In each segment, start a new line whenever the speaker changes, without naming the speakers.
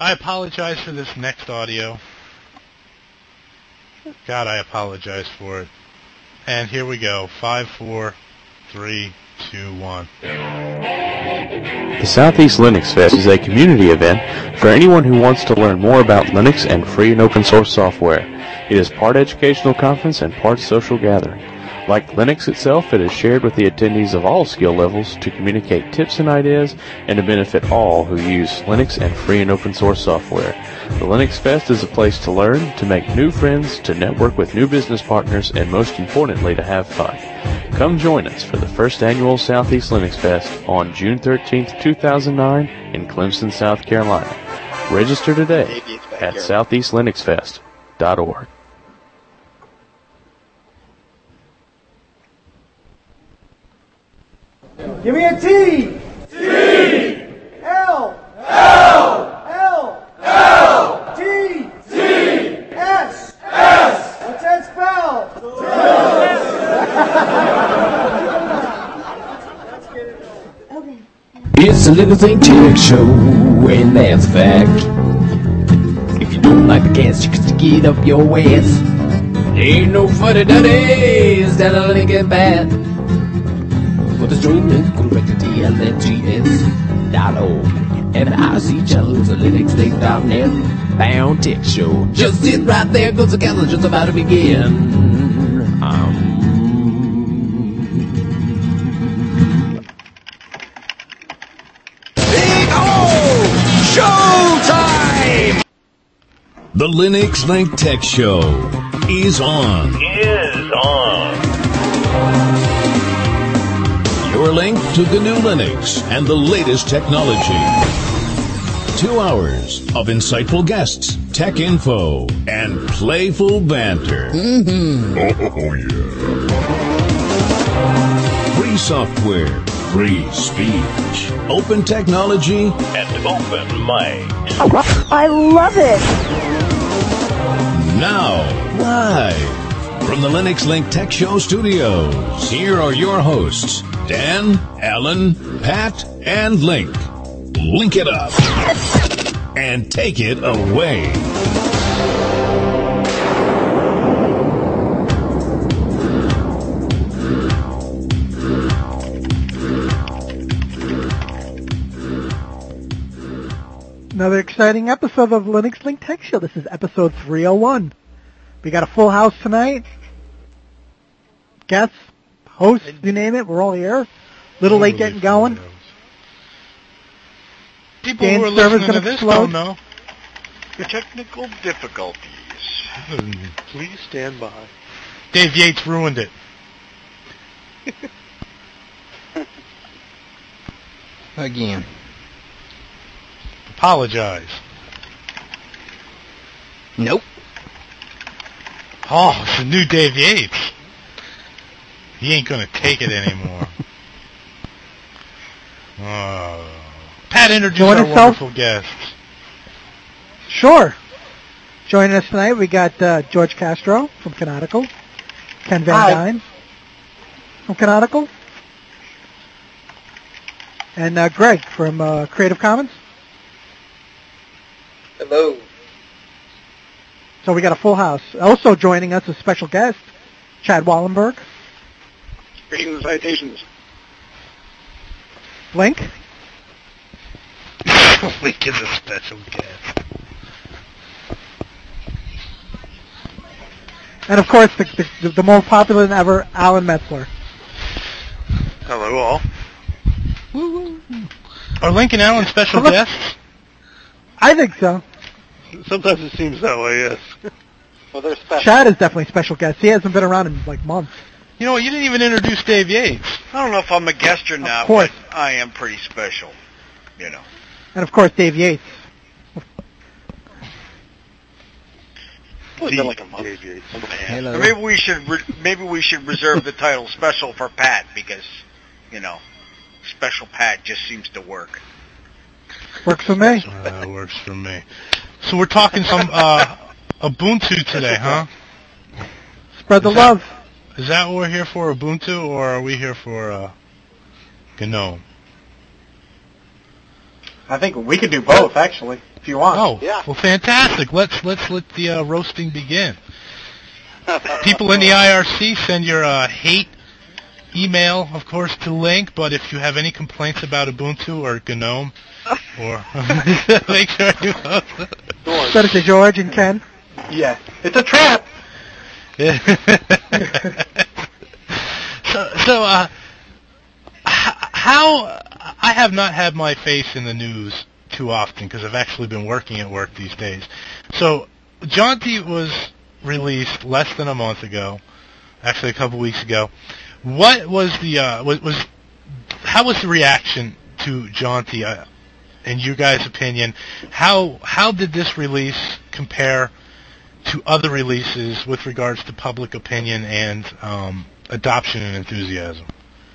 I apologize for this next audio. God, I apologize for it. And here we go. 5, 4, 3, 2, 1.
The Southeast Linux Fest is a community event for anyone who wants to learn more about Linux and free and open source software. It is part educational conference and part social gathering. Like Linux itself, it is shared with the attendees of all skill levels to communicate tips and ideas and to benefit all who use Linux and free and open source software. The Linux Fest is a place to learn, to make new friends, to network with new business partners, and most importantly, to have fun. Come join us for the first annual Southeast Linux Fest on June 13th, 2009 in Clemson, South Carolina. Register today at southeastlinuxfest.org.
Give me a T!
T!
L!
L!
L!
L!
T!
T!
S!
S!
What's that spell?
It's a Linux Link Tech Show, and that's a fact. If you don't like the cast, you can stick it up your ass. Ain't no funny daddies down a Lincoln Path. For the streaming, go direct to TLNGS.org. And the IRC channel is a linuxlink.net bound tech show. Just sit right there, cause the calendar just about to begin.
Showtime! The Linux Link Tech Show is on. Your link to the new Linux and the latest technology. 2 hours of insightful guests, tech info, and playful banter. Oh, yeah. Free software, free speech, open technology, and open mics.
I love it!
Now, live from the Linux Link Tech Show studios, here are your hosts, Dan, Alan, Pat, and Link. Link it up and take it away.
Another exciting episode of Linux Link Tech Show. This is episode 301. We got a full house tonight. Guests, hosts, you name it, we're all here. Little late getting going.
People who are listening to this don't know.
The technical difficulties. Please stand by.
Dave Yates ruined it.
Again.
Apologize.
Nope.
Oh, it's the new Dave Yates. He ain't gonna take it anymore. Pat, introduce our wonderful guests.
Sure. Joining us tonight, we got George Castro from Canonical, Ken Van Dyne from Canonical, and Greg from Creative Commons.
Hello.
So we got a full house. Also joining us, a special guest, Chad Wallenberg.
Reading the citations.
Link.
Link is a special guest.
And of course, the more popular than ever, Alan Metzler.
Hello all.
Woo-woo.
Are Link and Alan special guests?
I think so.
Sometimes it seems that way, yes.
Well, they're special.
Chad is definitely a special guest. He hasn't been around in like months.
You know what? You didn't even introduce Dave Yates.
I don't know if I'm a guest or not,
course.
but I am pretty special, you know.
And of course, Dave Yates.
Like a month. Dave Yates.
Hello.
Or maybe we should reserve the title special for Pat because, you know, special Pat just seems to work.
Works for me.
Works for me. So we're talking some Ubuntu today, huh?
Spread the love.
Is that what we're here for, Ubuntu, or are we here for GNOME?
I think we could do both, actually.
if you want.
Oh,
Yeah.
well, fantastic. Let's let the roasting begin. People in the IRC, send your hate email, of course, to Link. But if you have any complaints about Ubuntu or GNOME, or make sure you
Send it to George and Ken.
Yeah, it's a trap.
So, how I have not had my face in the news too often because I've actually been working at work these days. So, Jaunty was released less than a month ago, actually a couple weeks ago. What was the how was the reaction to Jaunty? In you guys' opinion, how did this release compare to other releases with regards to public opinion and adoption and enthusiasm?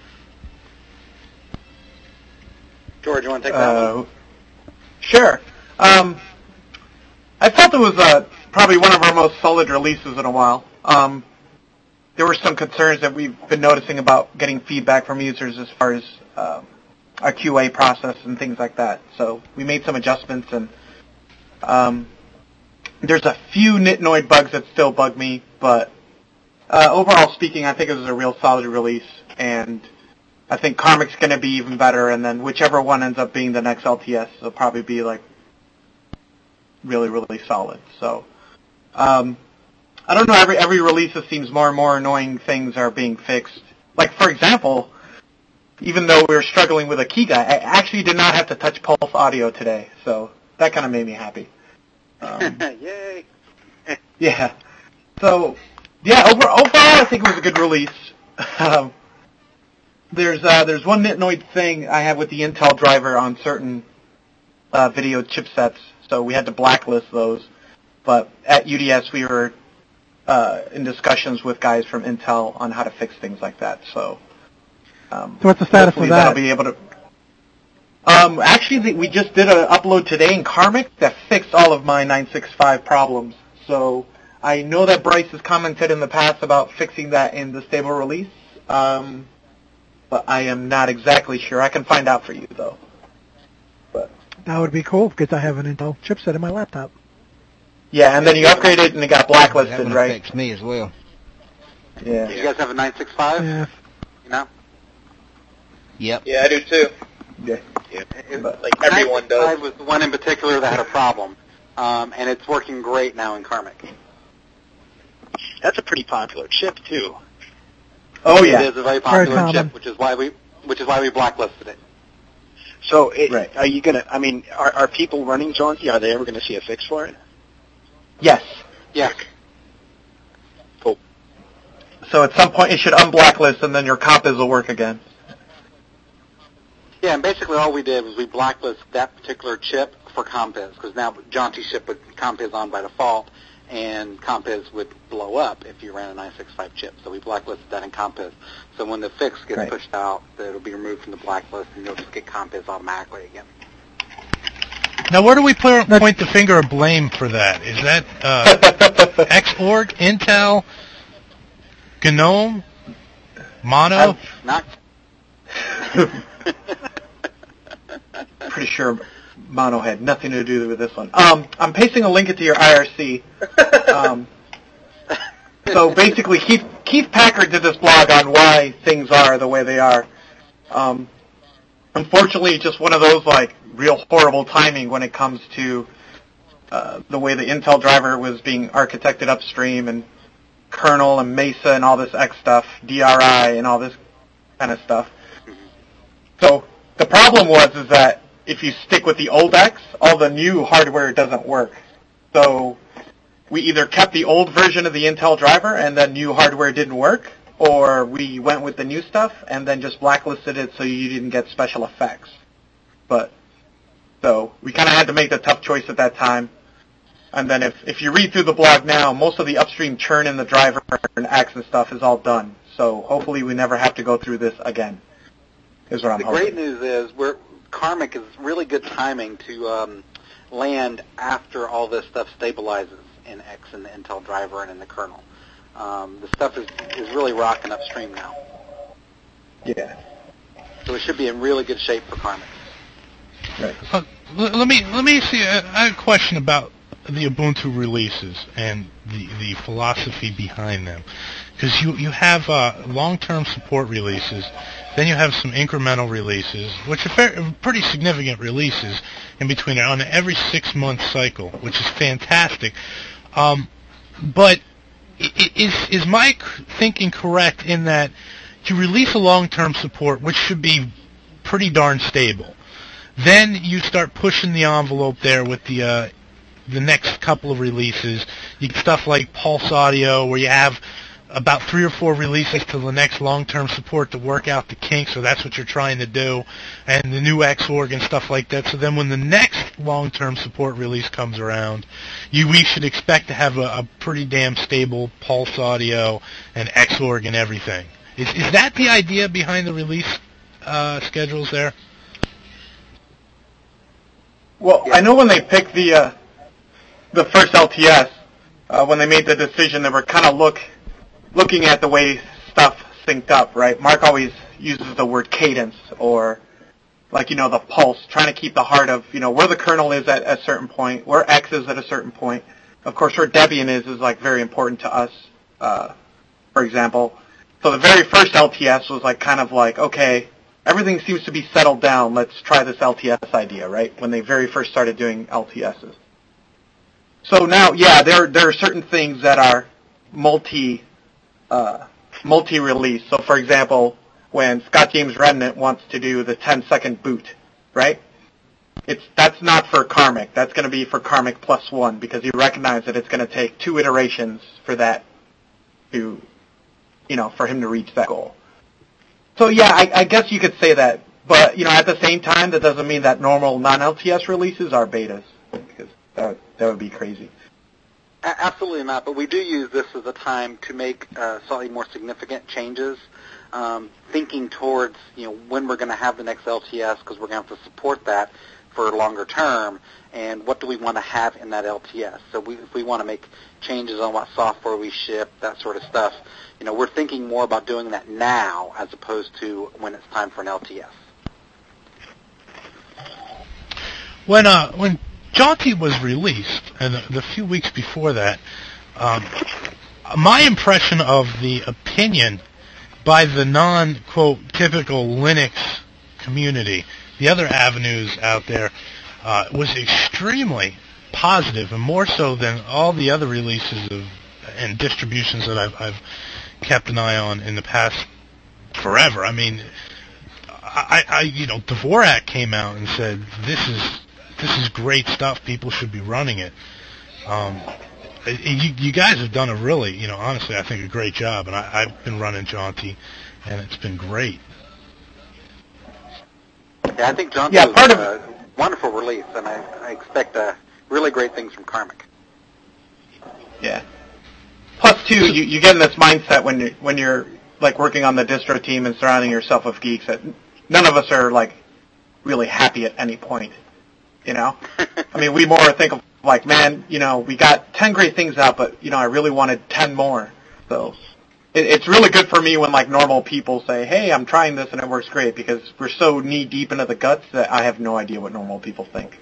George, you want to take that one?
Sure. I felt it was probably one of our most solid releases in a while. There were some concerns that we've been noticing about getting feedback from users as far as our QA process and things like that. So we made some adjustments, and there's a few Nitnoid bugs that still bug me, but overall speaking, I think it was a real solid release, and I think Karmic's going to be even better, and then whichever one ends up being the next LTS will probably be like really, really solid. So I don't know, every release it seems more and more annoying things are being fixed. Like, for example, even though we were struggling with a key guy, I actually did not have to touch Pulse Audio today, so that kind of made me happy.
Yay!
Yeah. So, yeah, overall, I think it was a good release. There's one Nitnoid thing I have with the Intel driver on certain video chipsets, so we had to blacklist those. But at UDS, we were in discussions with guys from Intel on how to fix things like that. So
what's the status of that?
That'll be able to. Actually, we just did an upload today in Karmic that fixed all of my 965 problems. So I know that Bryce has commented in the past about fixing that in the stable release, but I am not exactly sure. I can find out for you, though. But
that would be cool, because I have an Intel chipset in my laptop.
Yeah, and then you upgraded and it got blacklisted,
that
right?
That affects me as well.
Yeah.
You guys have a 965?
Yeah.
You know?
Yep.
Yeah, I do too.
Yeah.
Like everyone does.
965 was the one in particular that had a problem, and it's working great now in Karmic.
That's a pretty popular chip too.
Oh yeah.
It is a very popular
common.
chip, which is why we blacklisted it.
So,
Right.
are you gonna? I mean, are people running Jaunty? Are they ever gonna see a fix for it?
Yes.
Yes.
Cool.
So at some point it should unblacklist and then your compiz will work again.
Yeah, and basically all we did was we blacklisted that particular chip for Compiz, because now Jaunty ship with Compiz on by default, and Compiz would blow up if you ran a 965 chip. So we blacklisted that in Compiz. So when the fix gets
Right.
pushed out, it'll be removed from the blacklist, and you'll just get Compiz automatically again.
Now, where do we point the finger of blame for that? Is that Xorg, Intel, GNOME, Mono?
Not.
Pretty sure Mono had nothing to do with this one. I'm pasting a link into your IRC. So basically, Keith Packard did this blog on why things are the way they are. Unfortunately, it's just one of those like real horrible timing when it comes to the way the Intel driver was being architected upstream, and kernel and Mesa and all this X stuff, DRI and all this kind of stuff. So the problem is that if you stick with the old X, all the new hardware doesn't work. So we either kept the old version of the Intel driver and the new hardware didn't work, or we went with the new stuff and then just blacklisted it so you didn't get special effects. So we kind of had to make the tough choice at that time. And then if you read through the blog now, most of the upstream churn in the driver and X and stuff is all done. So hopefully we never have to go through this again, is what I'm hoping.
The great news is Karmic is really good timing to land after all this stuff stabilizes in X and the Intel driver and in the kernel. The stuff is really rocking upstream now.
Yeah.
So it should be in really good shape for Karmic.
Right.
let me see. I have a question about the Ubuntu releases and the philosophy behind them, because you have long-term support releases, then you have some incremental releases, which are pretty significant releases in between on every 6-month cycle, which is fantastic. But is my thinking correct in that you release a long-term support, which should be pretty darn stable? Then you start pushing the envelope there with the next couple of releases. You get stuff like Pulse Audio, where you have about 3 or 4 releases to the next long-term support to work out the kinks, so that's what you're trying to do, and the new Xorg and stuff like that. So then when the next long-term support release comes around, we should expect to have a pretty damn stable Pulse Audio and Xorg and everything. Is that the idea behind the release schedules there?
Well, I know when they picked the first LTS, when they made the decision, they were kind of looking at the way stuff synced up, right? Mark always uses the word cadence, or like, the pulse, trying to keep the heart of, where the kernel is at a certain point, where X is at a certain point. Of course, where Debian is like very important to us, for example. So the very first LTS was like kind of like, okay, everything seems to be settled down. Let's try this LTS idea, right? When they very first started doing LTSs. So now, yeah, there are certain things that are multi-release. So, for example, when Scott James Remnant wants to do the 10-second boot, right? That's not for Karmic. That's going to be for Karmic +1, because you recognize that it's going to take 2 iterations for that to, for him to reach that goal. So yeah, I guess you could say that, but at the same time, that doesn't mean that normal non-LTS releases are betas, because that would be crazy.
Absolutely not, but we do use this as a time to make slightly more significant changes, thinking towards when we're going to have the next LTS, because we're going to have to support that for longer term, and what do we want to have in that LTS. So if we want to make changes on what software we ship, that sort of stuff, we're thinking more about doing that now as opposed to when it's time for an LTS.
When Jaunty was released, and the few weeks before that, my impression of the opinion by the non-quote typical Linux community, the other avenues out there, was extremely positive, and more so than all the other releases and distributions that I've kept an eye on in the past forever. I mean, Dvorak came out and said, this is great stuff. People should be running it. You guys have done a really, honestly, I think a great job, and I've been running Jaunty, and it's been great.
Yeah, I think Jaunty was a wonderful release, and I expect really great things from Karmic.
Yeah. Plus, too, you get in this mindset when you're like working on the distro team and surrounding yourself with geeks that none of us are like really happy at any point. I mean, we more think of like, man, we got 10 great things out, but I really wanted 10 more. So it's really good for me when like normal people say, hey, I'm trying this and it works great, because we're so knee deep into the guts that I have no idea what normal people think.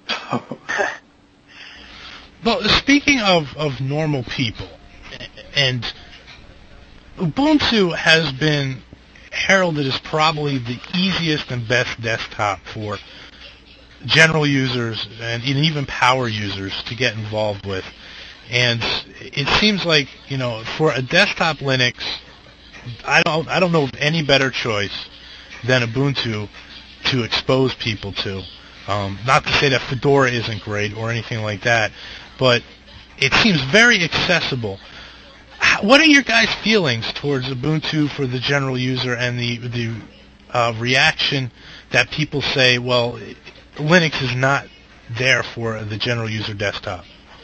Well, speaking of normal people, and Ubuntu has been heralded as probably the easiest and best desktop for general users and even power users to get involved with. And it seems like, for a desktop Linux, I don't know of any better choice than Ubuntu to expose people to. Not to say that Fedora isn't great or anything like that, but it seems very accessible. What are your guys' feelings towards Ubuntu for the general user, and the reaction that people say, well, Linux is not there for the general user desktop?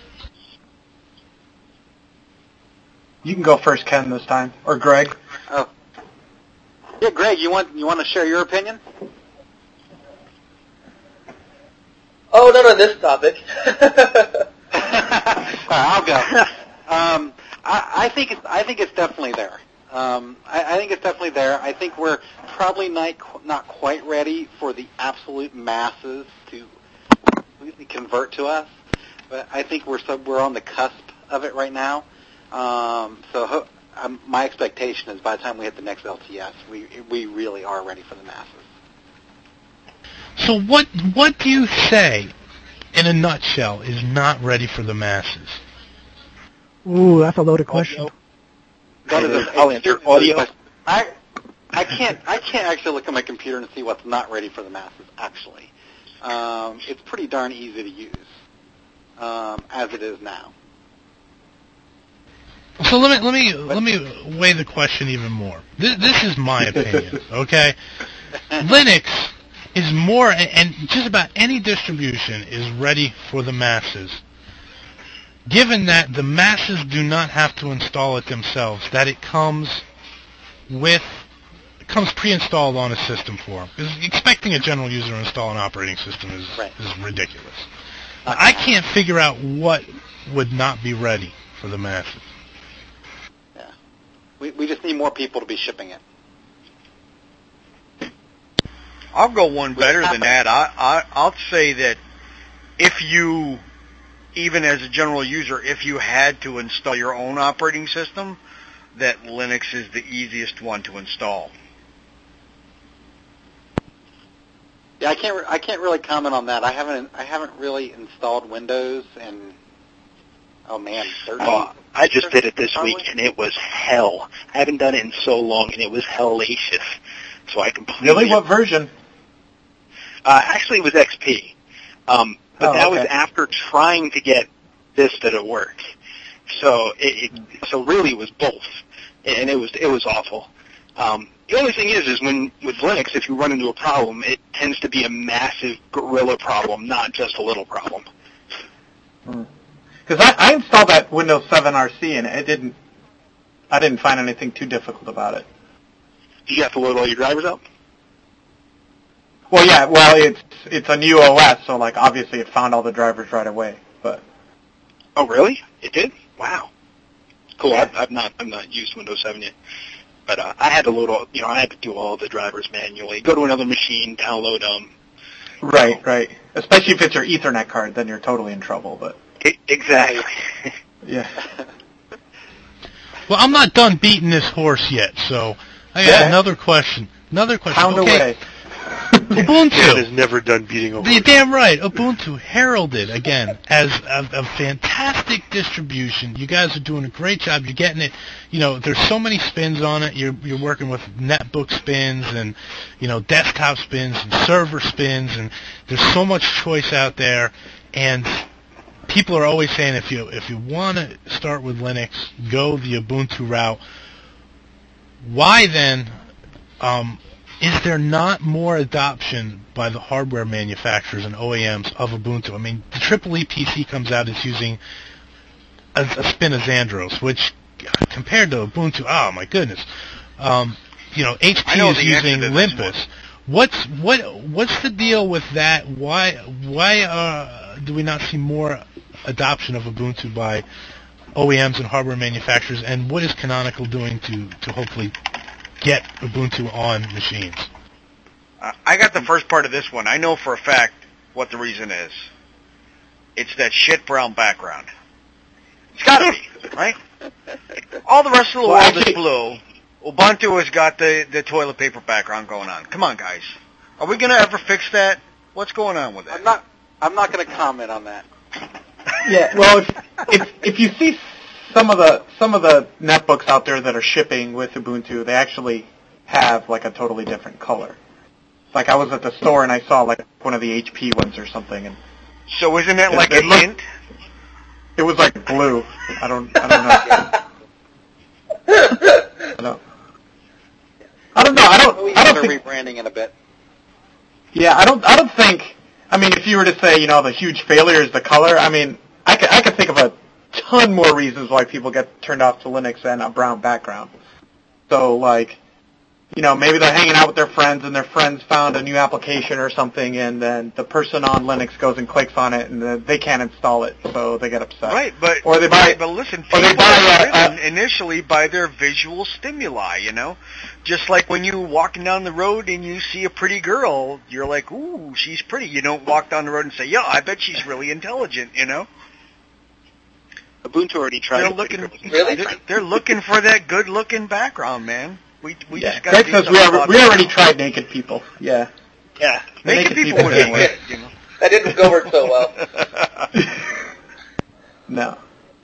You can go first, Ken, this time, or Greg.
Oh, yeah, Greg, you want to share your opinion?
Oh, not on this topic.
I'll go. I think it's definitely there. I think it's definitely there. I think we're probably not quite ready for the absolute masses to convert to us. But I think we're on the cusp of it right now. My expectation is by the time we hit the next LTS, we really are ready for the masses.
So what do you say, in a nutshell, is not ready for the masses?
Ooh, that's a loaded question.
I'll answer. Audio.
I can't actually look at my computer and see what's not ready for the masses. Actually, it's pretty darn easy to use as it is now.
So let me weigh the question even more. This is my opinion, okay? Linux is more, and just about any distribution is ready for the masses, given that the masses do not have to install it themselves, that it comes pre-installed on a system for them. Because expecting a general user to install an operating system is ridiculous. I can't figure out what would not be ready for the masses.
Yeah, we just need more people to be shipping it.
I'll go one better than that. I'll say that if you, even as a general user, if you had to install your own operating system, that Linux is the easiest one to install.
Yeah, I can't really comment on that. I haven't really installed Windows and 13.
I just did it this week and it was hell. I haven't done it in so long and it was hellacious. So I completely.
Really? What version?
Actually, it was XP. But that was after trying to get Vista to work. So so really it was both, and it was awful. The only thing is with Linux, if you run into a problem, it tends to be a massive gorilla problem, not just a little problem.
Because I installed that Windows 7 RC and I didn't find anything too difficult about it.
Do you have to load all your drivers up?
Well, yeah. Well, it's a new OS, so like obviously it found all the drivers right away. But
oh, really? It did? Wow. Cool. Yeah. I've not used Windows 7 yet, but I had to load all. I had to do all the drivers manually. Go to another machine, download them.
Right. Especially if it's your Ethernet card, then you're totally in trouble. But
exactly.
Yeah.
Well, I'm not done beating this horse yet, so I got another question.
Pound away.
Ubuntu
is never done beating over.
You're damn right. Ubuntu heralded again as a fantastic distribution. You guys are doing a great job. You're getting it. There's so many spins on it. You're working with netbook spins and desktop spins and server spins, and there's so much choice out there. And people are always saying if you want to start with Linux, go the Ubuntu route. Why then? Is there not more adoption by the hardware manufacturers and OEMs of Ubuntu? I mean, the EEE PC comes out, it's using a spin of Xandros, which compared to Ubuntu, oh my goodness. HP is using Limpus. What's the deal with that? Why do we not see more adoption of Ubuntu by OEMs and hardware manufacturers? And what is Canonical doing to hopefully get Ubuntu on machines?
I got the first part of this one. I know for a fact what the reason is. It's that shit brown background. It's got to be, right? All the rest of the world is blue. Ubuntu has got the toilet paper background going on. Come on, guys. Are we going to ever fix that? What's going on with that?
I'm not going to comment on that.
Yeah, well, if you see some of the netbooks out there that are shipping with Ubuntu, they actually have like a totally different color. Like I was at the store and I saw like one of the HP ones or something, and
so isn't that like a hint?
It was like blue. I don't know. I don't know.
We have a rebranding in a bit.
Yeah, I don't think. I mean, if you were to say, the huge failure is the color. I mean, I could think of a ton more reasons why people get turned off to Linux than a brown background. So, like, maybe they're hanging out with their friends and their friends found a new application or something, and then the person on Linux goes and clicks on it, and they can't install it, so they get upset.
Right, but listen, people are driven initially by their visual stimuli, Just like when you're walking down the road and you see a pretty girl, you're like, ooh, she's pretty. You don't walk down the road and say, yeah, I bet she's really intelligent,
Ubuntu already tried.
They're looking for that good-looking background, man. We just got to do something
about we already tried naked people. Yeah.
Yeah.
Naked people wouldn't work,
That didn't go over so well.
No.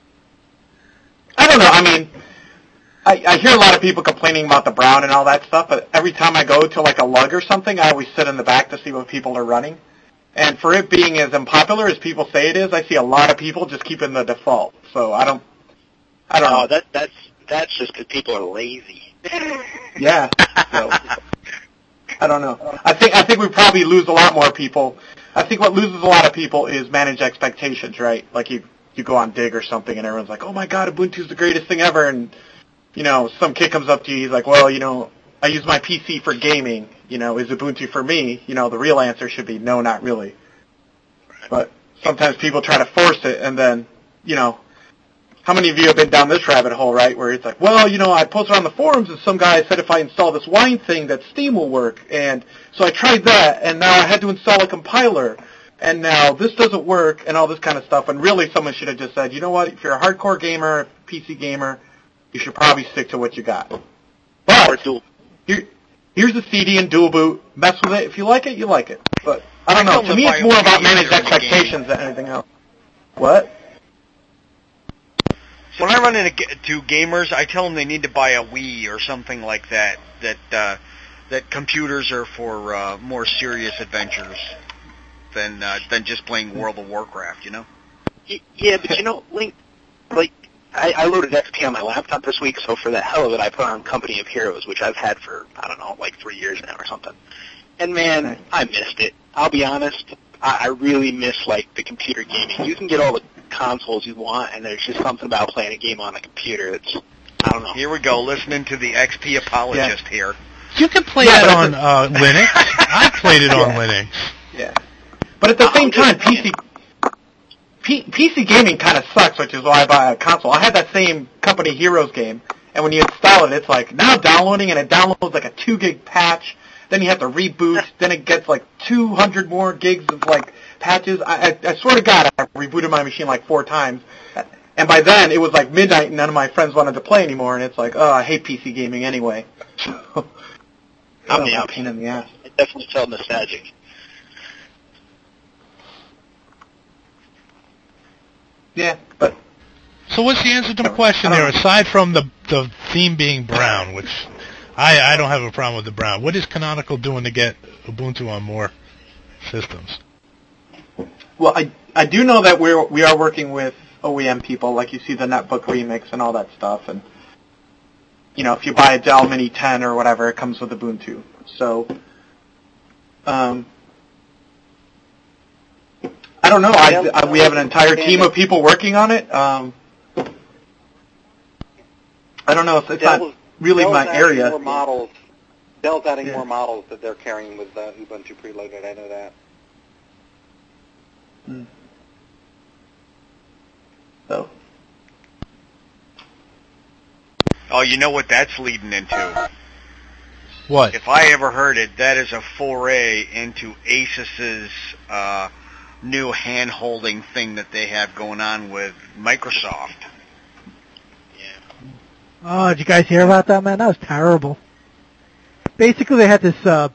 I don't know. I mean, I hear a lot of people complaining about the brown and all that stuff, but every time I go to like a lug or something, I always sit in the back to see what people are running. And for it being as unpopular as people say it is, I see a lot of people just keeping the default. So I don't know.
That's just because people are lazy.
Yeah. So, I don't know. I think we probably lose a lot more people. I think what loses a lot of people is managed expectations, right? Like you go on Dig or something and everyone's like, oh my God, Ubuntu's the greatest thing ever. And, some kid comes up to you, he's like, well, I use my PC for gaming. Is Ubuntu for me? The real answer should be no, not really. But sometimes people try to force it, and then, how many of you have been down this rabbit hole, right, where it's like, well, I posted on the forums, and some guy said if I install this wine thing that Steam will work, and so I tried that, and now I had to install a compiler, and now this doesn't work, and all this kind of stuff, and really someone should have just said, you know what, if you're a hardcore gamer, PC gamer, you should probably stick to what you got. But here's a CD and dual boot. Mess with it. If you like it, you like it. But I don't know. To me, it's more about managed expectations than anything else. What?
So when I run into gamers, I tell them they need to buy a Wii or something like that. That computers are for more serious adventures than just playing World of Warcraft.
Yeah, but Link, I loaded XP on my laptop this week, so for the hell of it, I put on Company of Heroes, which I've had for, 3 years now or something. And man, I missed it. I'll be honest, I really miss, the computer gaming. You can get all the consoles you want, and there's just something about playing a game on a computer that's, I don't know.
Here we go, listening to the XP apologist here.
You can play it on Linux. I played it on Linux.
Yeah. But at the same time, PC gaming kind of sucks, which is why I buy a console. I had that same Company Heroes game, and when you install it, it's like, now downloading, and it downloads like a 2 gig patch, then you have to reboot, then it gets 200 more gigs of patches. I swear to God, I rebooted my machine 4 times, and by then it was midnight and none of my friends wanted to play anymore, and it's I hate PC gaming anyway.
I'm a
pain in the ass.
It definitely felt nostalgic.
Yeah, but...
So what's the answer to the question there, aside from the theme being brown, which I don't have a problem with the brown. What is Canonical doing to get Ubuntu on more systems?
Well, I do know that we are working with OEM people, like you see the Netbook Remix and all that stuff, and, if you buy a Dell Mini 10 or whatever, it comes with Ubuntu. So, I don't know. We have an entire team of people working on it. I don't know if it's not really my area.
Dell's adding more models that they're carrying with Ubuntu preloaded. I know that.
So.
Oh, you know what that's leading into?
What?
If I ever heard it, that is a foray into Asus's new hand-holding thing that they have going on with Microsoft.
Oh, did you guys hear about that, man? That was terrible. Basically, they had this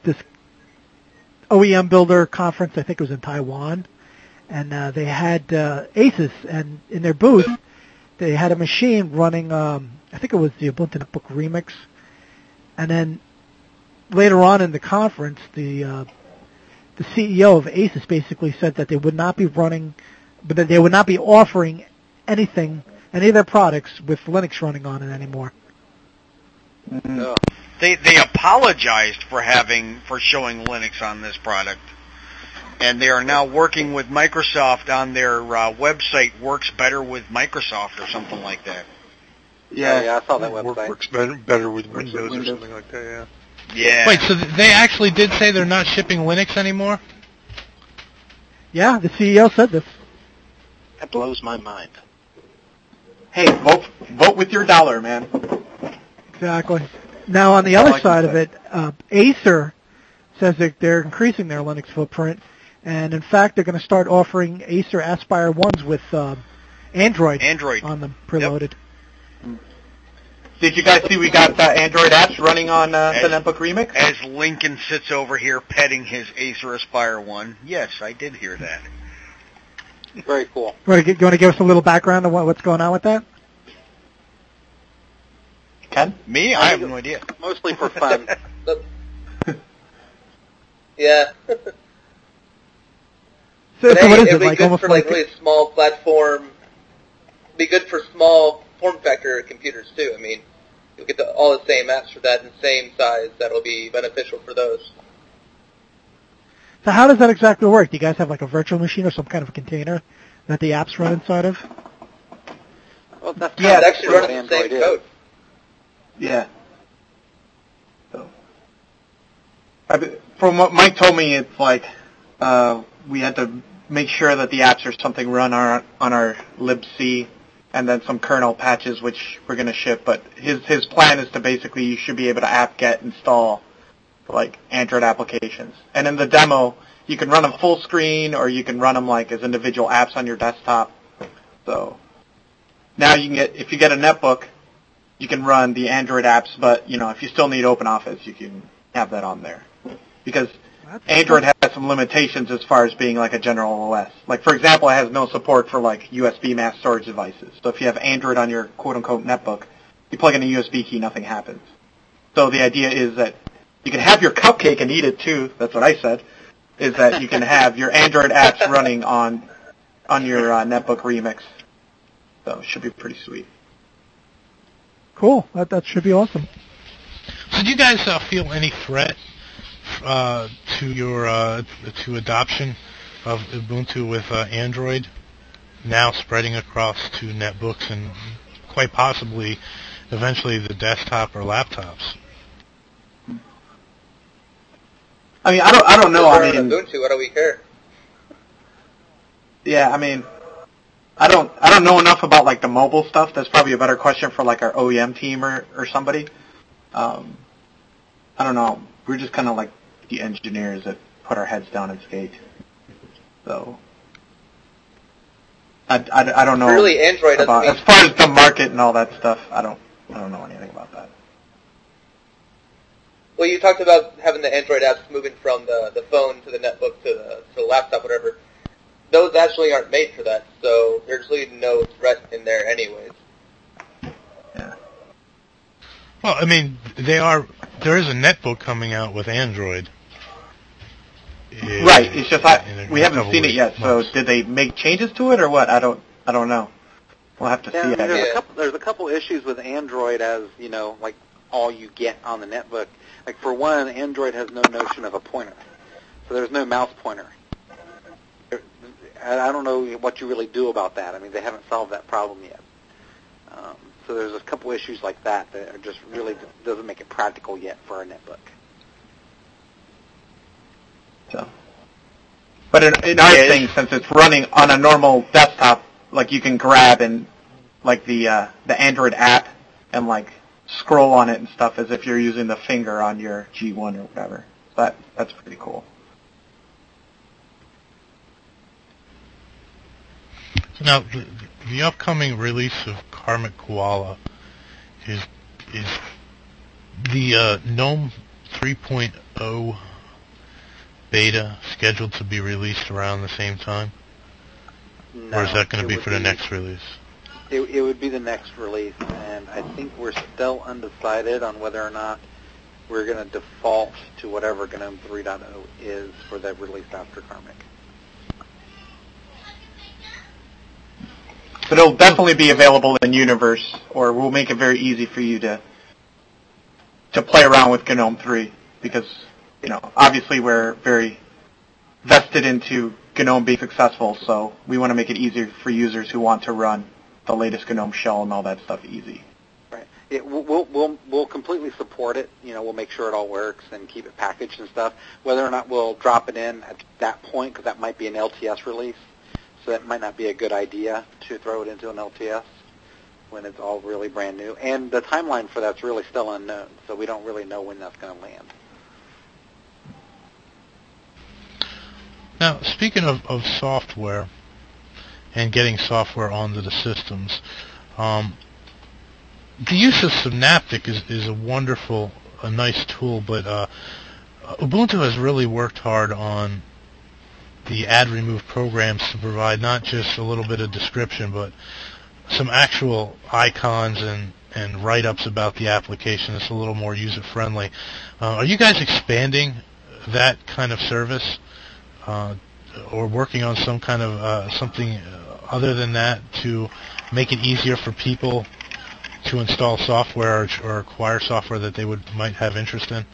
OEM builder conference, I think it was in Taiwan, and they had Asus, and in their booth, they had a machine running, I think it was the Ubuntu Netbook Remix, and then later on in the conference, the CEO of Asus basically said that they would not be running, but that they would not be offering any of their products with Linux running on it anymore.
Mm-hmm. They apologized for showing Linux on this product, and they are now working with Microsoft on their website. Works better with Microsoft or something like that.
Yeah, I saw that website.
Works better with Windows or something like that. Yeah.
Yeah.
Wait, so they actually did say they're not shipping Linux anymore?
Yeah, the CEO said this.
That blows my mind.
Hey, vote with your dollar, man.
Exactly. Now, on the other side of it, Acer says that they're increasing their Linux footprint, and in fact, they're going to start offering Acer Aspire 1s with Android on them preloaded.
Yep. Did you guys see we got Android apps running on the Netbook Remix?
As Lincoln sits over here petting his Acer Aspire 1, yes, I did hear that.
Very cool.
You want to give us a little background on what's going on with that?
Ken?
Me? I have no idea.
Mostly for fun.
Yeah.
So
But hey,
what is
it'd
it,
be
like
good
almost
for
like...
really small platform. Be good for small form factor computers too. I mean, you'll get all the same apps for that in the same size. That'll be beneficial for those.
So how does that exactly work? Do you guys have like a virtual machine or some kind of a container that the apps run inside of?
Well, that's
Yeah, it's actually
what
running the same
Android
code.
Yeah. So, from what Mike told me, it's like we had to make sure that the apps or something run on our libc, and then some kernel patches which we're going to ship. But his plan is to basically you should be able to apt-get install like Android applications. And in the demo, you can run them full screen or you can run them like as individual apps on your desktop. So now you can if you get a netbook, you can run the Android apps, but if you still need OpenOffice, you can have that on there. Because Android has some limitations as far as being like a general OS. Like for example, it has no support for like USB mass storage devices. So if you have Android on your quote unquote netbook, you plug in a USB key, nothing happens. So the idea is that you can have your cupcake and eat it too. That's what I said. Is that you can have your Android apps running on your Netbook Remix. So it should be pretty sweet.
Cool. That should be awesome.
So do you guys feel any threat to your to adoption of Ubuntu with Android now spreading across to netbooks and quite possibly eventually the desktop or laptops?
I mean, I don't know. I mean,
Ubuntu, what do we care?
Yeah, I mean, I don't know enough about like the mobile stuff. That's probably a better question for like our OEM team or somebody. I don't know. We're just kind of like the engineers that put our heads down and skate. So I don't know.
Really, Android doesn't mean...
as far as the market and all that stuff. I don't know anything about that.
Well, you talked about having the Android apps moving from the phone to the netbook to the laptop, whatever. Those actually aren't made for that, so there's really no threat in there anyways.
Yeah.
Well, I mean, there is a netbook coming out with Android.
Right. It's just we haven't seen it yet. So did they make changes to it or what? I don't know. We'll have to see.
Yeah, there's a couple issues with Android, as like all you get on the netbook. Like for one, Android has no notion of a pointer, so there's no mouse pointer. I don't know what you really do about that. I mean, they haven't solved that problem yet. So there's a couple issues like that are just really doesn't make it practical yet for a netbook.
So, but in our thing, since it's running on a normal desktop, like you can grab and like the Android app and like scroll on it and stuff as if you're using the finger on your G1 or whatever. That's pretty cool.
So now, the upcoming release of Karmic Koala is the GNOME 3.0 beta scheduled to be released around the same time?
No,
or is that going to be for the next release?
It would be the next release, and I think we're still undecided on whether or not we're going to default to whatever GNOME 3.0 is for that release after Karmic.
But it'll definitely be available in Universe, or we'll make it very easy for you to play around with GNOME 3, because, obviously we're very vested into GNOME being successful, so we want to make it easier for users who want to run the latest GNOME shell and all that stuff easy.
Right. We'll completely support it. We'll make sure it all works and keep it packaged and stuff. Whether or not we'll drop it in at that point, because that might be an LTS release, so that might not be a good idea to throw it into an LTS when it's all really brand new. And the timeline for that's really still unknown, so we don't really know when that's going to land.
Now, speaking of software and getting software onto the systems, the use of Synaptic is a nice tool, but Ubuntu has really worked hard on the ad remove programs to provide not just a little bit of description, but some actual icons and write-ups about the application that's a little more user-friendly. Are you guys expanding that kind of service, or working on some kind of something other than that to make it easier for people to install software or acquire software that they might have interest in?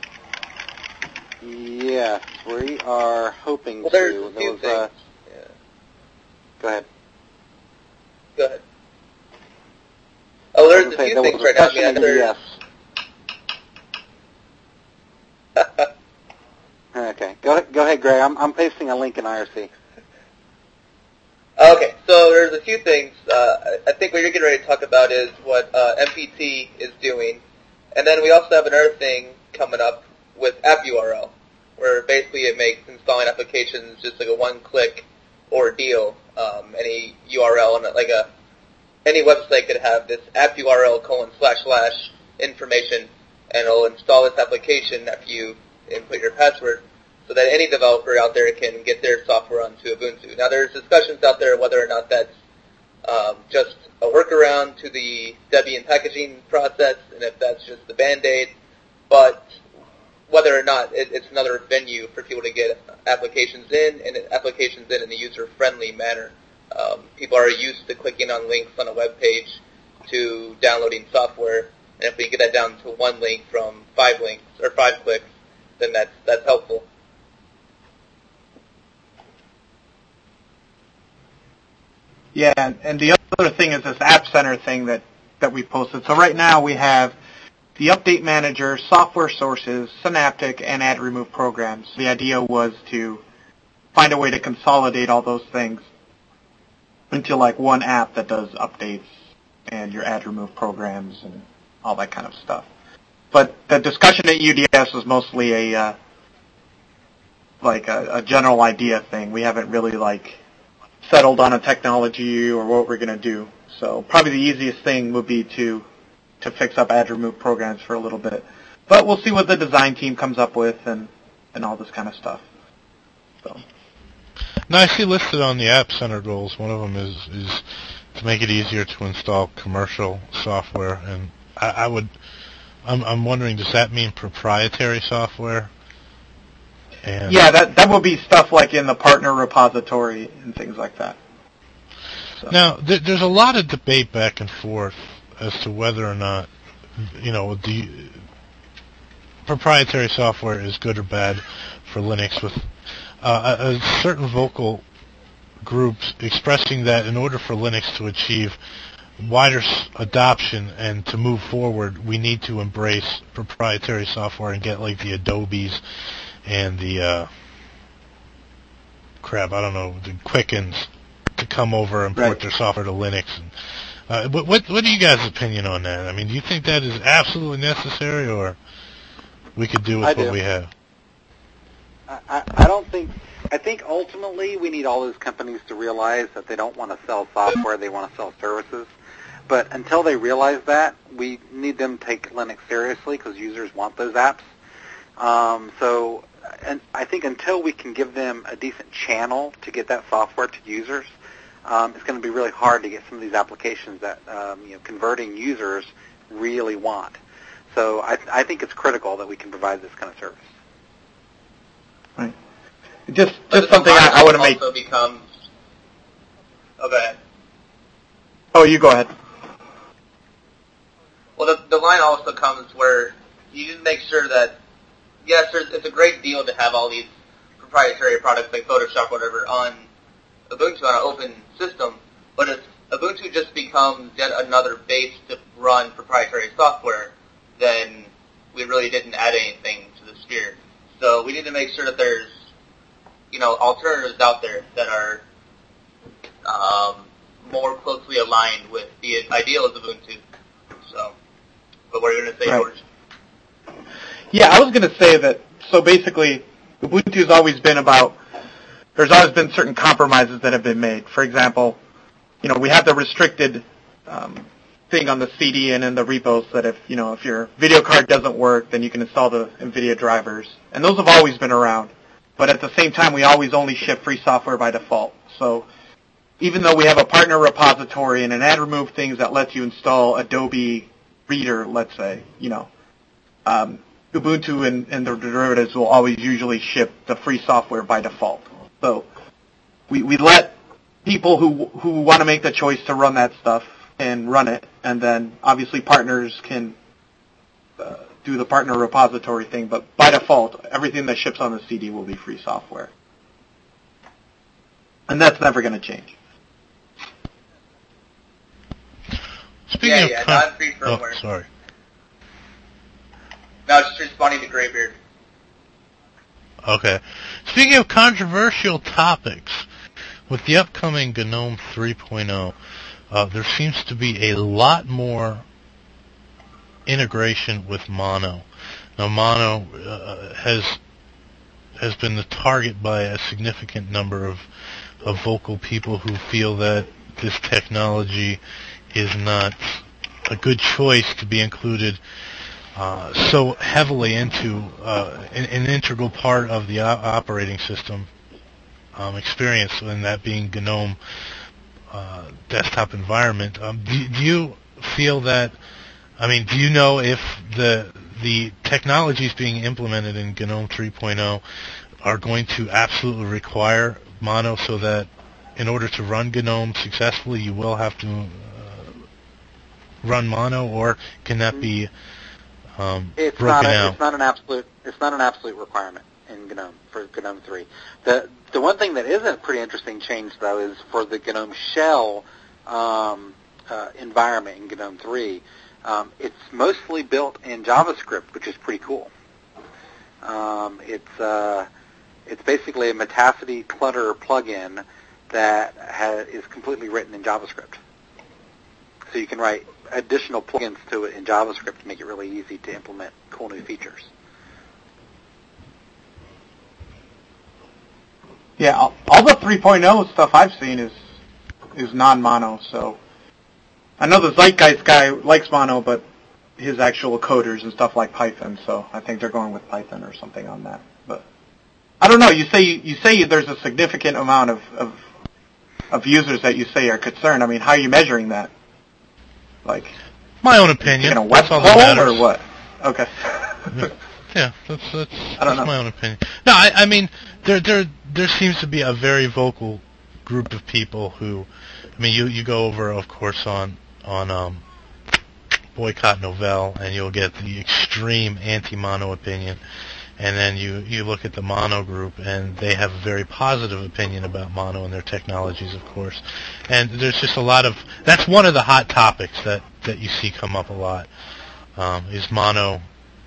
Yes, we are hoping to.
There's a few things.
Go ahead.
Go ahead. Oh, there's a few things right now.
Yes. Okay. Go ahead, Greg. I'm pasting a link in IRC.
Okay, so there's a few things. I think what you're getting ready to talk about is what MPT is doing. And then we also have another thing coming up with AppURL, where basically it makes installing applications just like a one-click ordeal. Any URL, and any website could have this AppURL : / information, and it'll install this application after you input your password, so that any developer out there can get their software onto Ubuntu. Now, there's discussions out there whether or not that's just a workaround to the Debian packaging process, and if that's just the Band-Aid, but whether or not it's another venue for people to get applications in, and applications in a user-friendly manner. People are used to clicking on links on a web page to downloading software, and if we get that down to one link from 5 links or 5 clicks, then that's helpful.
Yeah, and the other thing is this App Center thing that we posted. So right now we have the Update Manager, Software Sources, Synaptic, and Ad Remove Programs. The idea was to find a way to consolidate all those things into like one app that does updates and your ad remove programs and all that kind of stuff. But the discussion at UDS was mostly a general idea thing. We haven't really settled on a technology or what we're going to do. So probably the easiest thing would be to fix up ad remove programs for a little bit. But we'll see what the design team comes up with and all this kind of stuff. So.
Now, I see listed on the App Center goals, one of them is to make it easier to install commercial software. And I'm wondering, does that mean proprietary software? And
yeah, that will be stuff like in the partner repository and things like that. So.
Now, there's a lot of debate back and forth as to whether or not, the proprietary software is good or bad for Linux, with a certain vocal groups expressing that in order for Linux to achieve wider adoption and to move forward, we need to embrace proprietary software and get like the Adobes and the the Quickens to come over and port their software to Linux. And, what are you guys' opinion on that? I mean, do you think that is absolutely necessary, or we could do with what we have?
I think ultimately we need all those companies to realize that they don't want to sell software, they want to sell services. But until they realize that, we need them to take Linux seriously because users want those apps. And I think until we can give them a decent channel to get that software to users, it's going to be really hard to get some of these applications that converting users really want. So I think it's critical that we can provide this kind of service.
Right. Just something I want to make.
Also becomes. Oh, go ahead.
Oh, you go ahead.
Well, the line also comes where you need to make sure that, yes, it's a great deal to have all these proprietary products like Photoshop, whatever, on Ubuntu on an open system, but if Ubuntu just becomes yet another base to run proprietary software, then we really didn't add anything to the sphere. So we need to make sure that there's, alternatives out there that are more closely aligned with the ideals of Ubuntu. So, but what are you going to say, George?
Yeah, I was going to say that, so basically, Ubuntu's always been about, there's always been certain compromises that have been made. For example, we have the restricted thing on the CD and in the repos that if your video card doesn't work, then you can install the NVIDIA drivers. And those have always been around. But at the same time, we always only ship free software by default. So even though we have a partner repository and an add remove things that lets you install Adobe Reader, let's say, Ubuntu and the derivatives will always usually ship the free software by default. So we let people who want to make the choice to run that stuff and run it, and then obviously partners can do the partner repository thing, but by default, everything that ships on the CD will be free software. And that's never going to change.
Speaking of non-free firmware.
Oh, sorry.
No, just responding to Graybeard.
Okay. Speaking of controversial topics, with the upcoming GNOME 3.0, there seems to be a lot more integration with Mono. Now, Mono has been the target by a significant number of vocal people who feel that this technology is not a good choice to be included so heavily into an integral part of the operating system experience, and that being GNOME desktop environment. Do you feel that? I mean, do you know if the technologies being implemented in GNOME 3.0 are going to absolutely require Mono, so that in order to run GNOME successfully, you will have to run Mono, or can that be broken out?
It's not an absolute requirement in GNOME for GNOME 3. The one thing that is a pretty interesting change, though, is for the GNOME shell environment in GNOME 3. It's mostly built in JavaScript, which is pretty cool. It's basically a Metacity Clutter plugin that is completely written in JavaScript. So you can write additional plugins to it in JavaScript to make it really easy to implement cool new features.
Yeah, all the 3.0 stuff I've seen is non-Mono, so I know the Zeitgeist guy likes Mono, but his actual coders and stuff like Python, so I think they're going with Python or something on that. But I don't know. You say there's a significant amount of users that you say are concerned. I mean, how are you measuring that? Like,
my own opinion.
That's all that matters. Or what? Okay.
Yeah, that's my own opinion. No, I mean, there seems to be a very vocal group of people who, I mean, you go over, of course, on Boycott Novell, and you'll get the extreme anti-Mono opinion, and then you look at the Mono group, and they have a very positive opinion about Mono and their technologies, of course. And there's just a lot of, that's one of the hot topics that you see come up a lot. Is Mono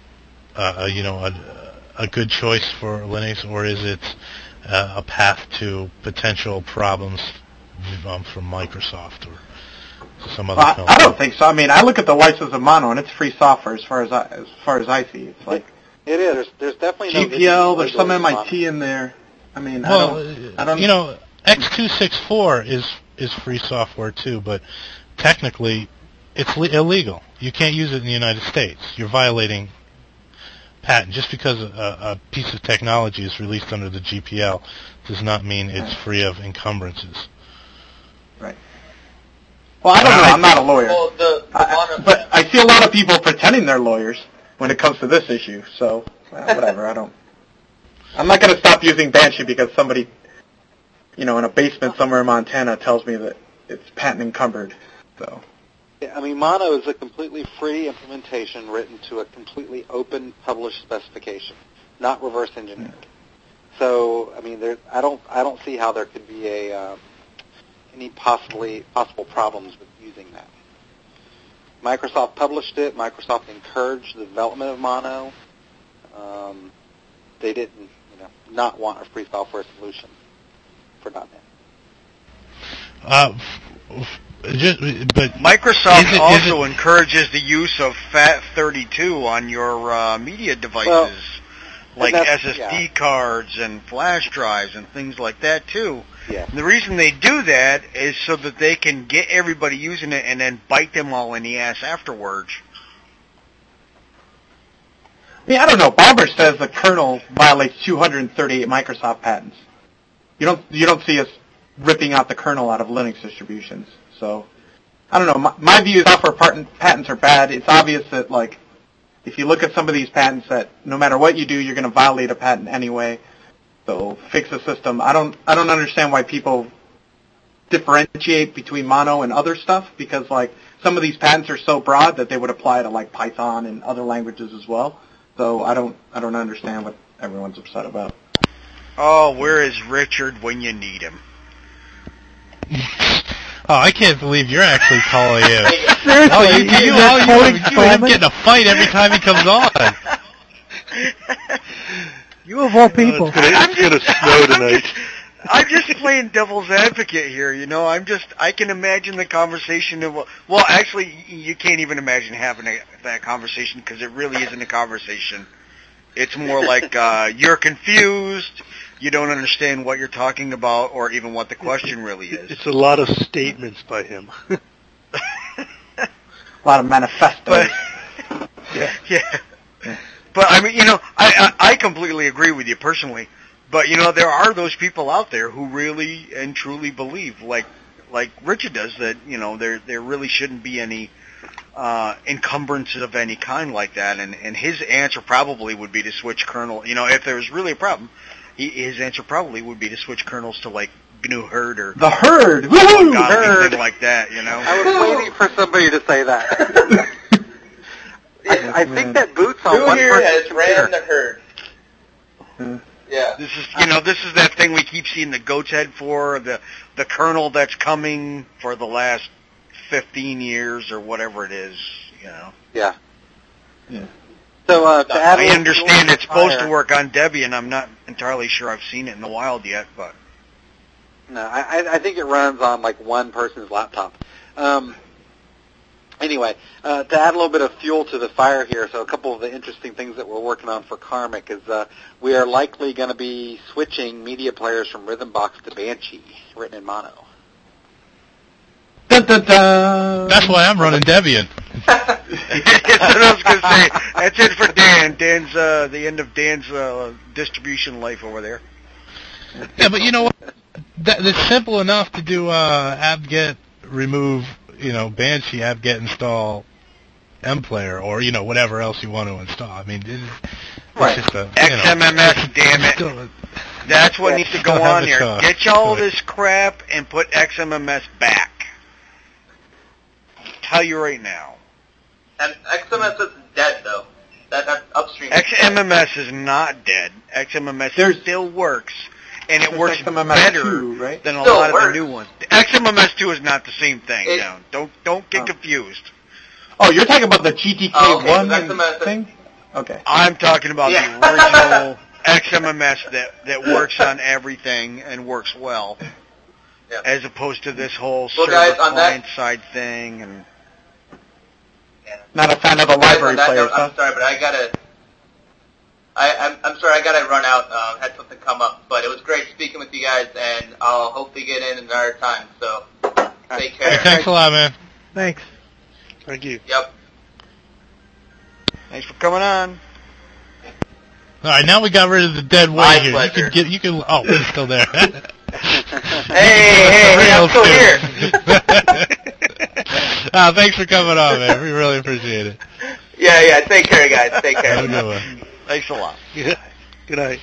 a good choice for Linux, or is it a path to potential problems from Microsoft or some other company?
I don't think so. I mean, I look at the license of Mono, and it's free software as far as I see. It's like
it is. There's definitely
GPL. There's some MIT in there. I mean, I don't.
You know, X264 is free software too, but technically, it's illegal. You can't use it in the United States. You're violating patent. Just because a piece of technology is released under the GPL does not mean it's free of encumbrances.
Right. Well, I don't know. I'm not a lawyer. Well, but I see a lot of people pretending they're lawyers when it comes to this issue. So whatever. I'm not going to stop using Banshee because somebody, in a basement somewhere in Montana tells me that it's patent encumbered. So.
Yeah, I mean, Mono is a completely free implementation written to a completely open published specification, not reverse engineered. So, I mean, I don't see how there could be any possible problems with using that. Microsoft published it. Microsoft encouraged the development of Mono. They didn't, not want a free software solution for .NET.
But Microsoft also encourages the use of FAT32 on your media devices, like SSD cards and flash drives and things like that too.
Yeah.
And the reason they do that is so that they can get everybody using it and then bite them all in the ass afterwards.
Yeah, I don't know. Bomber says the kernel violates 238 Microsoft patents. You don't see us ripping out the kernel out of Linux distributions. So, I don't know. My view is software patents are bad. It's obvious that, like, if you look at some of these patents, that no matter what you do, you're going to violate a patent anyway. So, fix the system. I don't understand why people differentiate between Mono and other stuff, because, like, some of these patents are so broad that they would apply to, like, Python and other languages as well. So, I don't understand what everyone's upset about.
Oh, where is Richard when you need him?
Oh, I can't believe you're actually calling him.
Seriously,
you get in a fight every time he comes on.
You of all people.
It's gonna snow tonight.
I'm just playing devil's advocate here, I can imagine the conversation of, well, actually, you can't even imagine having that conversation because it really isn't a conversation. It's more like, you're confused, you don't understand what you're talking about or even what the question really is.
It's a lot of statements by him.
A lot of manifestos.
Yeah. But, I mean, I completely agree with you personally. But, there are those people out there who really and truly believe, like Richard does, that, there really shouldn't be any encumbrances of any kind like that. And his answer probably would be to switch kernel. If there was really a problem, his answer probably would be to switch kernels to, like, GNU Herd or...
The Herd! Woohoo! Herd!
Anything like that,
I was waiting for somebody to say that. I think that boots on one
here
person's
has
computer.
ran the Herd. Yeah.
This is that thing we keep seeing the goat's head for, the kernel that's coming for the last 15 years or whatever it is,
Yeah. So, to add
I understand it's supposed to work on Debian. I'm not entirely sure I've seen it in the wild yet, but...
No, I think it runs on, like, one person's laptop. Anyway, to add a little bit of fuel to the fire here, so a couple of the interesting things that we're working on for Karmic is we are likely going to be switching media players from Rhythmbox to Banshee, written in Mono.
Dun, dun, dun.
That's why I'm running Debian.
That's what I was going to say. That's it for Dan. Dan's the end of Dan's distribution life over there.
Yeah, but you know what? It's simple enough to do apt-get remove, Banshee apt-get install mplayer or, whatever else you want to install. I mean, it's just a...
XMMS, damn it. That's what needs to go on here. Get y'all this crap and put XMMS back. Tell you right now.
And XMS is dead, though. That's upstream.
XMMS is not dead. XMMS still works, and it works better than a lot of the new ones. XMMS 2 is not the same thing. Don't get confused.
Oh, you're talking about the GTK1 thing? Okay.
I'm talking about the original XMMS that works on everything and works well, as opposed to this whole server client side thing and...
Not a fan of the library players, huh?
I'm sorry, but I'm sorry, I gotta run out. Had something come up, but it was great speaking with you guys, and I'll hopefully get in another time. So, take care.
Hey, thanks a lot, man.
Thanks.
Thank you.
Yep.
Thanks for coming on.
All right, now we got rid of the dead weight here.
Pleasure.
You can. Oh, we're still there.
Hey, I'm still here.
Thanks for coming on, man. We really appreciate it.
Yeah. Take care, guys. Take care.
Have a good one.
Thanks a lot.
Yeah. Good night.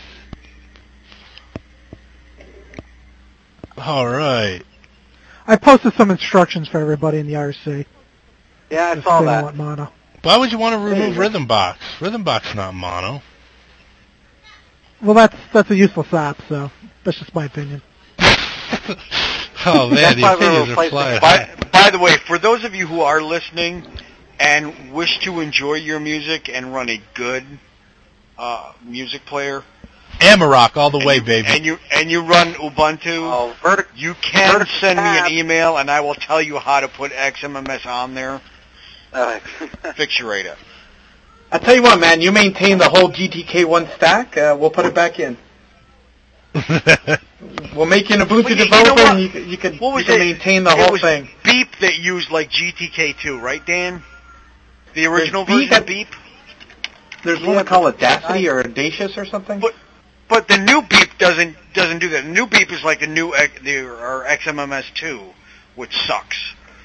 All right.
I posted some instructions for everybody in the RC.
Yeah, I saw that.
Want mono.
Why would you want to remove Rhythmbox? Rhythmbox not mono.
Well, that's a useless app, so that's just my opinion.
Oh man, the opinions are flying high.
By the way, for those of you who are listening and wish to enjoy your music and run a good music player,
Amarok all the way, baby.
and you run Ubuntu, you can send me an email, and I will tell you how to put XMMS on there. Fix your radar.
I tell you what, man, you maintain the whole GTK1 stack. We'll put it back in. We'll make you an Ubuntu developer, and you can maintain the whole thing.
Beep that used like GTK2, right, Dan? The original version of Beep.
There's one called Audacity or Audacious or something.
But the new Beep doesn't do that. The new Beep is like the new XMMS2, which sucks.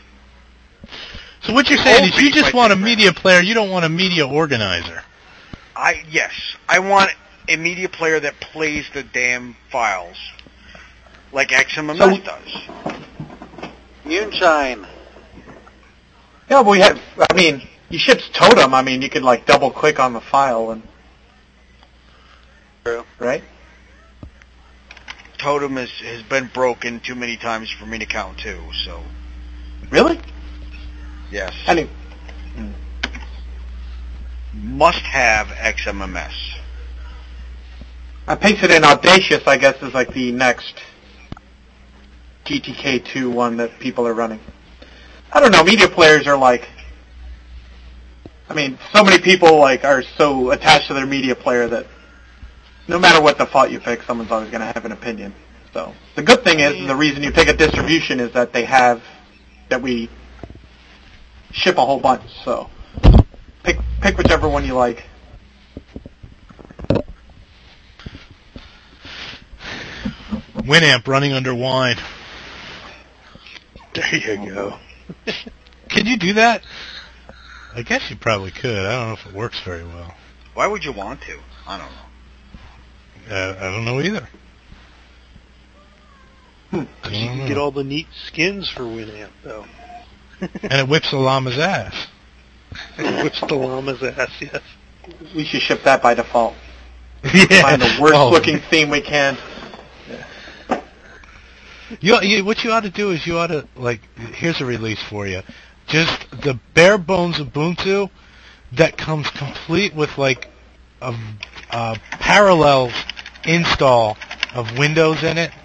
So what you're saying is you just want a media player, you don't want a media organizer.
Yes. I want a media player that plays the damn files like XMMS does.
Moonshine.
Yeah, you shipped Totem. I mean, you could like double click on the file and.
True.
Right?
Totem has been broken too many times for me to count too, so.
Really?
Yes.
Anyway.
Must have XMMS.
I pasted in Audacious, I guess, is like the next GTK2 one that people are running. I don't know, media players are like, so many people like are so attached to their media player that no matter what default you pick, someone's always going to have an opinion. So the good thing is, the reason you pick a distribution is that we ship a whole bunch. So pick whichever one you like.
Winamp running under wine.
There you go.
Can you do that? I guess you probably could. I don't know if it works very well.
Why would you want to? I don't know.
I don't know either.
Because you can get all the neat skins for Winamp, though.
And it whips the llama's ass.
It whips the llama's ass, yes.
We should ship that by default.
Yeah.
Find the worst looking theme we can.
What you ought to do is you ought to, here's a release for you. Just the bare bones Ubuntu that comes complete with, a parallel install of Windows in it.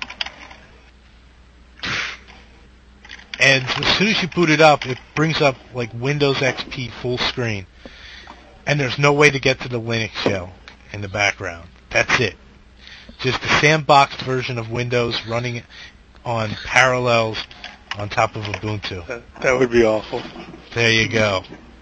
And as soon as you boot it up, it brings up, Windows XP full screen. And there's no way to get to the Linux shell in the background. That's it. Just a sandboxed version of Windows running on parallels on top of Ubuntu.
That would be awful.
There you go.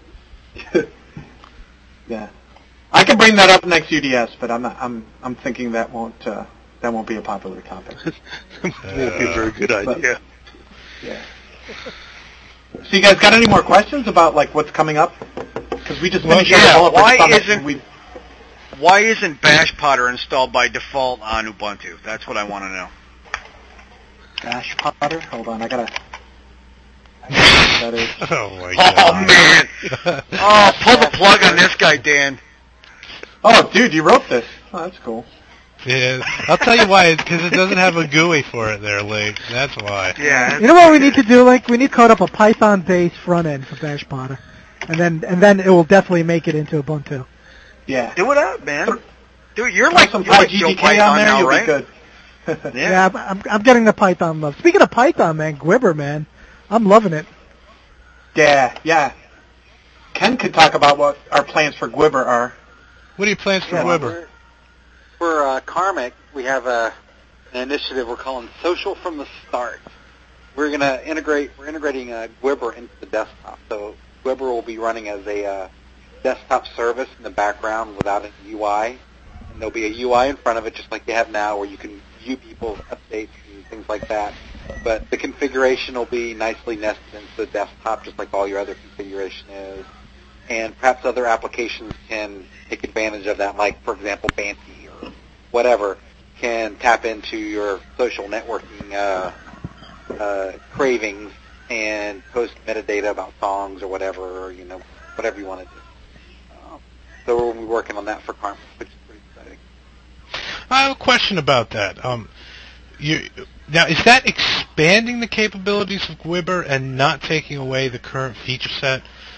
Yeah, I can bring that up next UDS, but I'm thinking that won't be a popular topic.
Won't be a very good idea.
Yeah. So you guys got any more questions about what's coming up? Because we just finished our developer summit.
Why isn't Bash Potter installed by default on Ubuntu? That's what I want to know.
Bash Potter? Hold on, I gotta... That is...
Oh my god.
Oh man! Oh, pull the plug on this guy, Dan.
Oh, dude, you wrote this. Oh, that's cool.
Yeah, I'll tell you why. It's because it doesn't have a GUI for it there, Lee. That's why.
Yeah.
You know what we need to do? We need to code up a Python-based front end for Bash Potter, and then it will definitely make it into Ubuntu.
Yeah.
Do it up, man. Dude, you're like
some
Joe
GTK
Python
on there,
now,
you'll
right?
be good.
Yeah, I'm getting the Python love. Speaking of Python, man, Gwibber, man, I'm loving it.
Yeah. Ken could talk about what our plans for Gwibber are.
What are your plans for Gwibber?
For Karmic, we have an initiative we're calling Social from the Start. We're integrating Gwibber into the desktop. So Gwibber will be running as a desktop service in the background without an UI. And there'll be a UI in front of it just like you have now where you can view people's updates and things like that. But the configuration will be nicely nested into the desktop just like all your other configuration is. And perhaps other applications can take advantage of that, like, for example, Banty or whatever, can tap into your social networking cravings and post metadata about songs or whatever, or, whatever you want to do. So we'll be working on that for Karma, which is pretty exciting.
I have a question about that. Now, is that expanding the capabilities of Gwibber and not taking away the current feature set?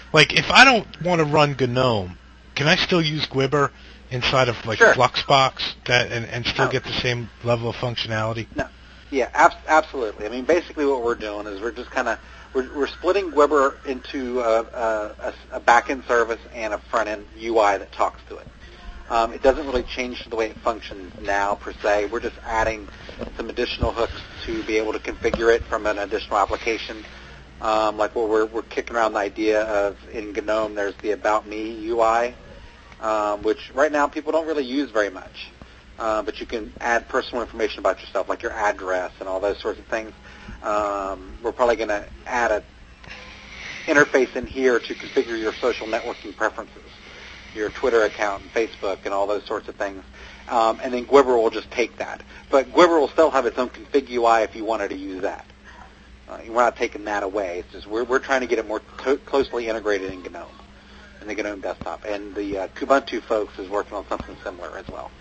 Like, if I don't want to run GNOME, can I still use Gwibber inside of, like,
Sure.
Fluxbox and still get the same level of functionality?
No. Yeah, absolutely. I mean, basically what we're doing is we're just kind of we're splitting Gwibber into a back-end service and a front-end UI that talks to it. It doesn't really change the way it functions now, per se. We're just adding some additional hooks to be able to configure it from an additional application. Like we're kicking around the idea of, in GNOME, there's the About Me UI, which right now people don't really use very much. But you can add personal information about yourself, like your address and all those sorts of things. We're probably going to add an interface in here to configure your social networking preferences, your Twitter account and Facebook and all those sorts of things. And then Gwibber will just take that. But Gwibber will still have its own config UI if you wanted to use that. We're not taking that away. It's just we're trying to get it more closely integrated in GNOME, in the GNOME desktop. And the Kubuntu folks is working on something similar as well.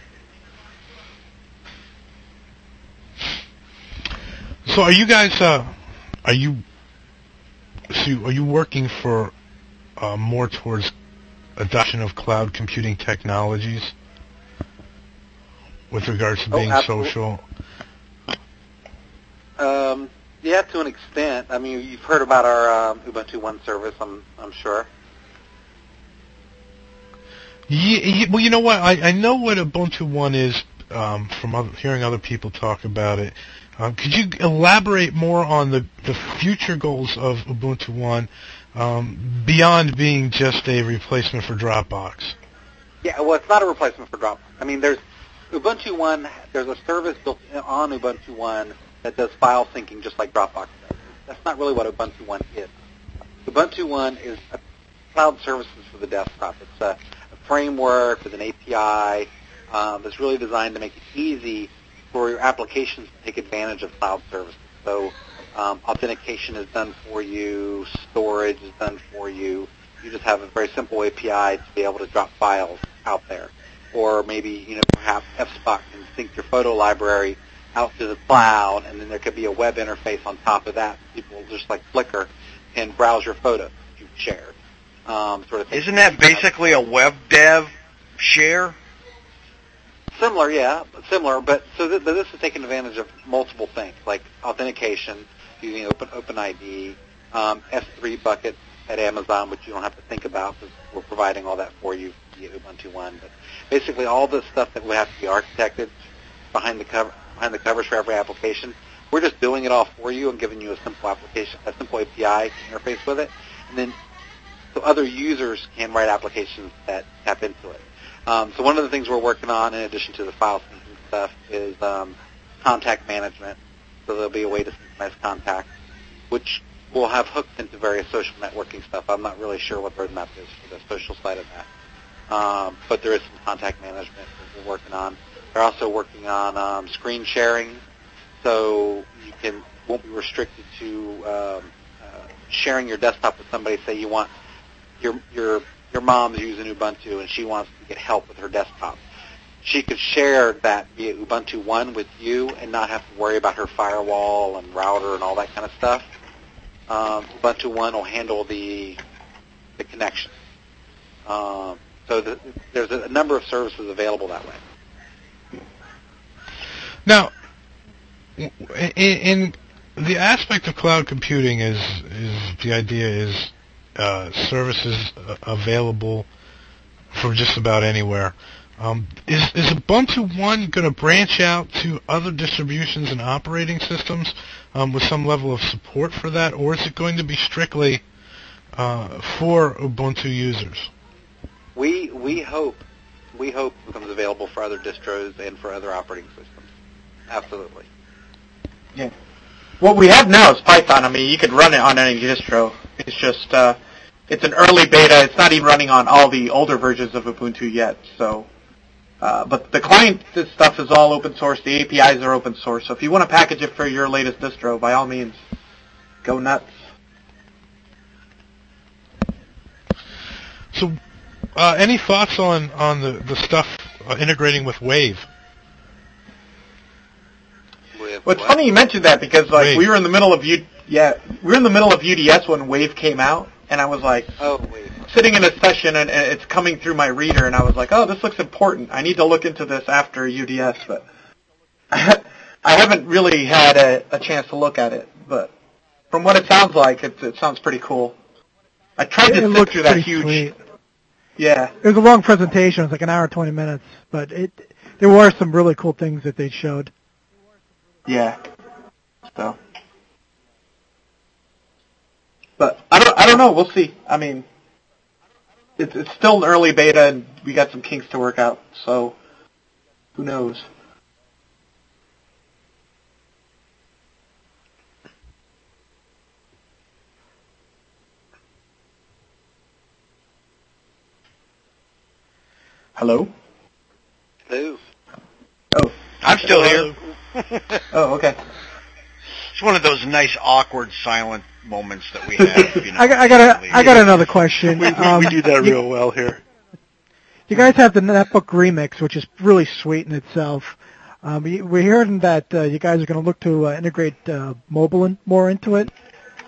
So are you guys, are you working for more towards adoption of cloud computing technologies with regards to being social?
Yeah, to an extent. I mean, you've heard about our Ubuntu One service, I'm sure.
Yeah, well, you know what? I know what Ubuntu One is from hearing other people talk about it. Could you elaborate more on the future goals of Ubuntu One beyond being just a replacement for Dropbox?
Yeah, well, it's not a replacement for Dropbox. I mean, there's Ubuntu One. There's a service built on Ubuntu One that does file syncing just like Dropbox does. That's not really what Ubuntu One is. Ubuntu One is a cloud services for the desktop. It's a framework with an API that's really designed to make it easy for your applications to take advantage of cloud services. So authentication is done for you, storage is done for you. You just have a very simple API to be able to drop files out there. Or maybe, perhaps FSpot can sync your photo library out to the cloud, and then there could be a web interface on top of that. People, just like Flickr, can browse your photos that you've shared. Sort of thing.
Isn't that basically a web dev share?
Similar, yeah, similar. But this is taking advantage of multiple things, like authentication using OpenID, S3 buckets at Amazon, which you don't have to think about because we're providing all that for you via Ubuntu One. But basically, all the stuff that would have to be architected behind the covers for every application, we're just doing it all for you and giving you a simple application, a simple API interface with it, and then so other users can write applications that tap into it. So one of the things we're working on, in addition to the file syncing stuff, is contact management. So there'll be a way to synchronize contacts, which will have hooked into various social networking stuff. I'm not really sure what the roadmap is for the social side of that. But there is some contact management that we're working on. They're also working on screen sharing, so you won't be restricted to sharing your desktop with somebody. Say you want your mom's using Ubuntu and she wants to get help with her desktop. She could share that via Ubuntu One with you and not have to worry about her firewall and router and all that kind of stuff. Ubuntu One will handle the connection. So there's a number of services available that way.
Now, in the aspect of cloud computing is the idea is services available from just about anywhere. Is Ubuntu One going to branch out to other distributions and operating systems with some level of support for that, or is it going to be strictly for Ubuntu users?
We hope it becomes available for other distros and for other operating systems. Absolutely.
Yeah. What we have now is Python. I mean, you could run it on any distro. It's just it's an early beta. It's not even running on all the older versions of Ubuntu yet. So, but the client stuff is all open source. The APIs are open source. So if you want to package it for your latest distro, by all means, go nuts.
So, any thoughts on the stuff integrating with Wave?
Well, it's funny you mentioned that because we were in the middle of UDS when Wave came out, and I was like,
Oh, wait.
sitting in a session, and it's coming through my reader, and I was like, oh, this looks important. I need to look into this after UDS, but I haven't really had a chance to look at it. But from what it sounds like, it sounds pretty cool. I tried to sit through that huge...
Sweet.
Yeah.
It was a long presentation. It was like an hour and 20 minutes, but there were some really cool things that they showed.
Yeah. So... But I don't know. We'll see. I mean, it's still an early beta, and we got some kinks to work out. So, who knows? Hello?
Hello.
Oh,
I'm still here.
Oh, okay.
It's one of those nice, awkward, silent moments that we have. You know,
I got another question.
We do that real well here.
You guys have the Netbook Remix, which is really sweet in itself. We're hearing that you guys are going to look to integrate Moblin more into it.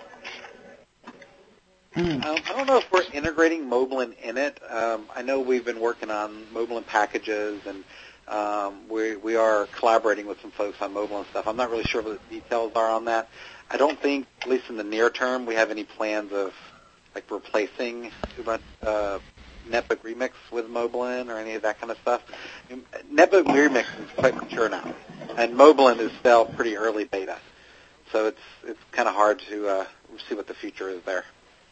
I don't know if we're integrating Moblin in it. I know we've been working on Moblin packages, and we are collaborating with some folks on Moblin stuff. I'm not really sure what the details are on that. I don't think, at least in the near term, we have any plans of like replacing Netbook Remix with Moblin or any of that kind of stuff. Netbook Remix is quite mature now, and Moblin is still pretty early beta, so it's kind of hard to see what the future is there.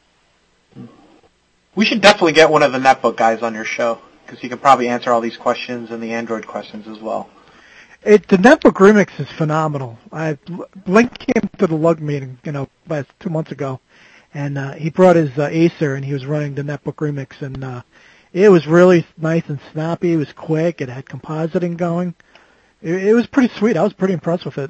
We should definitely get one of the Netbook guys on your show, because he can probably answer all these questions and the Android questions as well.
The Netbook Remix is phenomenal. Link came to the Lug meeting, about 2 months ago, and he brought his Acer, and he was running the Netbook Remix, and it was really nice and snappy. It was quick. It had compositing going. It was pretty sweet. I was pretty impressed with it.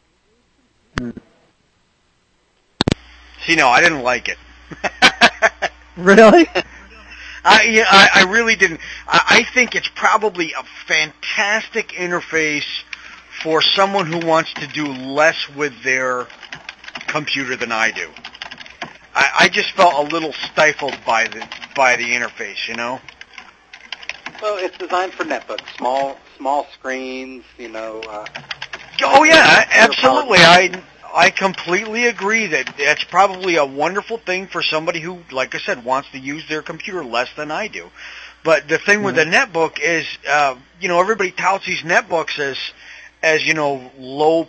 See, no, I didn't like it.
Really?
I really didn't. I think it's probably a fantastic interface for someone who wants to do less with their computer than I do. I just felt a little stifled by the interface, you know?
Well, it's designed for netbooks, small screens,
Oh yeah, absolutely. I completely agree that that's probably a wonderful thing for somebody who, like I said, wants to use their computer less than I do. But the thing with the netbook is, everybody touts these netbooks as low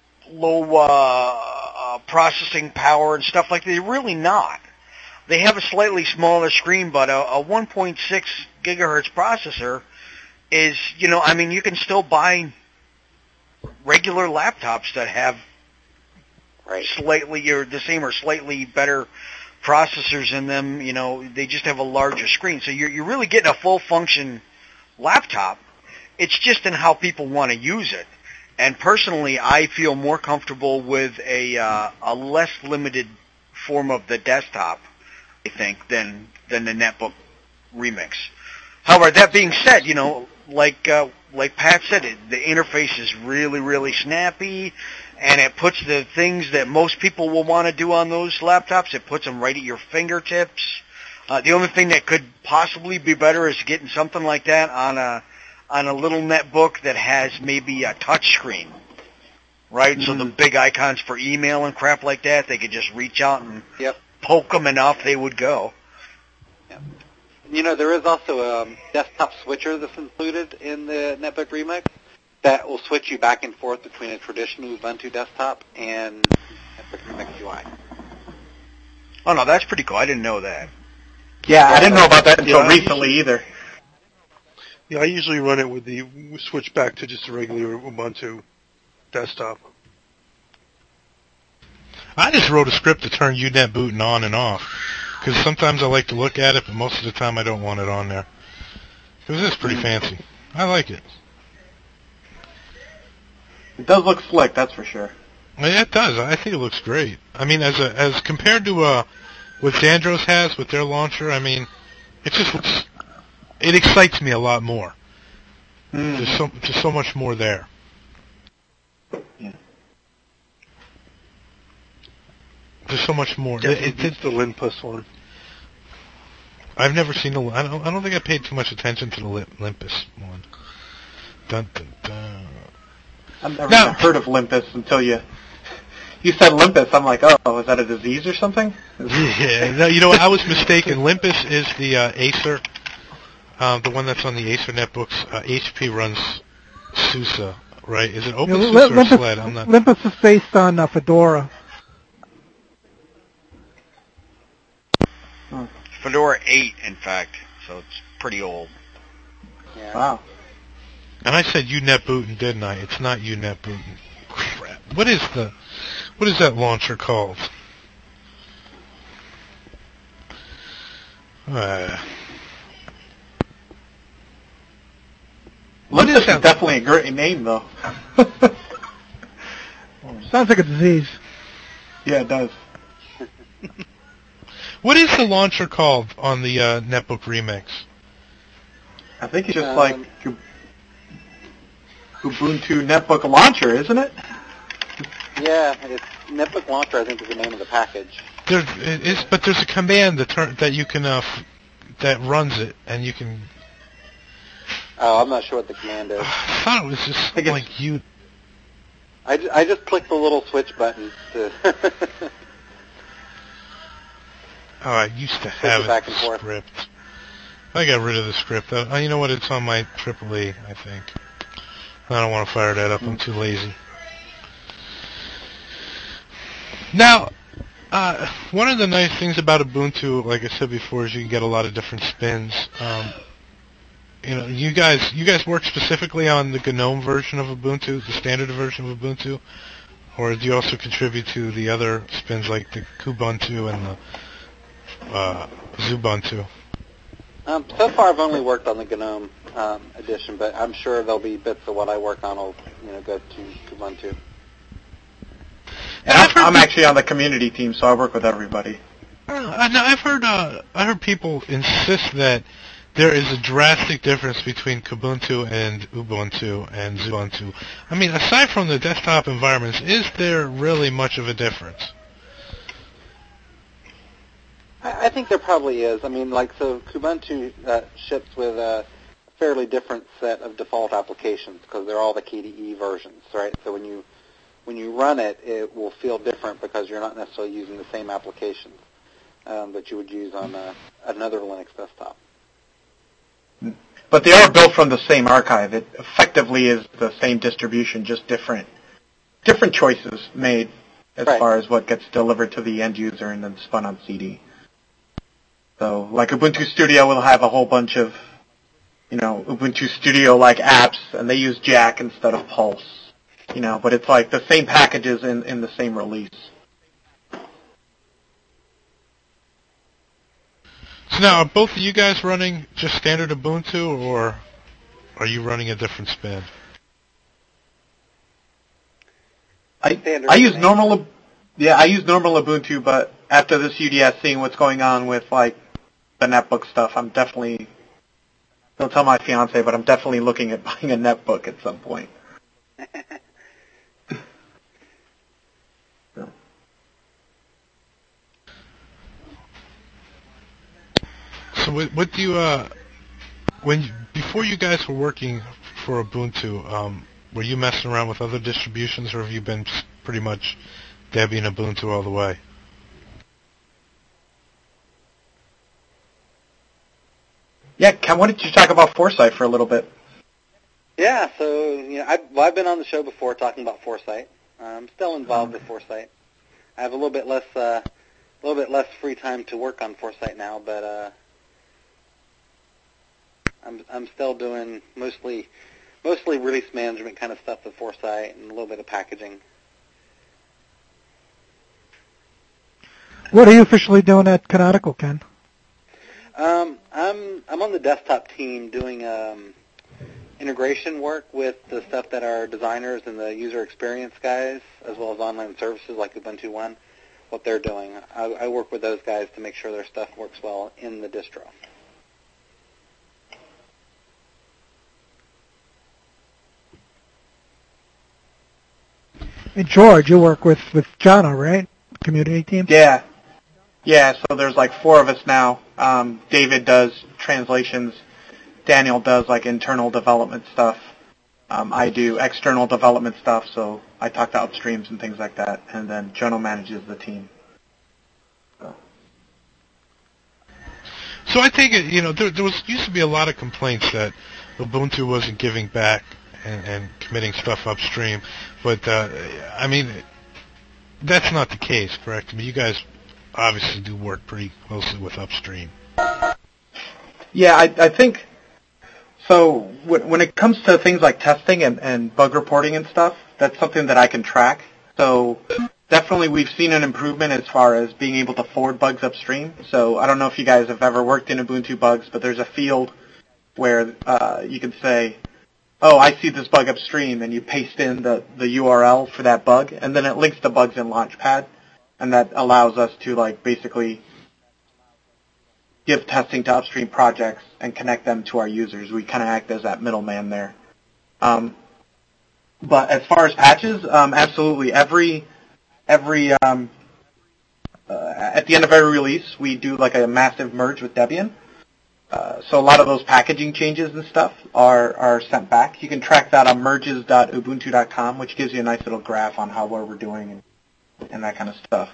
processing power and stuff like that. They're really not. They have a slightly smaller screen, but a 1.6 gigahertz processor is, you can still buy regular laptops that have slightly or the same or slightly better processors in them. They just have a larger screen. So you're really getting a full function laptop. It's just in how people want to use it. And personally, I feel more comfortable with a less limited form of the desktop, I think, than the Netbook Remix. However, that being said, like Pat said, the interface is really, really snappy, and it puts the things that most people will want to do on those laptops, it puts them right at your fingertips. The only thing that could possibly be better is getting something like that on a little netbook that has maybe a touch screen, right? So the big icons for email and crap like that, they could just reach out and poke them enough, they would go.
There is also a desktop switcher that's included in the Netbook Remix that will switch you back and forth between a traditional Ubuntu desktop and Netbook Remix UI.
Oh, no, that's pretty cool. I didn't know that.
Yeah, I didn't know about that until recently either.
Yeah, I usually run it with the switch back to just a regular Ubuntu desktop.
I just wrote a script to turn UNet booting on and off, because sometimes I like to look at it, but most of the time I don't want it on there. Because it's pretty fancy. I like it.
It does look slick, that's for sure.
Yeah, it does. I think it looks great. I mean, as compared to what Xandros has with their launcher, I mean, it just looks... It excites me a lot more. There's so much more there.
Yeah.
There's so much more.
It's the Linpus one.
I've never seen the. I don't think I paid too much attention to the Olympus one. Dun dun dun.
I've never even heard of Olympus until you said Olympus. I'm like, oh, is that a disease or something?
Yeah, no, you know what? I was mistaken. Olympus is the Acer, the one that's on the Acer netbooks. HP runs SUSE, right? Is it OpenSUSE or SLED? I'm not.
Olympus is based on Fedora.
Fedora 8, in fact, so it's pretty old.
Yeah.
Wow.
And I said UNetbootin, didn't I? It's not UNetbootin. Crap. What is that launcher called?
Olympus is definitely a great name, though.
Sounds like a disease.
Yeah, it does.
What is the launcher called on the Netbook Remix?
I think it's just like Ubuntu Netbook Launcher, isn't it?
Yeah, it's Netbook Launcher, I think, is the name of the package.
But there's a command that you can that runs it, and you can.
Oh, I'm not sure what the command is.
I thought it was just like you.
I just clicked the little switch button to.
Oh, I used to have
back
a
and forth.
script. I got rid of the script. You know what? It's on my AAA, I think. I don't want to fire that up. I'm too lazy. Now, one of the nice things about Ubuntu, like I said before, is you can get a lot of different spins. You know, you guys work specifically on the GNOME version of Ubuntu, the standard version of Ubuntu, or do you also contribute to the other spins like the Kubuntu and the Xubuntu?
So far, I've only worked on the GNOME edition, but I'm sure there'll be bits of what I work on will, go to Ubuntu.
And I'm actually on the community team, so I work with everybody.
I heard people insist that there is a drastic difference between Kubuntu and Ubuntu and Xubuntu. I mean, aside from the desktop environments, is there really much of a difference?
I think there probably is. I mean, so Kubuntu ships with a fairly different set of default applications because they're all the KDE versions, right? So when you run it, it will feel different because you're not necessarily using the same applications that you would use on another Linux desktop.
But they are built from the same archive. It effectively is the same distribution, just different choices made as far as what gets delivered to the end user and then spun on CD. So, like Ubuntu Studio will have a whole bunch of, Ubuntu Studio-like apps, and they use Jack instead of Pulse. But it's like the same packages in the same release.
So now, are both of you guys running just standard Ubuntu, or are you running a different spin?
I use normal Ubuntu, but after this UDS, seeing what's going on with like the netbook stuff, I'm definitely, don't tell my fiance, but I'm definitely looking at buying a netbook at some point.
So what do you, before you guys were working for Ubuntu, were you messing around with other distributions, or have you been pretty much Debian and Ubuntu all the way?
Yeah, Ken, why don't you talk about Foresight for a little bit?
Yeah, so I've been on the show before talking about Foresight. I'm still involved with Foresight. I have a little bit less free time to work on Foresight now, but I'm still doing mostly release management kind of stuff with Foresight and a little bit of packaging.
What are you officially doing at Canonical, Ken?
I'm on the desktop team doing integration work with the stuff that our designers and the user experience guys, as well as online services like Ubuntu One, what they're doing. I work with those guys to make sure their stuff works well in the distro.
And George, you work with Jono, right? Community team?
Yeah. Yeah, so there's like 4 of us now David does translations. Daniel does like internal development stuff. I do external development stuff, so I talk to upstreams and things like that. And then Jono manages the team.
So I take it, there used to be a lot of complaints that Ubuntu wasn't giving back and committing stuff upstream, but I mean, that's not the case, correct? I mean, you guys obviously do work pretty closely with upstream.
Yeah, I think so. When it comes to things like testing and bug reporting and stuff, that's something that I can track. So definitely we've seen an improvement as far as being able to forward bugs upstream. So I don't know if you guys have ever worked in Ubuntu bugs, but there's a field where you can say, oh, I see this bug upstream, and you paste in the URL for that bug, and then it links to bugs in Launchpad, and that allows us to like basically give testing to upstream projects and connect them to our users. We kind of act as that middleman there. But as far as patches, absolutely at the end of every release, we do like a massive merge with Debian. So a lot of those packaging changes and stuff are sent back. You can track that on merges.ubuntu.com, which gives you a nice little graph on how well we're doing and that kind of stuff.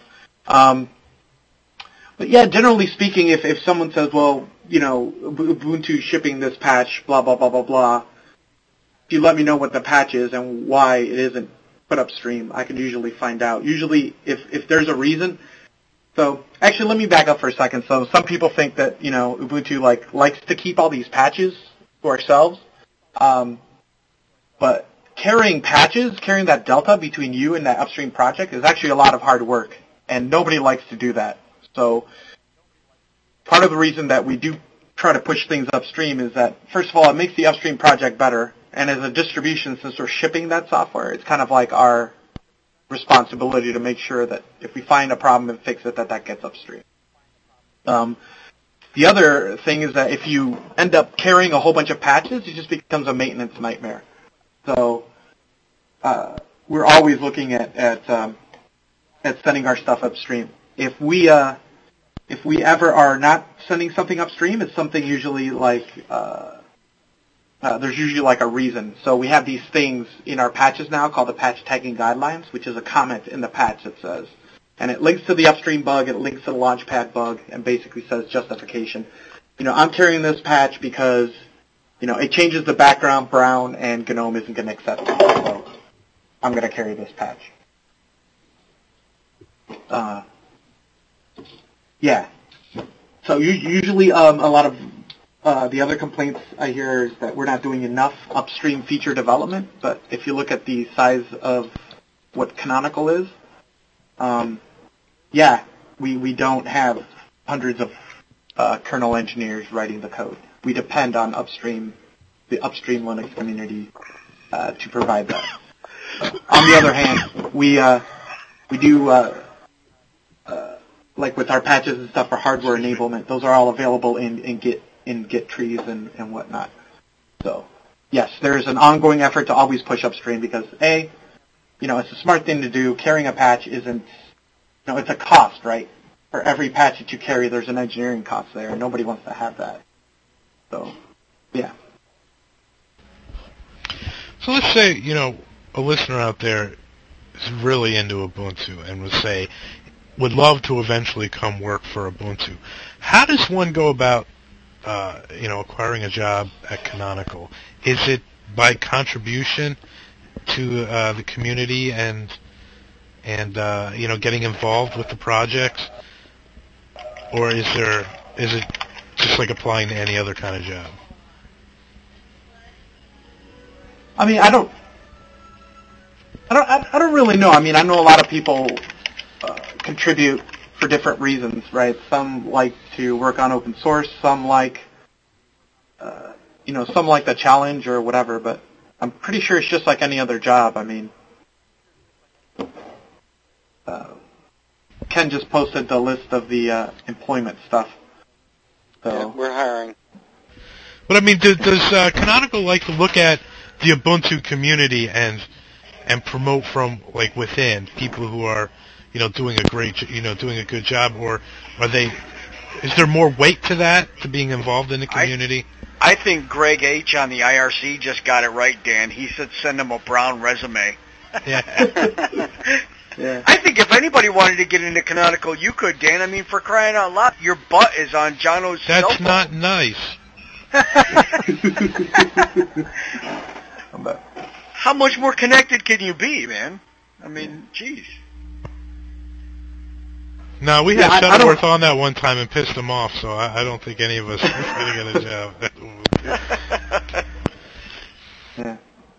But yeah, generally speaking, if someone says, well, Ubuntu shipping this patch, blah, blah, blah, blah, blah, if you let me know what the patch is and why it isn't put upstream, I can usually find out. Usually if there's a reason. So actually, let me back up for a second. So some people think that, Ubuntu likes to keep all these patches to ourselves. But carrying that delta between you and that upstream project is actually a lot of hard work, and nobody likes to do that. So part of the reason that we do try to push things upstream is that, first of all, it makes the upstream project better. And as a distribution, since we're shipping that software, it's kind of like our responsibility to make sure that if we find a problem and fix it, that gets upstream. The other thing is that if you end up carrying a whole bunch of patches, it just becomes a maintenance nightmare. So we're always looking at sending our stuff upstream. If we ever are not sending something upstream, it's something usually like there's usually like a reason. So we have these things in our patches now called the patch tagging guidelines, which is a comment in the patch that says, and it links to the upstream bug, it links to the Launchpad bug, and basically says justification. I'm carrying this patch because, it changes the background brown and GNOME isn't going to accept it. So I'm going to carry this patch. Yeah. So usually a lot of the other complaints I hear is that we're not doing enough upstream feature development, but if you look at the size of what Canonical is, we don't have hundreds of kernel engineers writing the code. We depend on the upstream Linux community to provide that. On the other hand, we do like with our patches and stuff for hardware enablement, those are all available in Git trees and whatnot. So yes, there's an ongoing effort to always push upstream because it's a smart thing to do. Carrying a patch isn't, it's a cost, right? For every patch that you carry, there's an engineering cost there, and nobody wants to have that. So, yeah.
So let's say, a listener out there is really into Ubuntu and would love to eventually come work for Ubuntu. How does one go about, acquiring a job at Canonical? Is it by contribution to the community and getting involved with the projects, or is it just like applying to any other kind of job?
I mean, I don't really know. I mean, I know a lot of people contribute for different reasons, right? Some like to work on open source, some like the challenge or whatever, but I'm pretty sure it's just like any other job. I mean, Ken just posted the list of the employment stuff. So
yeah, we're hiring.
But I mean, does Canonical like to look at the Ubuntu community and promote from like within people who are doing a good job, or are they Is there more weight to that, to being involved in the community?
I think Greg H. on the IRC just got it right, Dan. He said send him a brown resume.
Yeah.
Yeah.
I think if anybody wanted to get into Canonical, you could, Dan. I mean, for crying out loud, your butt is on Jono's cell
That's
phone.
not nice.
How much more connected can you be, man? I mean, jeez.
No, we
Yeah,
had
I
Shuttleworth on that one time and pissed him off, so I don't think any of us are going to get a job.
Yeah.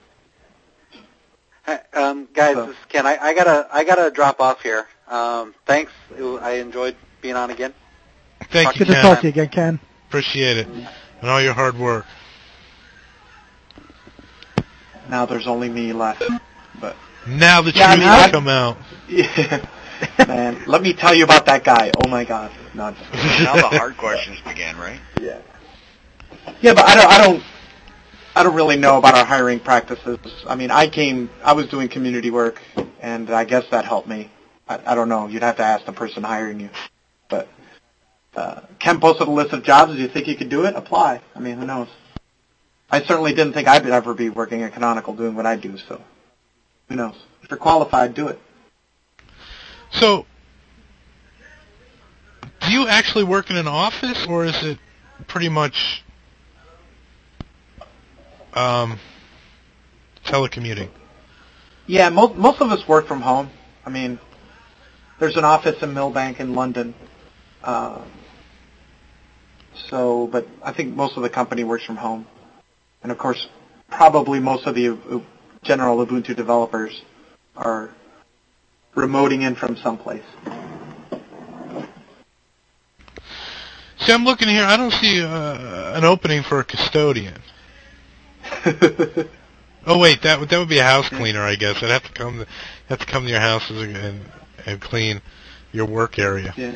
Guys, this is Ken. I gotta drop off here. Thanks. I enjoyed being on again.
Thank you,
Good to
Ken.
talk to you again, Ken.
Appreciate it. And all your hard work.
Now there's only me left. But
Now the truth
Yeah, I mean,
has come out.
yeah, man, let me tell you about that guy. Oh my God. No,
Now the hard questions began, right?
yeah. Yeah, but I don't really know about our hiring practices. I mean, I was doing community work, and I guess that helped me. I don't know. You'd have to ask the person hiring you. But Ken posted a list of jobs. Do you think you could do it? Apply. I mean, who knows? I certainly didn't think I'd ever be working at Canonical doing what I do, so who knows? If you're qualified, do it.
So, do you actually work in an office, or is it pretty much telecommuting?
Yeah, most of us work from home. I mean, there's an office in Millbank in London. But I think most of the company works from home. And of course, probably most of the general Ubuntu developers are remoting in from someplace.
See, I'm looking here. I don't see an opening for a custodian. Oh wait, that would be a house cleaner, I guess. I'd have to come to your houses and clean your work area.
Yeah.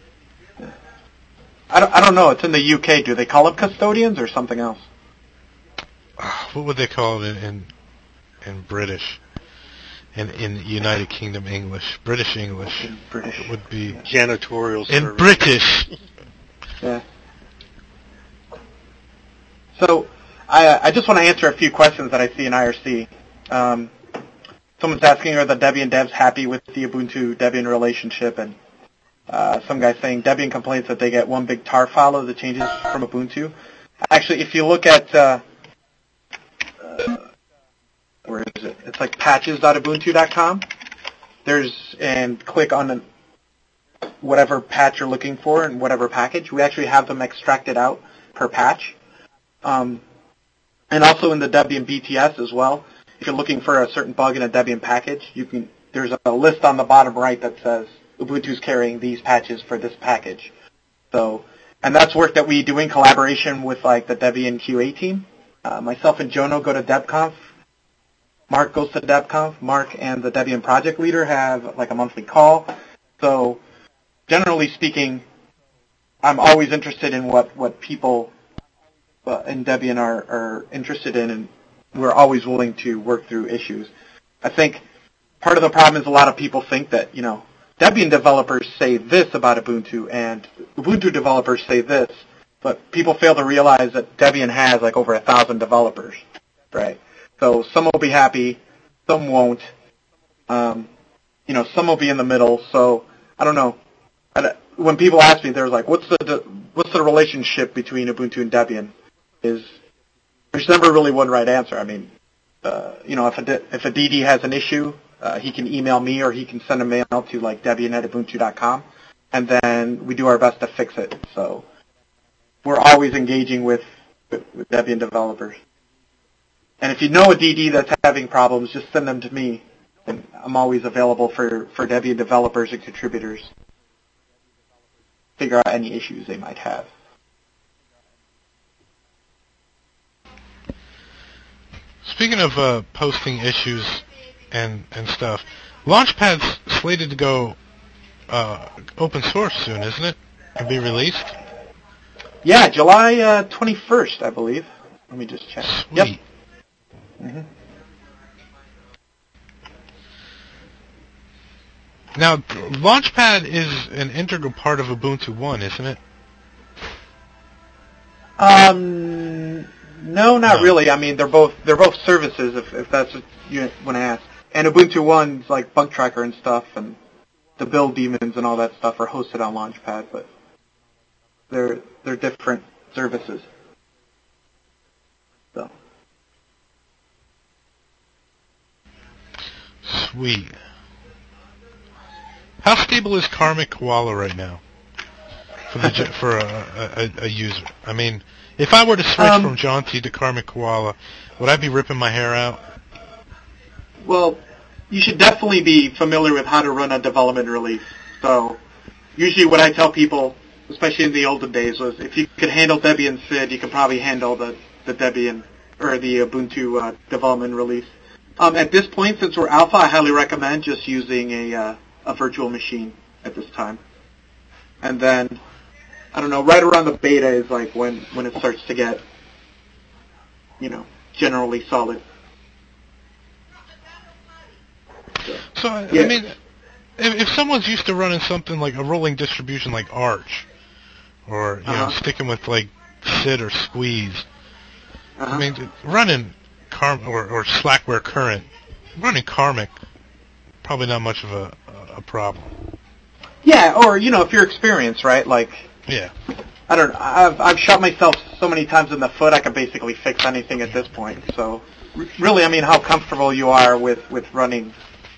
I don't know. It's in the UK. Do they call it custodians or something else?
What would they call it in British? And in United Kingdom English, British English,
British.
It would be
Janitorial
in
service.
British.
Yeah. So I just want to answer a few questions that I see in IRC. Someone's asking, are the Debian devs happy with the Ubuntu Debian relationship? And some guy's saying Debian complains that they get one big tar file of the changes from Ubuntu. Actually, if you look at where is it? It's like patches.ubuntu.com. And click on whatever patch you're looking for and whatever package. We actually have them extracted out per patch. And also in the Debian BTS as well. If you're looking for a certain bug in a Debian package, there's a list on the bottom right that says Ubuntu's carrying these patches for this package. And that's work that we do in collaboration with like the Debian QA team. Myself and Jono go to DebConf. Mark goes to DebConf. Mark and the Debian project leader have like a monthly call. So generally speaking, I'm always interested in what people in Debian are interested in, and we're always willing to work through issues. I think part of the problem is a lot of people think that, Debian developers say this about Ubuntu and Ubuntu developers say this, but people fail to realize that Debian has like over 1,000 developers, right? So some will be happy, some won't. Some will be in the middle. So I don't know. When people ask me, they're like, "What's the relationship between Ubuntu and Debian?" There's never really one right answer. I mean, if a DD has an issue, he can email me or he can send a mail to like debian@ubuntu.com, and then we do our best to fix it. So we're always engaging with Debian developers. And if you know a DD that's having problems, just send them to me. And I'm always available for Debian developers and contributors. Figure out any issues they might have.
Speaking of posting issues and stuff, Launchpad's slated to go open source soon, isn't it? And be released?
Yeah, July 21st, I believe. Let me just check.
Sweet.
Yep. Mm-hmm.
Now, Launchpad is an integral part of Ubuntu 1, isn't it?
No, not really. I mean, they're both services, if that's what you want to ask. And Ubuntu One's like Bug Tracker and stuff, and the build daemons and all that stuff are hosted on Launchpad, but they're different services. So.
Sweet. How stable is Karmic Koala right now for a user? I mean, if I were to switch from Jaunty to Karmic Koala, would I be ripping my hair out?
Well, you should definitely be familiar with how to run a development release. So, usually what I tell people, especially in the olden days, was if you could handle Debian SID, you could probably handle the Debian or the Ubuntu development release. At this point, since we're alpha, I highly recommend just using a virtual machine at this time. And then, I don't know, right around the beta is like when it starts to get, generally solid.
So, I mean, if someone's used to running something like a rolling distribution like Arch, or, sticking with like SID or Squeeze, I mean, running or Slackware Current, running Karmic, probably not much of a problem.
Yeah, or, if you're experienced, right? Like,
yeah.
I don't know. I've shot myself so many times in the foot, I can basically fix anything at this point. So, really, I mean, how comfortable you are with running,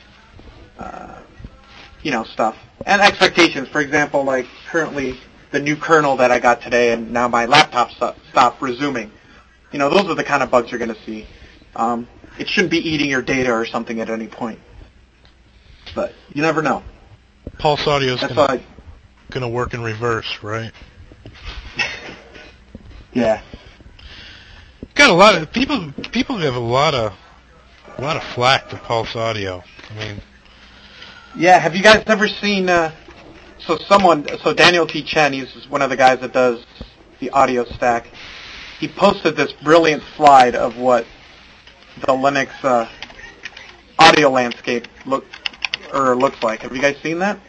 stuff. And expectations. For example, like, currently, the new kernel that I got today, and now my laptop stopped resuming. Those are the kind of bugs you're going to see. It shouldn't be eating your data or something at any point. But you never know.
Pulse Audio is going to work in reverse, right?
Yeah.
Got a lot of people give a lot of flack to Pulse Audio. I mean,
yeah. Have you guys ever seen? So Daniel T. Chen, he's one of the guys that does the audio stack. He posted this brilliant slide of what the Linux audio landscape looks like. Have you guys seen that?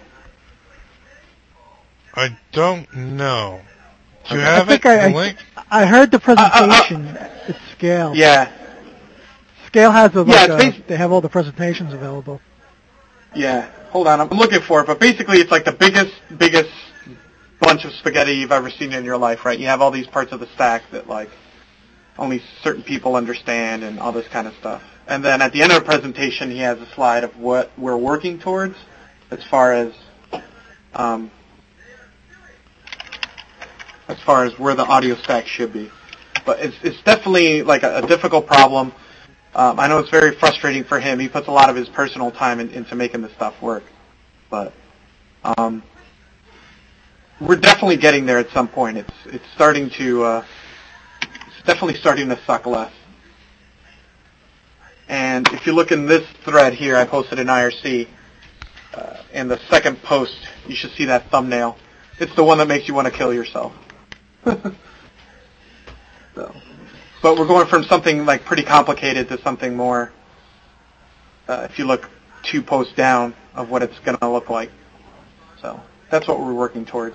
I don't know. Do you have it? Link?
I heard the presentation at Scale.
Yeah.
Scale has they have all the presentations available.
Yeah. Hold on, I'm looking for it, but basically it's like the biggest bunch of spaghetti you've ever seen in your life, right? You have all these parts of the stack that like only certain people understand and all this kind of stuff. And then at the end of the presentation, he has a slide of what we're working towards as far as where the audio stack should be. But it's definitely like a difficult problem. I know it's very frustrating for him. He puts a lot of his personal time into making this stuff work. But we're definitely getting there at some point. It's starting to it's definitely starting to suck less. And if you look in this thread here, I posted in IRC. In the second post, you should see that thumbnail. It's the one that makes you want to kill yourself. But we're going from something like pretty complicated to something more, if you look 2 posts down, of what it's going to look like. So that's what we're working towards.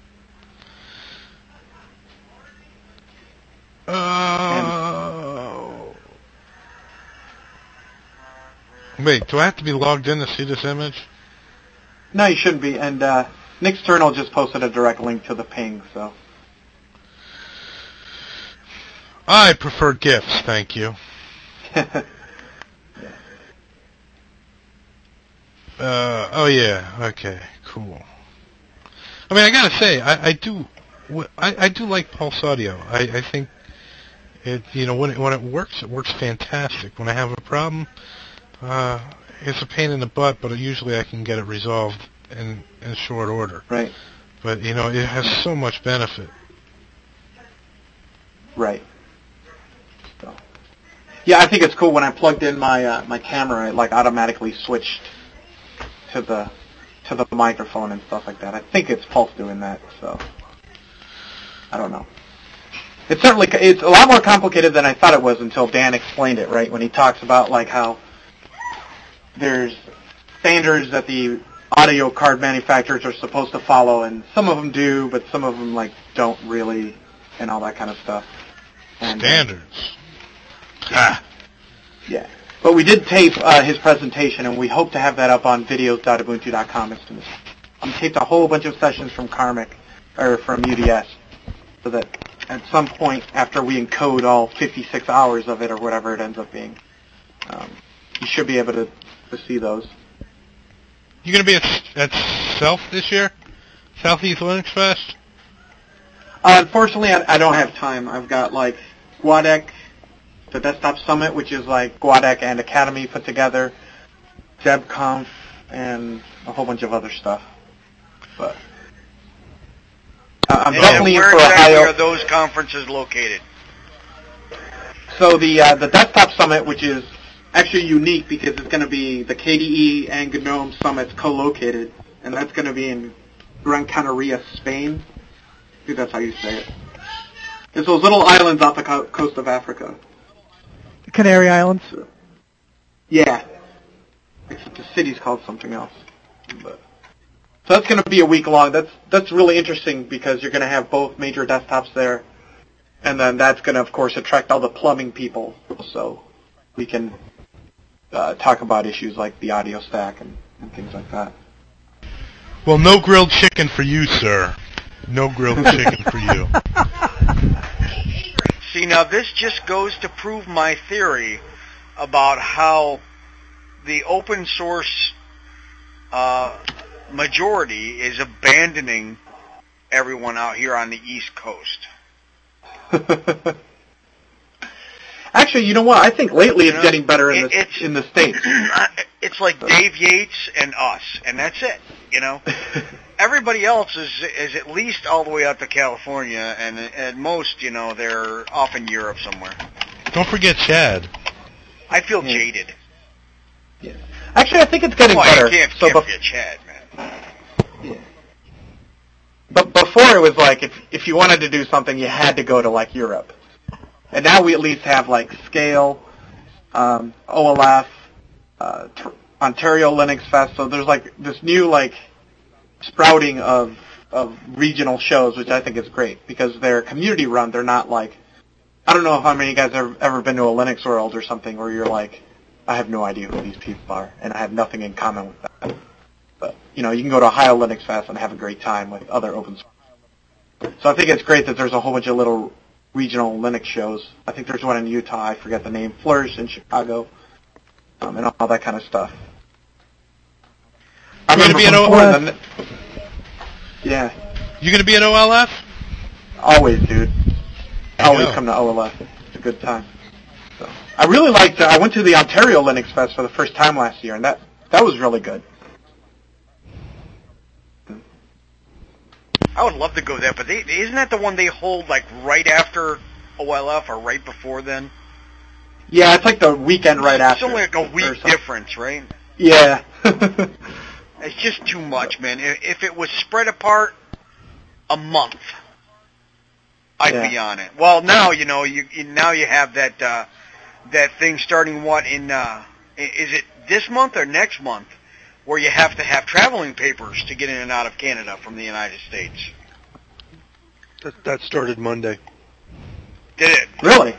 Wait, do I have to be logged in to see this image?
No, you shouldn't be. And Nixternal just posted a direct link to the ping, so.
I prefer GIFs, thank you. Oh yeah, okay, cool. I mean, I gotta say, I do like Pulse Audio. I think it, when it works fantastic. When I have a problem, it's a pain in the butt, but usually I can get it resolved in short order.
Right.
But it has so much benefit.
Right. So. Yeah, I think it's cool. When I plugged in my camera, it like automatically switched to the microphone and stuff like that. I think it's Pulse doing that. So I don't know. It's a lot more complicated than I thought it was until Dan explained it. Right, when he talks about like how there's standards that the audio card manufacturers are supposed to follow, and some of them do, but some of them like don't really and all that kind of stuff. And,
Standards. Ha.
Yeah. But we did tape his presentation, and we hope to have that up on videos.ubuntu.com as soon as we taped a whole bunch of sessions from Karmic, or from UDS, so that at some point after we encode all 56 hours of it or whatever it ends up being, you should be able to see those.
You going to be at South this year? Southeast Linux Fest?
Unfortunately, I don't have time. I've got like GUADEC, the Desktop Summit, which is like GUADEC and Academy put together, DebConf, and a whole bunch of other stuff. But I'm definitely in for
where exactly
Ohio.
are those conferences located?
So the Desktop Summit, which is actually unique because it's going to be the KDE and GNOME Summits co-located, and that's going to be in Gran Canaria, Spain. I think that's how you say it. It's those little islands off the coast of Africa.
The Canary Islands?
Yeah. Except the city's called something else. But, so that's going to be a week long. That's really interesting because you're going to have both major desktops there, and then that's going to, of course, attract all the plumbing people. So we can talk about issues like the audio stack and things like that.
Well, no grilled chicken for you, sir. No grilled chicken for you.
See, now this just goes to prove my theory about how the open source majority is abandoning everyone out here on the East Coast.
Actually, you know what? I think lately it's getting better in the States.
It's like Dave Yates and us, and that's it, you know? Everybody else is at least all the way out to California, and at most, you know, they're off in Europe somewhere.
Don't forget Chad.
I feel jaded.
Yeah. Actually, I think it's getting better.
You can't forget Chad, man.
Yeah. But before it was like, if you wanted to do something, you had to go to, like, Europe. And now we at least have, like, Scale, OLF, Ontario Linux Fest, so there's, like, this new, like, sprouting of regional shows, which I think is great, because they're community run. They're not like, I don't know how many of you guys have ever been to a Linux World or something where you're like, I have no idea who these people are, and I have nothing in common with them. But, you know, you can go to Ohio Linux Fest and have a great time with other open source. So I think it's great that there's a whole bunch of little regional Linux shows. I think there's one in Utah, I forget the name, Flourish in Chicago, and all that kind of stuff. I'm going to be at OLF. Yeah.
You going to be at OLF?
Always, dude. Always come to OLF. It's a good time. So, I really liked I went to the Ontario Linux Fest for the first time last year, and that was really good.
I would love to go there, but isn't that the one they hold, like, right after OLF or right before then?
Yeah, it's like the weekend right after.
It's only like a week difference, right?
Yeah.
It's just too much, man. If it was spread apart a month, I'd be on it. Well, now, you know, now you have that thing starting in is it this month or next month, where you have to have traveling papers to get in and out of Canada from the United States.
That started Monday.
Did it?
Really?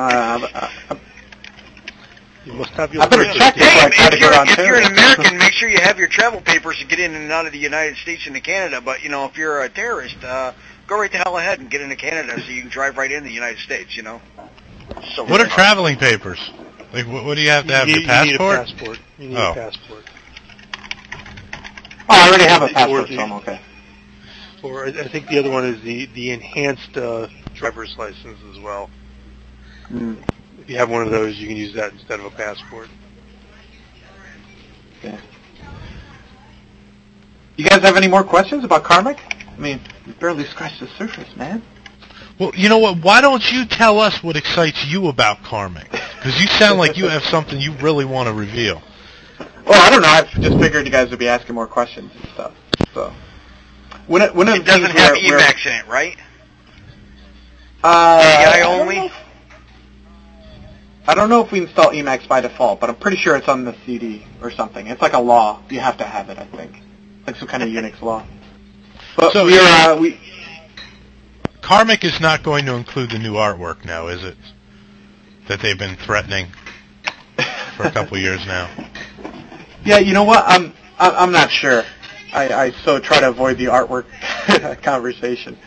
You must have your.
I better check
if you're an American, make sure you have your travel papers to get in and out of the United States into Canada. But, you know, if you're a terrorist, go right the hell ahead and get into Canada so you can drive right in the United States, you know? So
what are traveling papers? Like, what do you have to have? Your passport?
You need a passport.
Oh, I already have a passport, so I'm okay.
Or I think the other one is the enhanced driver's license as well.
Mm.
If you have one of those, you can use that instead of a passport.
Okay. You guys have any more questions about Karmic? I mean, we barely scratched the surface, man.
Well, you know what? Why don't you tell us what excites you about Karmic? Because you sound like you have something you really want to reveal.
Well, I don't know. I just figured you guys would be asking more questions and stuff. So,
it doesn't have Emacs in it, right? AI only?
I don't know if we install Emacs by default, but I'm pretty sure it's on the CD or something. It's like a law. You have to have it, I think. Like some kind of Unix law. But
so Karmic is not going to include the new artwork now, is it? That they've been threatening for a couple years now.
Yeah, you know what? I'm not sure. I so try to avoid the artwork conversation.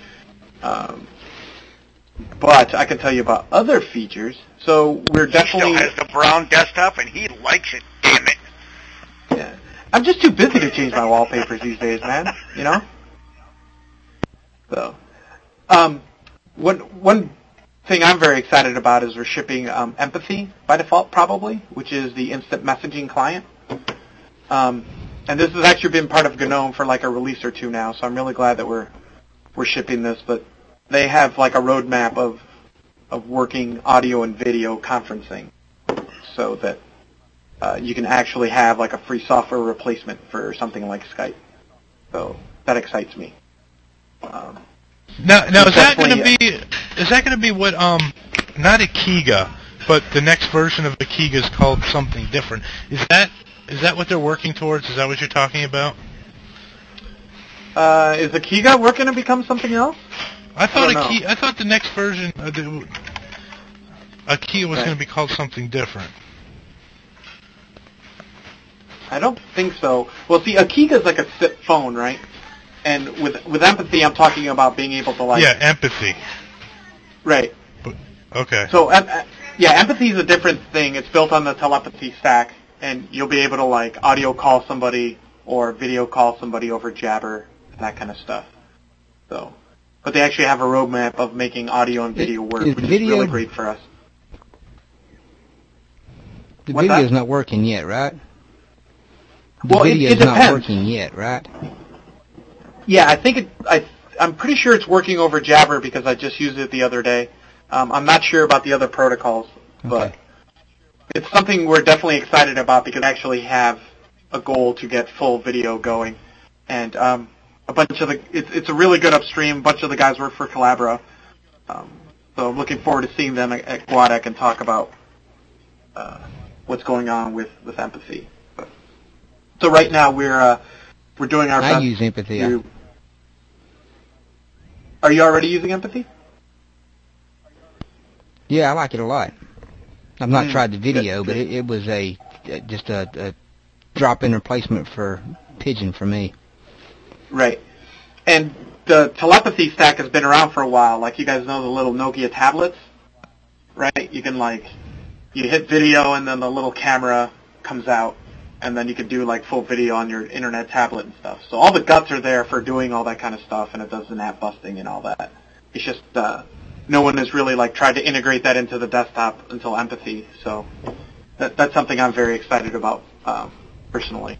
But I can tell you about other features. So we're definitely...
He still has the brown desktop, and he likes it, damn it.
Yeah. I'm just too busy to change my wallpapers these days, man. You know? So, one thing I'm very excited about is we're shipping Empathy by default, probably, which is the instant messaging client. And this has actually been part of GNOME for like a release or two now, so I'm really glad that we're shipping this. But they have like a roadmap of working audio and video conferencing, so that you can actually have like a free software replacement for something like Skype. So that excites me.
Now is that going to be what not Akiga, but the next version of Akiga is called something different? Is that what they're working towards? Is that what you're talking about?
Is Akiga working to become something else?
I thought the next version of Akiga was going to be called something different.
I don't think so. Well, see, Akiga is like a SIP phone, right? And with Empathy, I'm talking about being able to like...
Yeah, Empathy.
Right.
Okay.
So, Empathy is a different thing. It's built on the telepathy stack, and you'll be able to like audio call somebody or video call somebody over Jabber, that kind of stuff. So, but they actually have a roadmap of making audio and video work, which is really great for us.
The video's not working yet, right?
Well, it depends.
Not working yet, right?
Yeah, I think I'm pretty sure it's working over Jabber because I just used it the other day. I'm not sure about the other protocols, but it's something we're definitely excited about because we actually have a goal to get full video going. And a bunch of it's a really good upstream. A bunch of the guys work for Collabora, so I'm looking forward to seeing them at GuadEC and talk about what's going on with Empathy. So right now we're doing our best.
I use Empathy.
Are you already using Empathy?
Yeah, I like it a lot. I've not tried the video, but it was just a drop-in replacement for Pigeon for me.
Right. And the telepathy stack has been around for a while. Like, you guys know the little Nokia tablets, right? You can, you hit video and then the little camera comes out, and then you can do, full video on your internet tablet and stuff. So all the guts are there for doing all that kind of stuff, and it does the NAT busting and all that. It's just no one has really, tried to integrate that into the desktop until Empathy. So that's something I'm very excited about, personally.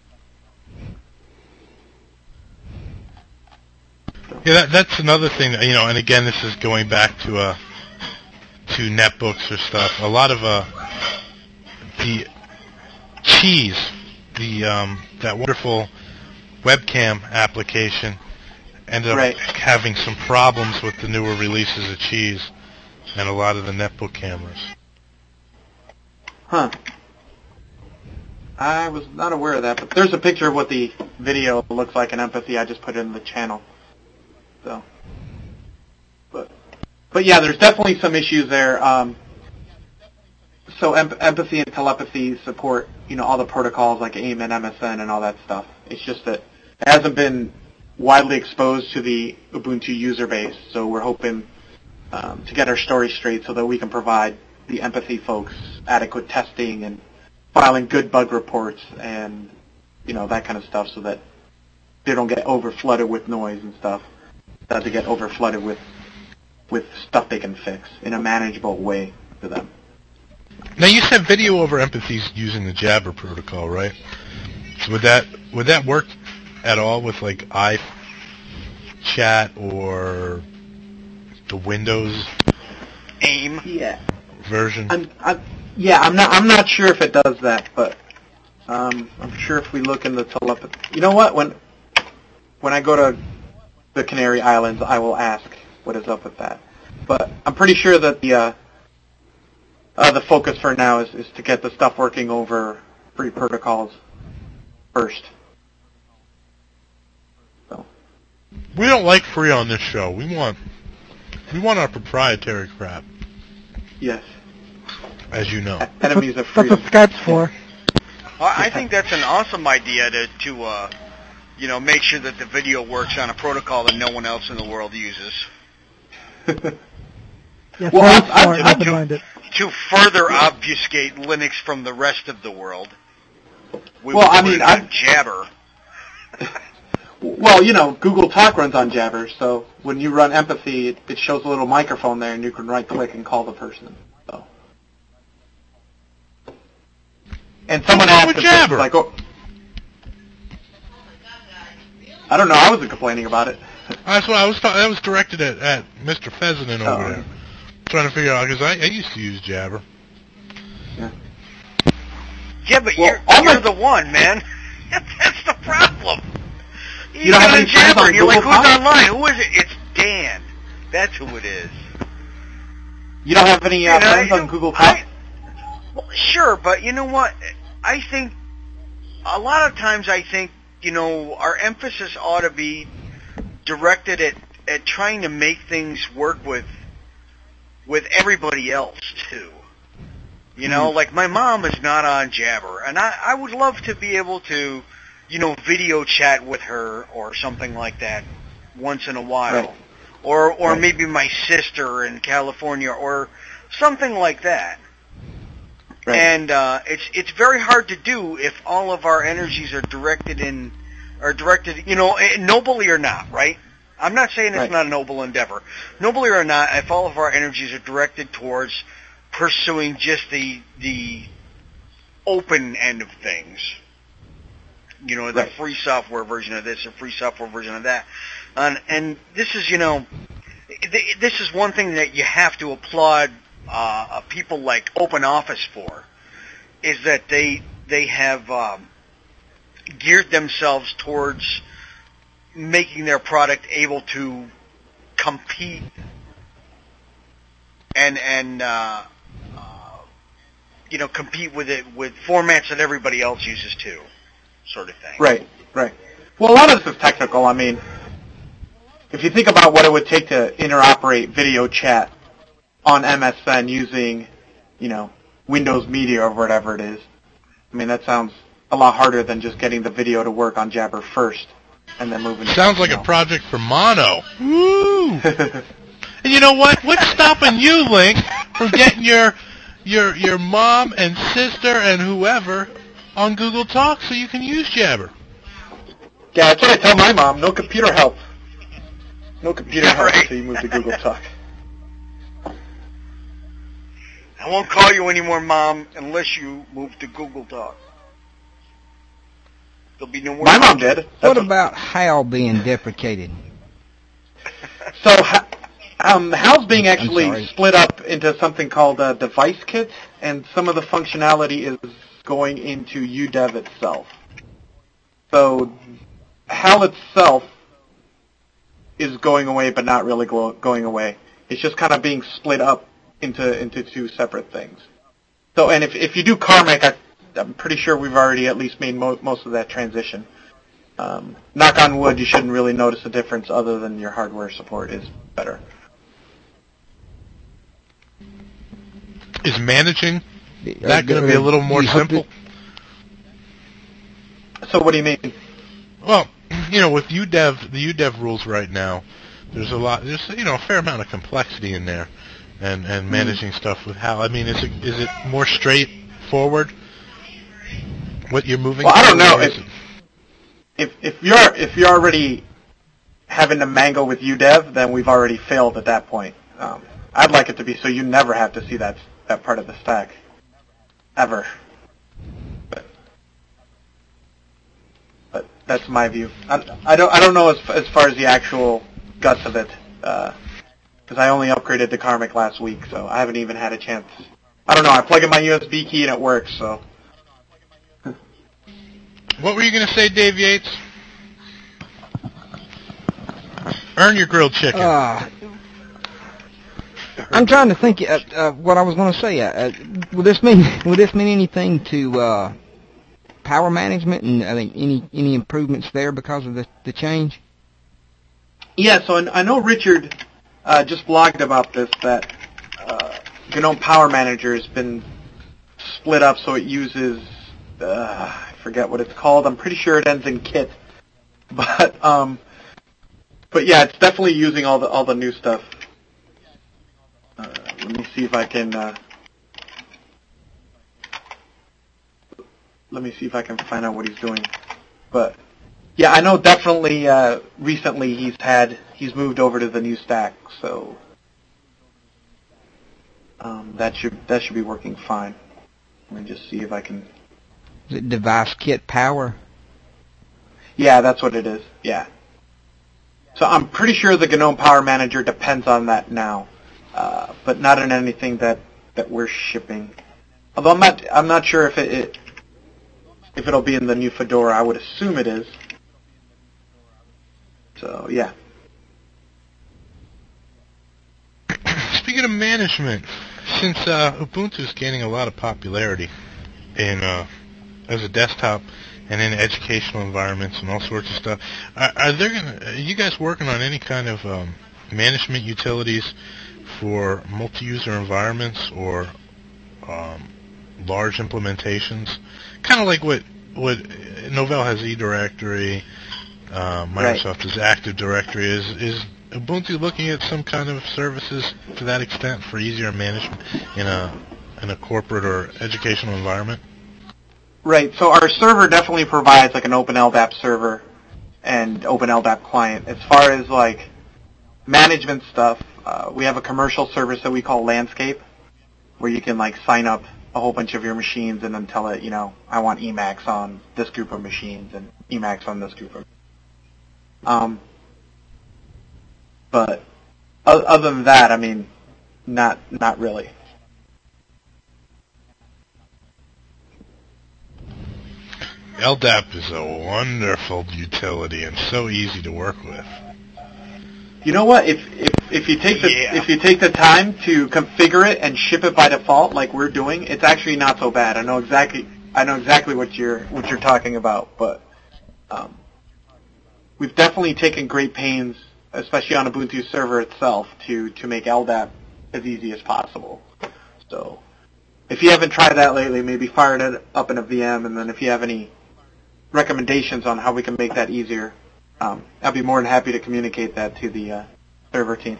Yeah, that's another thing that, and again, this is going back to netbooks or stuff. A lot of the Cheese, that wonderful webcam application, ended up having some problems with the newer releases of Cheese and a lot of the netbook cameras.
Huh. I was not aware of that, but there's a picture of what the video looks like in Empathy. I just put it in the channel. So, but yeah, there's definitely some issues there. So Empathy and Telepathy support, all the protocols like AIM and MSN and all that stuff. It's just that it hasn't been widely exposed to the Ubuntu user base. So we're hoping to get our story straight so that we can provide the Empathy folks adequate testing and filing good bug reports and, that kind of stuff so that they don't get over-flooded with noise and stuff. That they get over-flooded with stuff they can fix in a manageable way for them.
Now, you said video over Empathy using the Jabber protocol, right? So would that work at all with iChat or the Windows
AIM
version?
I'm not sure if it does that, but I'm sure if we look in the telepathy. You know what? When I go to the Canary Islands, I will ask what is up with that. But I'm pretty sure that the focus for now is to get the stuff working over free protocols first. So.
We don't like free on this show. We want We want our proprietary crap,
Yes.
as you know.
Enemies of
That's
freedom.
what Skype's for.
I think that's an awesome idea to make sure that the video works on a protocol that no one else in the world uses.
Yes,
Well,
very
I'm-
smart,
I'm-
open-minded.
To further obfuscate Linux from the rest of the world, we
Well,
would
I
put
mean,
it on Jabber.
Well, Google Talk runs on Jabber, so when you run Empathy, it shows a little microphone there, and you can right-click and call the person. So. And someone
What's wrong
asked
with
if this
Jabber?
was like, oh, I don't know. I wasn't complaining about it.
That's what I was. That was directed at Mr. Fezinen over there. Trying to figure out because I used to use Jabber.
Yeah, but you're the one, man. That's the problem. You
don't have
got
any
on Jabber,
friends on
and you're like,
Google
who's
Talk?
online? Who is it? It's Dan. That's who it is.
You don't have any friends on Google Talk?
Well, sure, but you know what? I think a lot of times our emphasis ought to be directed at trying to make things work with everybody else too. Like my mom is not on Jabber, and I would love to be able to, video chat with her or something like that once in a while.
Right.
Or maybe my sister in California or something like that.
Right.
And it's very hard to do if all of our energies are directed, nobly or not, right? I'm not saying it's not a noble endeavor. Nobly or not, if all of our energies are directed towards pursuing just the open end of things, the free software version of this or free software version of that. And this is, this is one thing that you have to applaud people like OpenOffice for, is that they have geared themselves towards making their product able to compete and compete with formats that everybody else uses too, sort of thing.
Right. Well, a lot of this is technical. I mean, if you think about what it would take to interoperate video chat on MSN using, Windows Media or whatever it is, I mean, that sounds a lot harder than just getting the video to work on Jabber first and then moving.
Sounds like a project for Mono. Woo! And you know what? What's stopping you, Link, from getting your mom and sister and whoever on Google Talk so you can use Jabber?
Yeah, that's what I tell my mom. No computer help. No computer help until you move to Google Talk.
I won't call you anymore, Mom, unless you move to Google Talk. There'll be no more.
My mom did.
What about HAL being deprecated?
So, HAL's being actually split up into something called Device Kit, and some of the functionality is going into UDEV itself. So, HAL itself is going away, but not really going away. It's just kind of being split up into two separate things. So, and if you do Karmic, I'm pretty sure we've already at least made most of that transition. Knock on wood, you shouldn't really notice a difference other than your hardware support is better.
Is managing that going to be a little more simple?
So what do you mean?
Well, with UDEV, the UDEV rules right now, there's a fair amount of complexity in there, and managing stuff with HAL. I mean, is it more straightforward? What you're moving?
Well, I don't know. If you're already having to mangle with UDEV, then we've already failed at that point. I'd like it to be so you never have to see that part of the stack, ever. But that's my view. I don't know as far as the actual guts of it, because I only upgraded to Karmic last week, so I haven't even had a chance. I don't know. I plug in my USB key and it works. So.
What were you going to say, Dave Yates? Earn your grilled chicken.
I'm trying to think what I was going to say. Would this mean anything to power management and I think any improvements there because of the change?
Yeah. So I know Richard just blogged about this, that GNOME Power Manager has been split up so it uses, I forget what it's called. I'm pretty sure it ends in kit. But yeah, it's definitely using all the new stuff. Let me see if I can find out what he's doing. But yeah, I know definitely recently he's moved over to the new stack, so that should be working fine. Let me just see if I can.
Is it device kit power?
Yeah, that's what it is. Yeah. So I'm pretty sure the GNOME Power Manager depends on that now, but not in anything that we're shipping. Although I'm not sure if it'll be in the new Fedora. I would assume it is. So yeah.
Speaking of management, since Ubuntu is gaining a lot of popularity in as a desktop and in educational environments and all sorts of stuff, are you guys working on any kind of management utilities for multi-user environments or large implementations? Kind of like what Novell has eDirectory, Microsoft has Active Directory. Is Ubuntu looking at some kind of services to that extent for easier management in a corporate or educational environment?
Right. So our server definitely provides like an OpenLDAP server and OpenLDAP client. As far as like management stuff, we have a commercial service that we call Landscape, where you can like sign up a whole bunch of your machines and then tell it, I want Emacs on this group of machines and Emacs on this group of. But other than that, I mean, not really.
LDAP is a wonderful utility and so easy to work with.
You know what? If you take the time to configure it and ship it by default, like we're doing, it's actually not so bad. I know exactly what you're talking about, but we've definitely taken great pains, especially on Ubuntu server itself, to make LDAP as easy as possible. So if you haven't tried that lately, maybe fire it up in a VM, and then if you have any recommendations on how we can make that easier, I'd be more than happy to communicate that to the server team.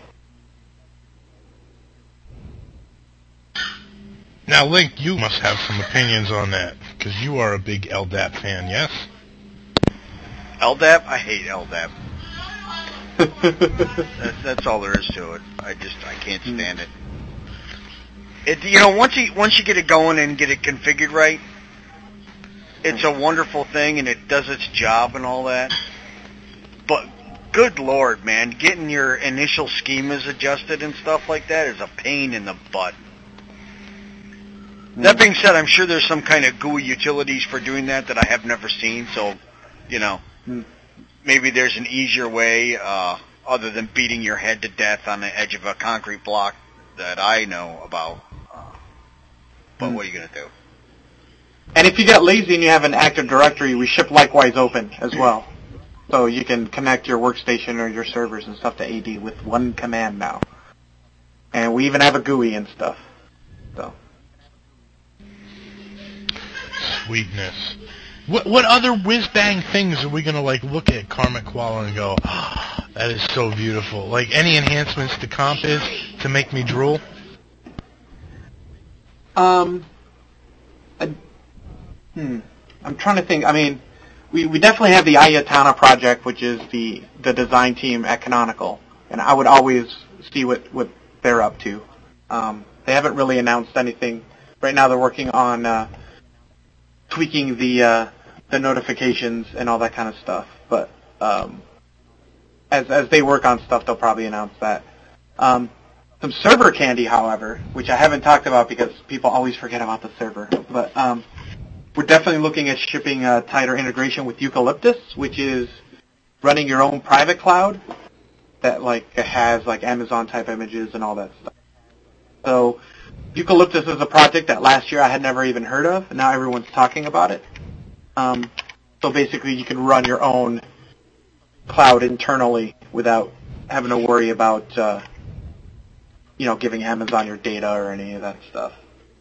Now, Link, you must have some opinions on that, because you are a big LDAP fan, yes?
LDAP? I hate LDAP. That's all there is to it. I can't stand it. Once you get it going and get it configured right, it's a wonderful thing and it does its job and all that. But good Lord, man, getting your initial schemas adjusted and stuff like that is a pain in the butt. That being said, I'm sure there's some kind of GUI utilities for doing that I have never seen. So, maybe there's an easier way other than beating your head to death on the edge of a concrete block that I know about. But what are you going to do?
And if you get lazy and you have an Active Directory, we ship Likewise Open as well. So you can connect your workstation or your servers and stuff to AD with one command now. And we even have a GUI and stuff. So.
Sweetness. What other whiz-bang things are we going to look at Karmic Koala and go, oh, that is so beautiful? Like any enhancements to Compiz to make me drool?
I'm trying to think. I mean, we definitely have the Ayatana project, which is the design team at Canonical, and I would always see what they're up to. They haven't really announced anything. Right now they're working on tweaking the notifications and all that kind of stuff. But as they work on stuff, they'll probably announce that. Some server candy, however, which I haven't talked about because people always forget about the server. But we're definitely looking at shipping a tighter integration with Eucalyptus, which is running your own private cloud that has Amazon type images and all that stuff. So Eucalyptus is a project that last year I had never even heard of, and now everyone's talking about it. So basically you can run your own cloud internally without having to worry about giving Amazon your data or any of that stuff.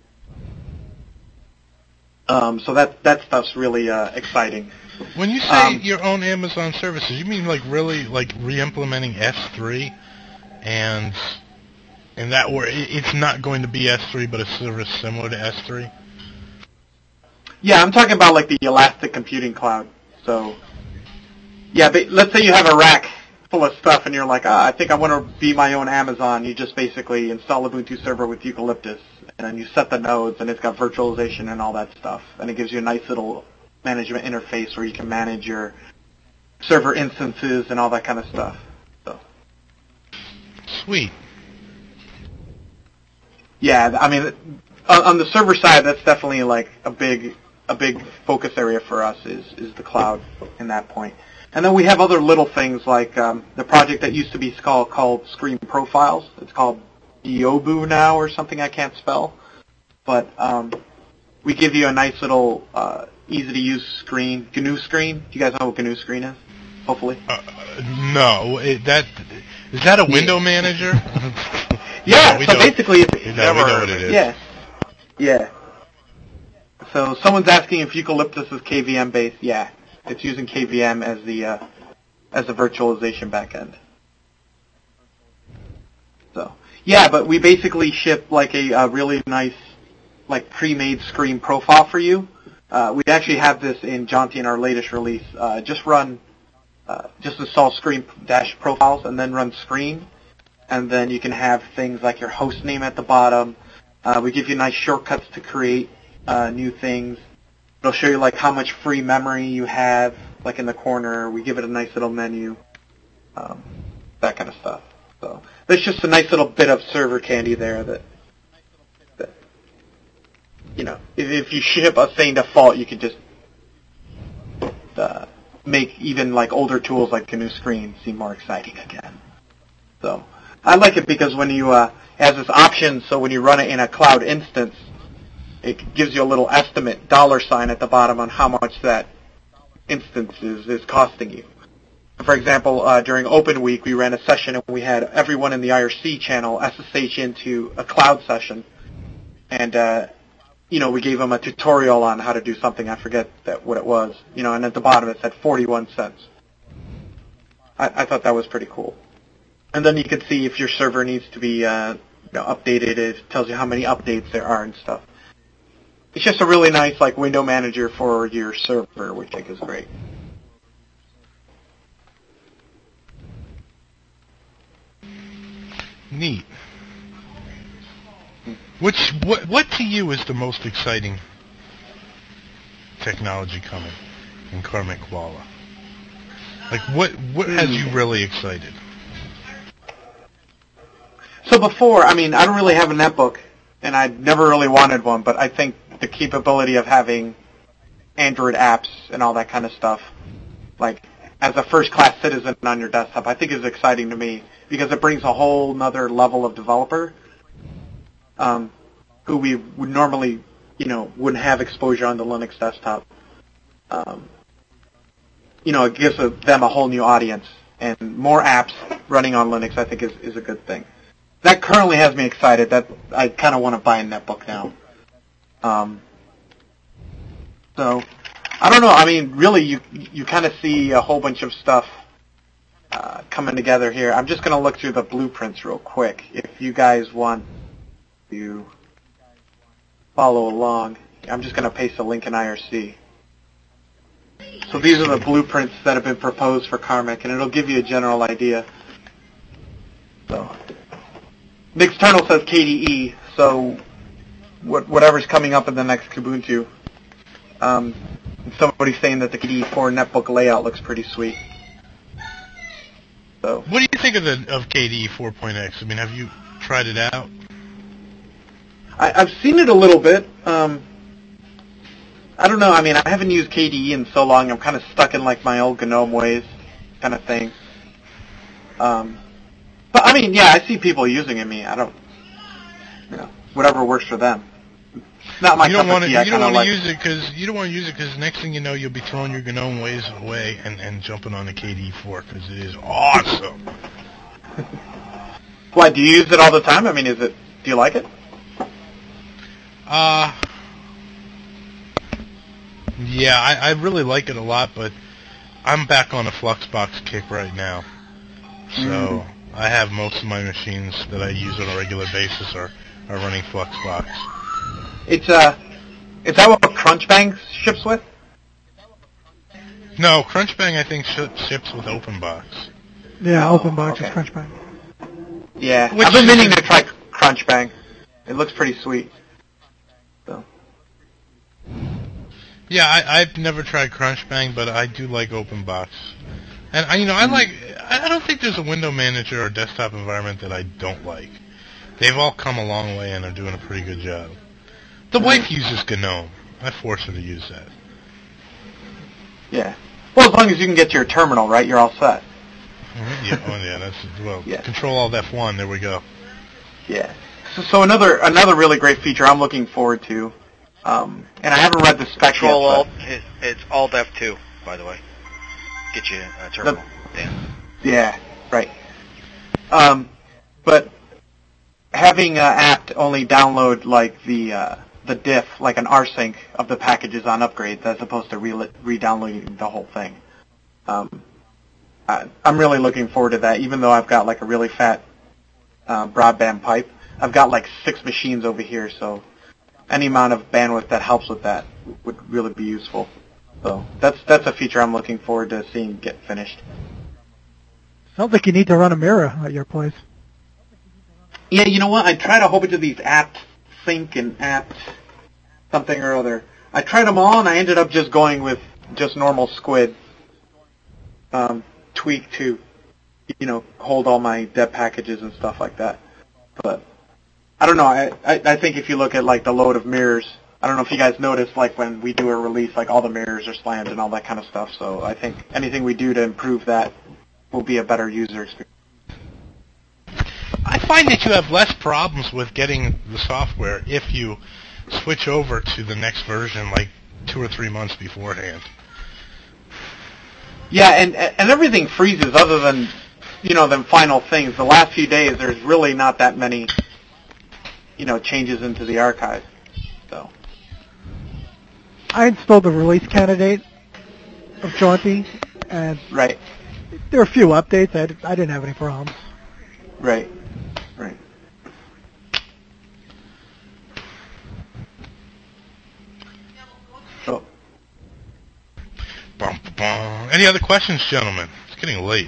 So that stuff's really exciting.
When you say your own Amazon services, you mean like really like re-implementing S3, and that where it's not going to be S3, but a service similar to S3?
Yeah, I'm talking about like the Elastic Computing Cloud. So, yeah, but let's say you have a rack full of stuff, and you're like, I think I want to be my own Amazon. You just basically install Ubuntu Server with Eucalyptus, and then you set the nodes, and it's got virtualization and all that stuff, and it gives you a nice little management interface where you can manage your server instances and all that kind of stuff. So.
Sweet.
Yeah, I mean, on the server side, that's definitely like a big focus area for us is the cloud in that point. And then we have other little things like the project that used to be called Screen Profiles. It's called Yobu now or something I can't spell. But we give you a nice little easy-to-use screen, GNU Screen. Do you guys know what GNU Screen is? Hopefully.
No. Is that a window manager?
Yeah,
no,
so basically it's...
we know what it is.
Yeah. Yeah. So someone's asking if Eucalyptus is KVM based. Yeah. It's using KVM as a virtualization backend. So yeah, but we basically ship like a really nice like pre-made screen profile for you. We actually have this in Jaunty in our latest release. Just install Screen-Profiles and then run Screen, and then you can have things like your host name at the bottom. We give you nice shortcuts to create new things. It'll show you like how much free memory you have, like in the corner. We give it a nice little menu, that kind of stuff. So there's just a nice little bit of server candy there that if you ship a thing default, you could just make even like older tools like GNU Screen seem more exciting again. So I like it because when you has this option, so when you run it in a cloud instance, it gives you a little estimate $sign at the bottom on how much that instance is costing you. For example, during Open Week, we ran a session and we had everyone in the IRC channel SSH into a cloud session, and we gave them a tutorial on how to do something. I forget what it was, and at the bottom it said 41 cents. I thought that was pretty cool. And then you can see if your server needs to be updated. It tells you how many updates there are and stuff. It's just a really nice like window manager for your server, which I think is great.
Neat. What to you is the most exciting technology coming in Karmic Koala? Like what has you really excited?
So before, I don't really have a netbook, and I never really wanted one, but I think the capability of having Android apps and all that kind of stuff, like as a first-class citizen on your desktop, I think is exciting to me because it brings a whole nother level of developer who we would normally, wouldn't have exposure on the Linux desktop. It gives them a whole new audience, and more apps running on Linux I think is a good thing. That currently has me excited. That I kind of want to buy a netbook now. So, I don't know. Really, you kind of see a whole bunch of stuff coming together here. I'm just going to look through the blueprints real quick. If you guys want to follow along, I'm just going to paste a link in IRC. So these are the blueprints that have been proposed for Karmic, and it'll give you a general idea. So, Nixternal says KDE, so whatever's coming up in the next Kubuntu. Somebody's saying that the KDE 4 netbook layout looks pretty sweet. So,
what do you think of KDE 4.x? Have you tried it out?
I've seen it a little bit. I don't know. I haven't used KDE in so long. I'm kind of stuck in like my old GNOME ways, kind of thing. But I see people using it. I don't, whatever works for them. It's not my cup of tea.
You don't want to use it because next thing you know, you'll be throwing your GNOME ways away and jumping on the KDE 4 because it is awesome.
Why, do you use it all the time? I mean, do you like it?
Yeah, I really like it a lot, but I'm back on a Fluxbox kick right now. So I have most of my machines that I use on a regular basis are running Fluxbox.
Is that what Crunchbang ships with?
No, Crunchbang I think ships with OpenBox.
Yeah, OpenBox is Crunchbang.
Yeah, I've been meaning to try Crunchbang. It looks pretty sweet. So.
Yeah, I've never tried Crunchbang, but I do like OpenBox. And I don't think there's a window manager or desktop environment that I don't like. They've all come a long way and are doing a pretty good job. The wife uses GNOME. I force her to use that.
Yeah. Well, as long as you can get to your terminal, right, you're all set. Control Alt F1. There we go. Yeah. So another really great feature I'm looking forward to, and I haven't read the spec yet.
Control Alt. It's Alt F2, by the way. Get you a terminal.
Yeah. Right. But having apt only download like the diff, like an rsync of the packages on upgrades, as opposed to re-downloading the whole thing. I'm really looking forward to that, even though I've got like a really fat broadband pipe. I've got like 6 machines over here, so any amount of bandwidth that helps with that would really be useful. So that's a feature I'm looking forward to seeing get finished.
Sounds like you need to run a mirror at your place.
Yeah, you know what? I tried a whole bunch of these apt sync and apt something or other. I tried them all, and I ended up just going with just normal Squid. Tweak to, hold all my deb packages and stuff like that. But I don't know. I think if you look at like the load of mirrors, I don't know if you guys noticed, like when we do a release, like all the mirrors are slammed and all that kind of stuff. So I think anything we do to improve that will be a better user experience.
I find that you have less problems with getting the software if you switch over to the next version like 2 or 3 months beforehand.
Yeah, and everything freezes other than, than final things. The last few days, there's really not that many, changes into the archive. So
I installed the release candidate of Jaunty, and
right.
There were a few updates. I didn't have any problems.
Right. So.
Any other questions, gentlemen? It's getting late.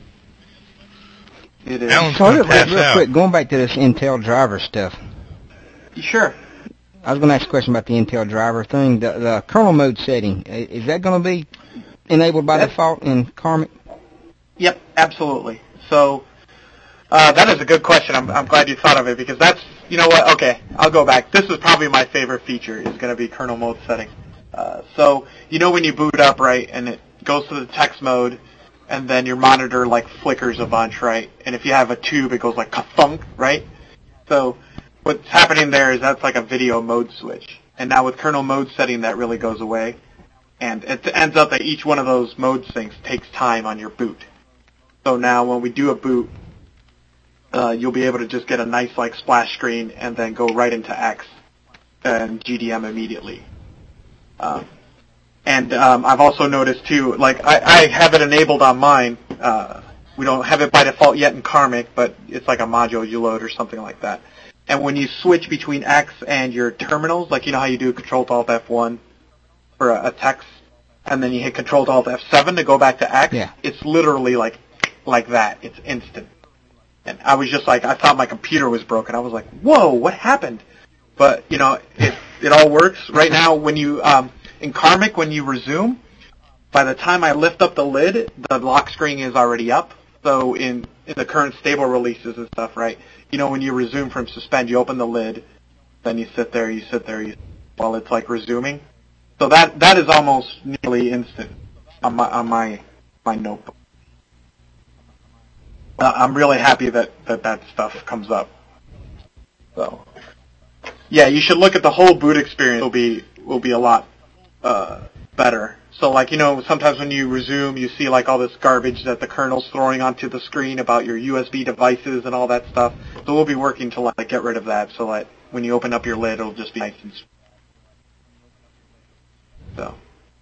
It is.
Alan's going to pass
real
out.
Quick, going back to this Intel driver stuff.
Sure.
I was going to ask a question about the Intel driver thing. The kernel mode setting, is that going to be enabled by default in Karmic?
Yep, absolutely. So that is a good question. I'm glad you thought of it, because that's, you know what, okay, I'll go back. This is probably my favorite feature, is going to be kernel mode setting. So, when you boot up, right, and it goes to the text mode, and then your monitor, like, flickers a bunch, right? And if you have a tube, it goes like ka-thunk, right? So what's happening there is that's like a video mode switch. And now with kernel mode setting, that really goes away. And it ends up that each one of those mode syncs takes time on your boot. So now when we do a boot, you'll be able to just get a nice, like, splash screen and then go right into X and GDM immediately. And I've also noticed, too, like, I have it enabled on mine. We don't have it by default yet in Karmic, but it's like a module you load or something like that. And when you switch between X and your terminals, like, how you do Control-Alt F1 for a text, and then you hit Control-Alt F7 to go back to X, it's literally like that. It's instant. And I was just like, I thought my computer was broken. I was like, whoa, what happened? But, it all works. Right now, when you, in Karmic, when you resume, by the time I lift up the lid, the lock screen is already up. So in the current stable releases and stuff, right, when you resume from suspend, you open the lid, then you sit there while it's like resuming. So that is almost nearly instant on my notebook. I'm really happy that stuff comes up. So, yeah, you should look at the whole boot experience. Will be a lot better. So, like, you know, sometimes when you resume, you see, like, all this garbage that the kernel's throwing onto the screen about your USB devices and all that stuff. So we'll be working to, like, get rid of that so that when you open up your lid, it'll just be nice and so.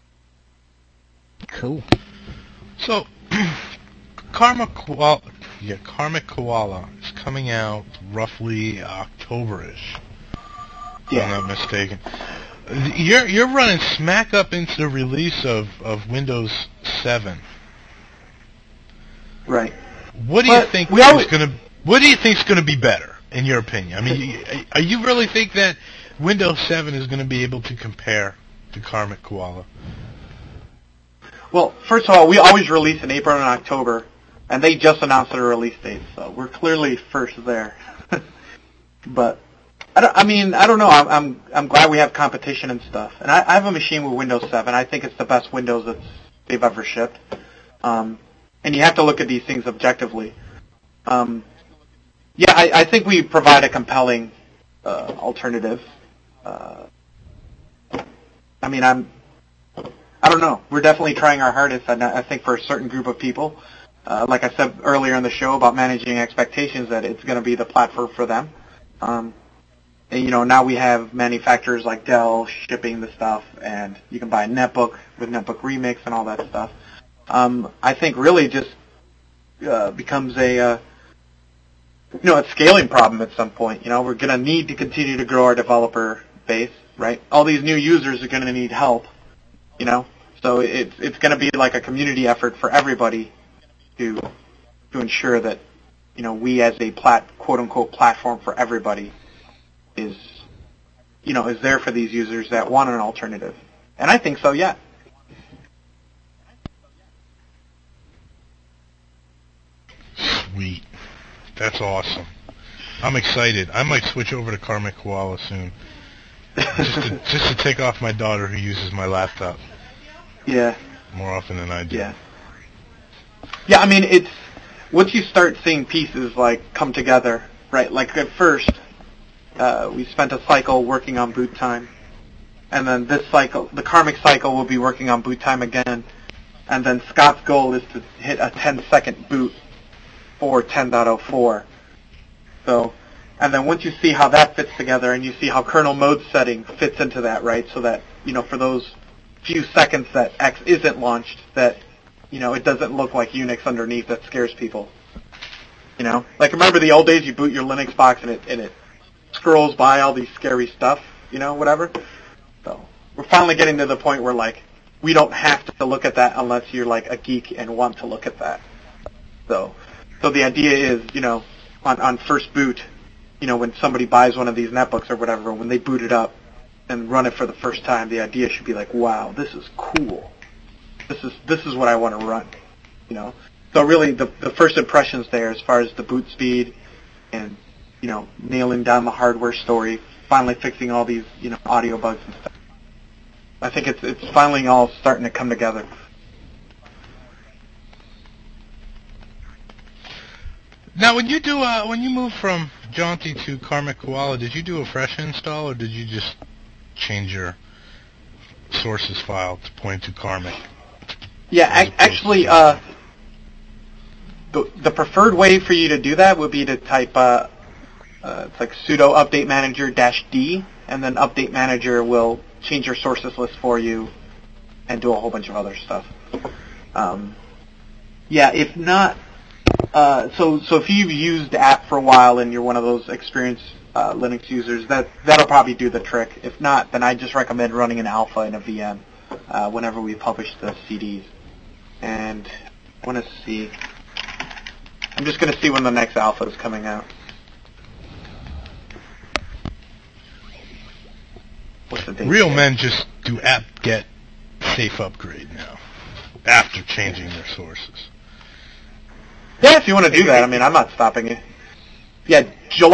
Cool.
So, Karmic Koala is coming out roughly October-ish, if I'm not mistaken. You're running smack up into the release of Windows 7.
Right.
What do you think is going to be better, in your opinion? I mean, you really think that Windows 7 is going to be able to compare to Karmic Koala?
Well, first of all, we always release in April and October, and they just announced their release date, so we're clearly first there. But I don't know. I'm glad we have competition and stuff. And I have a machine with Windows 7. I think it's the best Windows they've ever shipped. And you have to look at these things objectively. I think we provide a compelling alternative. I don't know. We're definitely trying our hardest, and I think for a certain group of people, like I said earlier in the show about managing expectations, that it's going to be the platform for them. And, you know, now we have manufacturers like Dell shipping the stuff, and you can buy a netbook with Netbook Remix and all that stuff. I think really just becomes a scaling problem at some point. You know, we're going to need to continue to grow our developer base, right? All these new users are going to need help, you know? So it's going to be like a community effort for everybody to ensure that, you know, we as a quote-unquote platform for everybody is there for these users that want an alternative. And I think so, yeah.
Sweet. That's awesome. I'm excited. I might switch over to Karmic Koala soon. just to take off my daughter who uses my laptop.
Yeah.
More often than I do.
Yeah. Yeah, I mean, it's once you start seeing pieces like come together, right? Like at first, we spent a cycle working on boot time, and then this cycle, the Karmic cycle, will be working on boot time again, and then Scott's goal is to hit a 10-second boot for 10.04. So, and then once you see how that fits together, and you see how kernel mode setting fits into that, right? So that, you know, for those few seconds that X isn't launched, that, you know, it doesn't look like Unix underneath that scares people. You know, like remember the old days, you boot your Linux box and it scrolls by all these scary stuff, you know, whatever. So we're finally getting to the point where, like, we don't have to look at that unless you're like a geek and want to look at that. So the idea is, you know, on first boot, you know, when somebody buys one of these netbooks or whatever, when they boot it up and run it for the first time, the idea should be like, wow, this is cool. This is what I want to run, you know. So really, the first impressions there, as far as the boot speed and, you know, nailing down the hardware story, finally fixing all these, you know, audio bugs and stuff. I think it's finally all starting to come together.
Now, when you moved from Jaunty to Karmic Koala, did you do a fresh install, or did you just change your sources file to point to Karmic?
Yeah, actually, the preferred way for you to do that would be to type it's like sudo update manager -d, and then update manager will change your sources list for you and do a whole bunch of other stuff. Yeah, if not, so if you've used the app for a while and you're one of those experienced Linux users, that'll probably do the trick. If not, then I just recommend running an alpha in a VM whenever we publish the CDs. And I want to see. I'm just going to see when the next alpha is coming out. What's the date?
Real men just do apt-get safe upgrade now after changing their sources.
Yeah, if you want to do that, I mean, I'm not stopping you. Yeah, June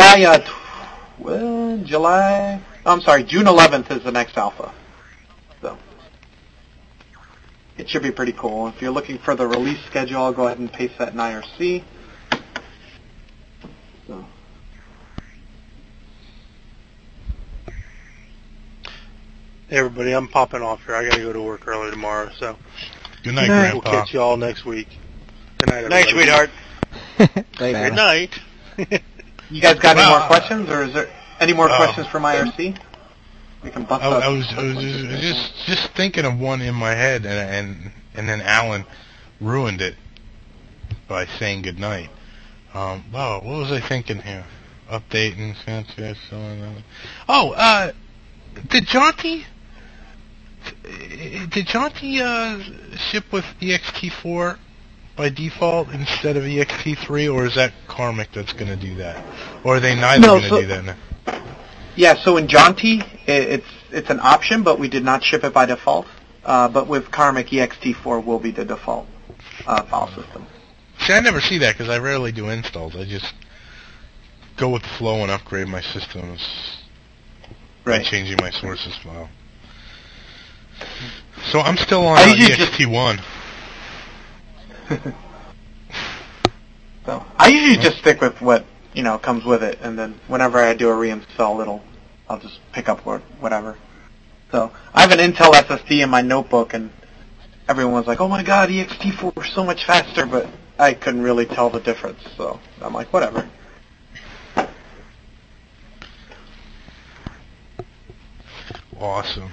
11th is the next alpha. So it should be pretty cool. If you're looking for the release schedule, I'll go ahead and paste that in IRC. So.
Hey, everybody, I'm popping off here. I got to go to work early tomorrow, so.
Good night, Grandpa.
We'll catch you all next week. Good night,
Night,
everybody.
sweetheart.
Good night.
You guys got any more questions, or is there any more questions from IRC? We can bust
I was just thinking of one in my head, and then Alan ruined it by saying good night. Wow, what was I thinking here? Updating, did Jaunty ship with EXT4 by default instead of EXT3, or is that Karmic that's going to do that? Or are they neither going to do that now?
Yeah, so in Jaunty, it's an option, but we did not ship it by default. But with Karmic, EXT4 will be the default file system.
See, I never see that because I rarely do installs. I just go with the flow and upgrade my systems by changing my sources file. So I'm still on EXT1.
So I usually just stick with what comes with it, and then whenever I do a reinstall, I'll just pick up whatever. So I have an Intel SSD in my notebook, and everyone was like, "Oh my God, EXT4 is so much faster," but I couldn't really tell the difference. So I'm like, whatever.
Awesome.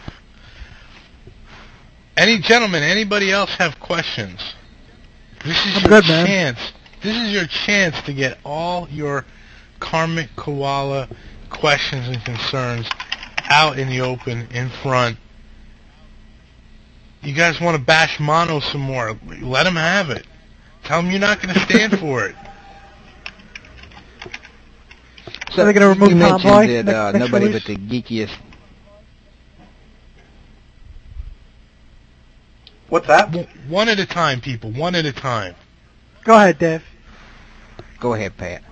Anybody else have questions? This is your chance. This is your chance to get all your Karmic Koala questions and concerns out in the open, in front. You guys want to bash Mono some more? Let him have it. Tell him you're not going to stand for it.
So
they're going to remove Tomboy?
You mentioned that nobody but the geekiest...
What's that?
One at a time, people. One at a time.
Go ahead, Dave.
Go ahead, Pat.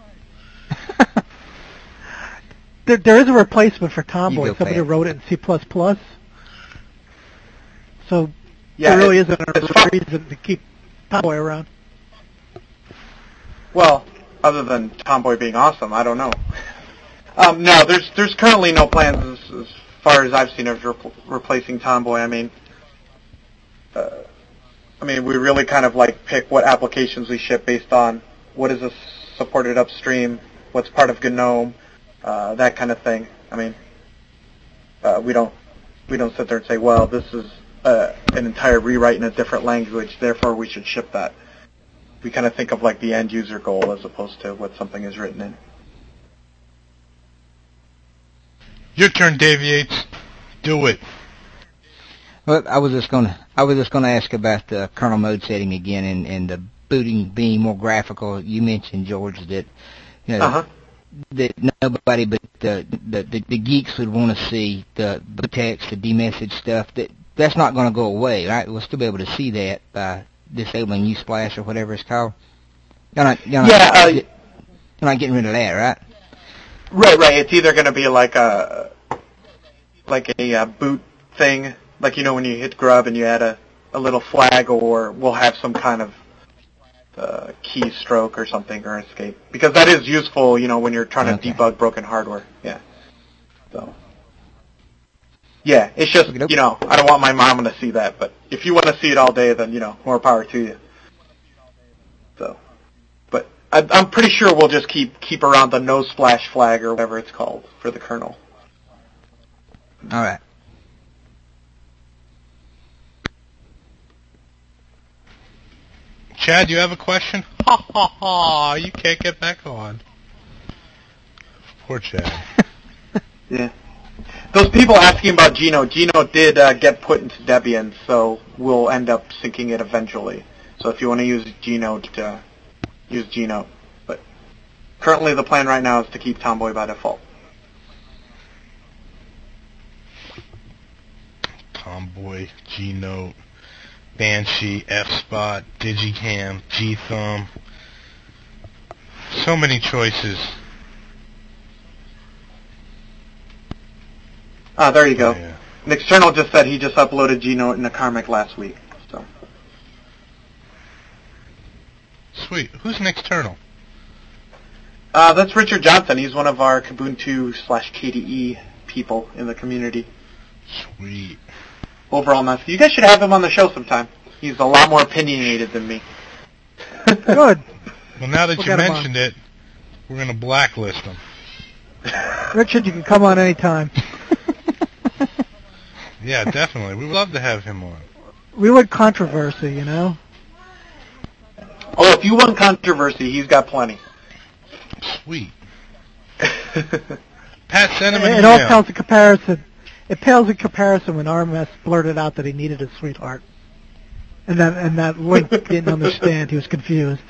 There is a replacement for Tomboy.
Go,
Somebody
Pat.
wrote it in C++. So
Yeah,
there really isn't a reason to keep Tomboy around.
Well, other than Tomboy being awesome, I don't know. No, there's currently no plans as far as I've seen of replacing Tomboy. We really kind of pick what applications we ship based on what is supported upstream, what's part of GNOME, that kind of thing. We don't sit there and say, well, this is an entire rewrite in a different language, therefore we should ship that. We kind of think of the end user goal as opposed to what something is written in.
Your turn, Dave Yates. Do it.
Well, I was just gonna ask about the kernel mode setting again, and the booting being more graphical. You mentioned, George, that that nobody but the geeks would want to see the text, the demessage stuff. That's not going to go away, right? We'll still be able to see that by disabling Usplash or whatever it's called. You're not getting rid of that, right?
Right. It's either going to be like a boot thing, when you hit grub and you add a little flag, or we'll have some kind of keystroke or something, or escape, because that is useful, when you're trying to debug broken hardware. Yeah. So. Yeah, it's just, I don't want my mom to see that, but if you want to see it all day, then, more power to you. So. But I'm pretty sure we'll just keep around the no splash flag or whatever it's called for the kernel.
All right.
Chad, you have a question? Ha ha ha! You can't get back on. Poor Chad.
Yeah. Those people asking about Gino did get put into Debian, so we'll end up syncing it eventually. So if you want to use Gino, use Gino. But currently the plan right now is to keep Tomboy by default.
Tomboy, Gnote, Banshee, F-Spot, Digicam, Gthumb. So many choices.
There you go.
Yeah.
An external just said he just uploaded Gnote into Karmic last week. So.
Sweet. Who's an external?
That's Richard Johnson. He's one of our Kubuntu/KDE people in the community.
Sweet.
Overall nice. You guys should have him on the show sometime. He's a lot more opinionated than me.
Good.
Well, now that
We'll
you
get him
mentioned it, we're going to blacklist him.
Richard, you can come on anytime.
Yeah, definitely. We would love to have him on.
We want controversy, you know?
Oh, if you want controversy, he's got plenty.
Sweet. Pat, send him an
It
email.
all pales in comparison. It pales in comparison when RMS blurted out that he needed a sweetheart. And that Link didn't understand. He was confused.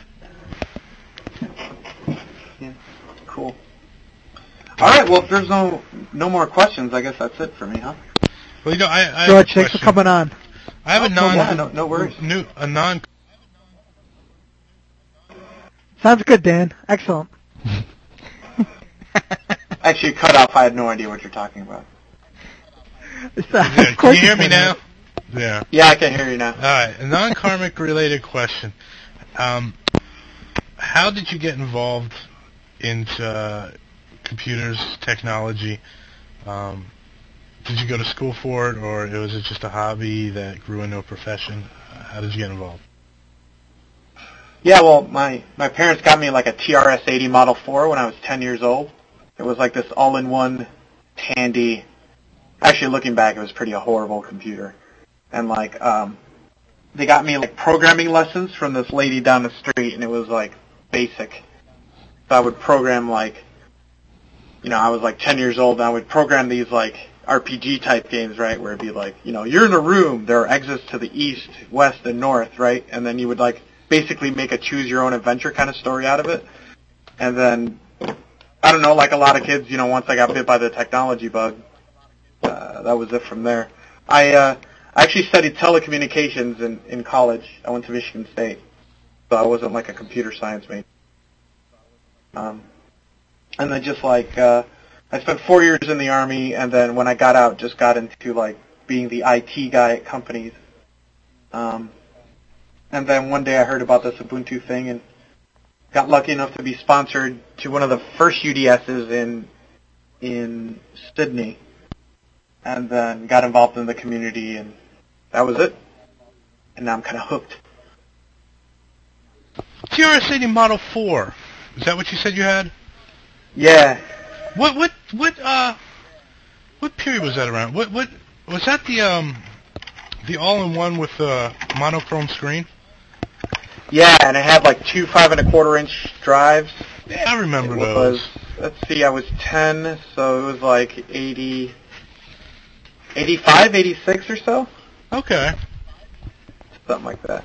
Yeah, cool. All right, well, if there's no more questions, I guess that's it for me, huh?
Well, you know, I have
George,
a
thanks for
question.
coming on.
I have
no worries.
A non.
Sounds good, Dan. Excellent.
Actually, cut off. I had no idea what you're talking about.
Yeah, can you hear me now? Yeah.
Yeah, I can hear you now.
All right, a non-karmic related question. How did you get involved into computers, technology? Did you go to school for it, or was it just a hobby that grew into a profession? How did you get involved?
Yeah, well, my parents got me like a TRS-80 Model 4 when I was 10 years old. It was like this all-in-one, handy. Actually, looking back, it was pretty a horrible computer. And like, they got me like programming lessons from this lady down the street, and it was like basic. So I would program like, I was like 10 years old, and I would program these like RPG type games, right, where it'd be like, you're in a room, there are exits to the east, west, and north, right, and then you would like basically make a choose your own adventure kind of story out of it. And then, I don't know, like a lot of kids, once I got bit by the technology bug, that was it from there. I actually studied telecommunications in college. I went to Michigan State, so I wasn't like a computer science major. And then just like, I spent 4 years in the Army, and then when I got out, just got into like being the IT guy at companies. And then one day I heard about this Ubuntu thing and got lucky enough to be sponsored to one of the first UDSs in Sydney, and then got involved in the community, and that was it. And now I'm kind of hooked.
TRS-80 Model 4. Is that what you said you had?
Yeah.
What period was that around? What was that the all-in-one with the monochrome screen?
Yeah, and it had like two 5 1/4-inch drives.
Yeah, I remember those.
Let's see, I was 10, so it was like 80, 85, 86 or so.
Okay.
Something like that.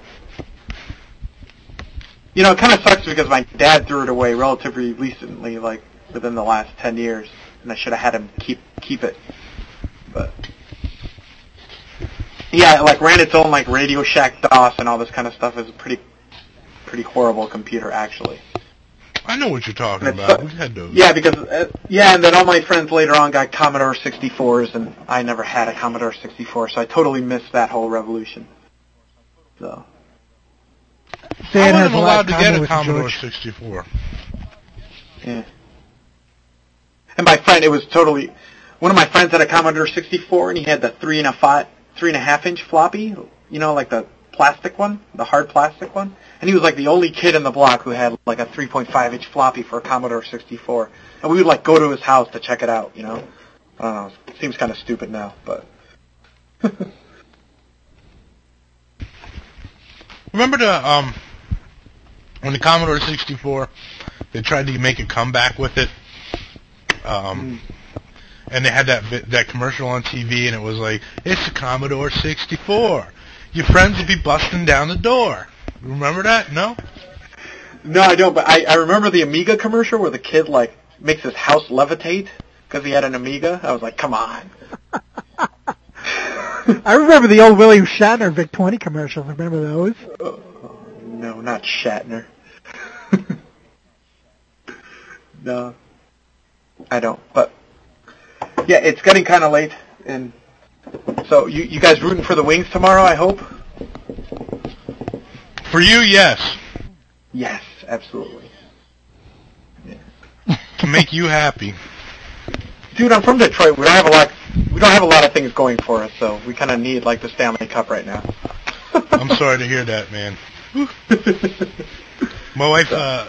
It kind of sucks because my dad threw it away relatively recently, like within the last 10 years, and I should have had him keep it. But yeah, it like ran its own like Radio Shack DOS and all this kind of stuff. It was a pretty horrible computer, actually.
I know what you're talking about. We had those.
Yeah, because and then all my friends later on got Commodore 64s, and I never had a Commodore 64, so I totally missed that whole revolution. So
I wasn't allowed to get a Commodore 64.
Yeah. And my friend, it was totally. One of my friends had a Commodore 64, and he had the 3.5-inch floppy. Like the plastic one, the hard plastic one. And he was like the only kid in the block who had like a 3.5-inch floppy for a Commodore 64. And we would like go to his house to check it out, I don't know. It seems kind of stupid now, but.
Remember when the Commodore 64, they tried to make a comeback with it, and they had that commercial on TV, and it was like, it's a Commodore 64. Your friends would be busting down the door. Remember that? No?
No, I don't, but I remember the Amiga commercial where the kid, like, makes his house levitate because he had an Amiga. I was like, come on.
I remember the old William Shatner VIC-20 commercials. Remember those?
No, not Shatner. No, I don't. But, yeah, it's getting kind of late, and so you guys rooting for the Wings tomorrow, I hope?
For you, yes.
Yes, absolutely.
Yeah. To make you happy.
Dude, I'm from Detroit. We don't have a we don't have a lot of things going for us, so we kind of need like the Stanley Cup right now.
I'm sorry to hear that, man. My wife,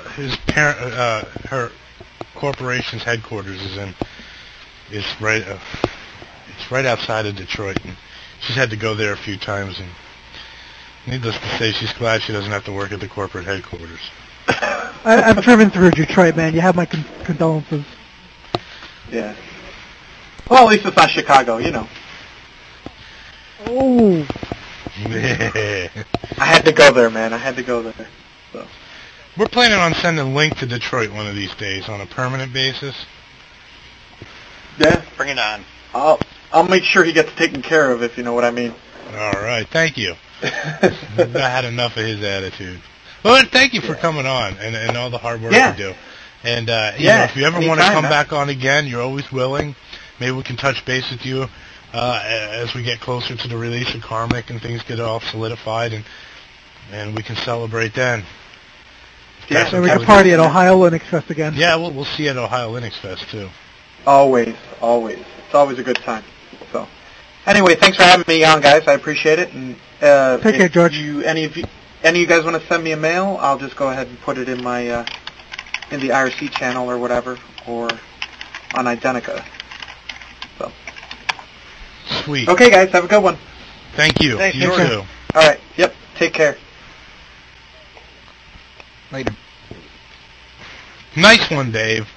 her corporation's headquarters is right outside of Detroit, and she's had to go there a few times, and needless to say, she's glad she doesn't have to work at the corporate headquarters.
I've driven through Detroit, man. You have my condolences.
Yeah. Well, at least it's not Chicago, you know.
Oh.
I had to go there, man. I had to go there. So.
We're planning on sending Link to Detroit one of these days on a permanent basis.
Yeah.
Bring it on.
I'll make sure he gets taken care of, if you know what I mean.
All right. Thank you. I had enough of his attitude. Well, thank you for coming on and all the hard work you do. And you know, if you ever want to come back on again, you're always willing. Maybe we can touch base with you as we get closer to the release of Karmic and things get all solidified, and we can celebrate then.
Yeah, so we can party at Ohio Linux Fest again.
Yeah, we'll see you at Ohio Linux Fest too.
Always. It's always a good time. So, anyway, thanks for having me on, guys. I appreciate it. And
take care, George.
Any of you guys want to send me a mail, I'll just go ahead and put it in my in the IRC channel or whatever, or on Identica. So.
Sweet.
Okay, guys, have a good one.
Thank you.
Thanks,
you too.
All right. Yep. Take care.
Later.
Nice one, Dave.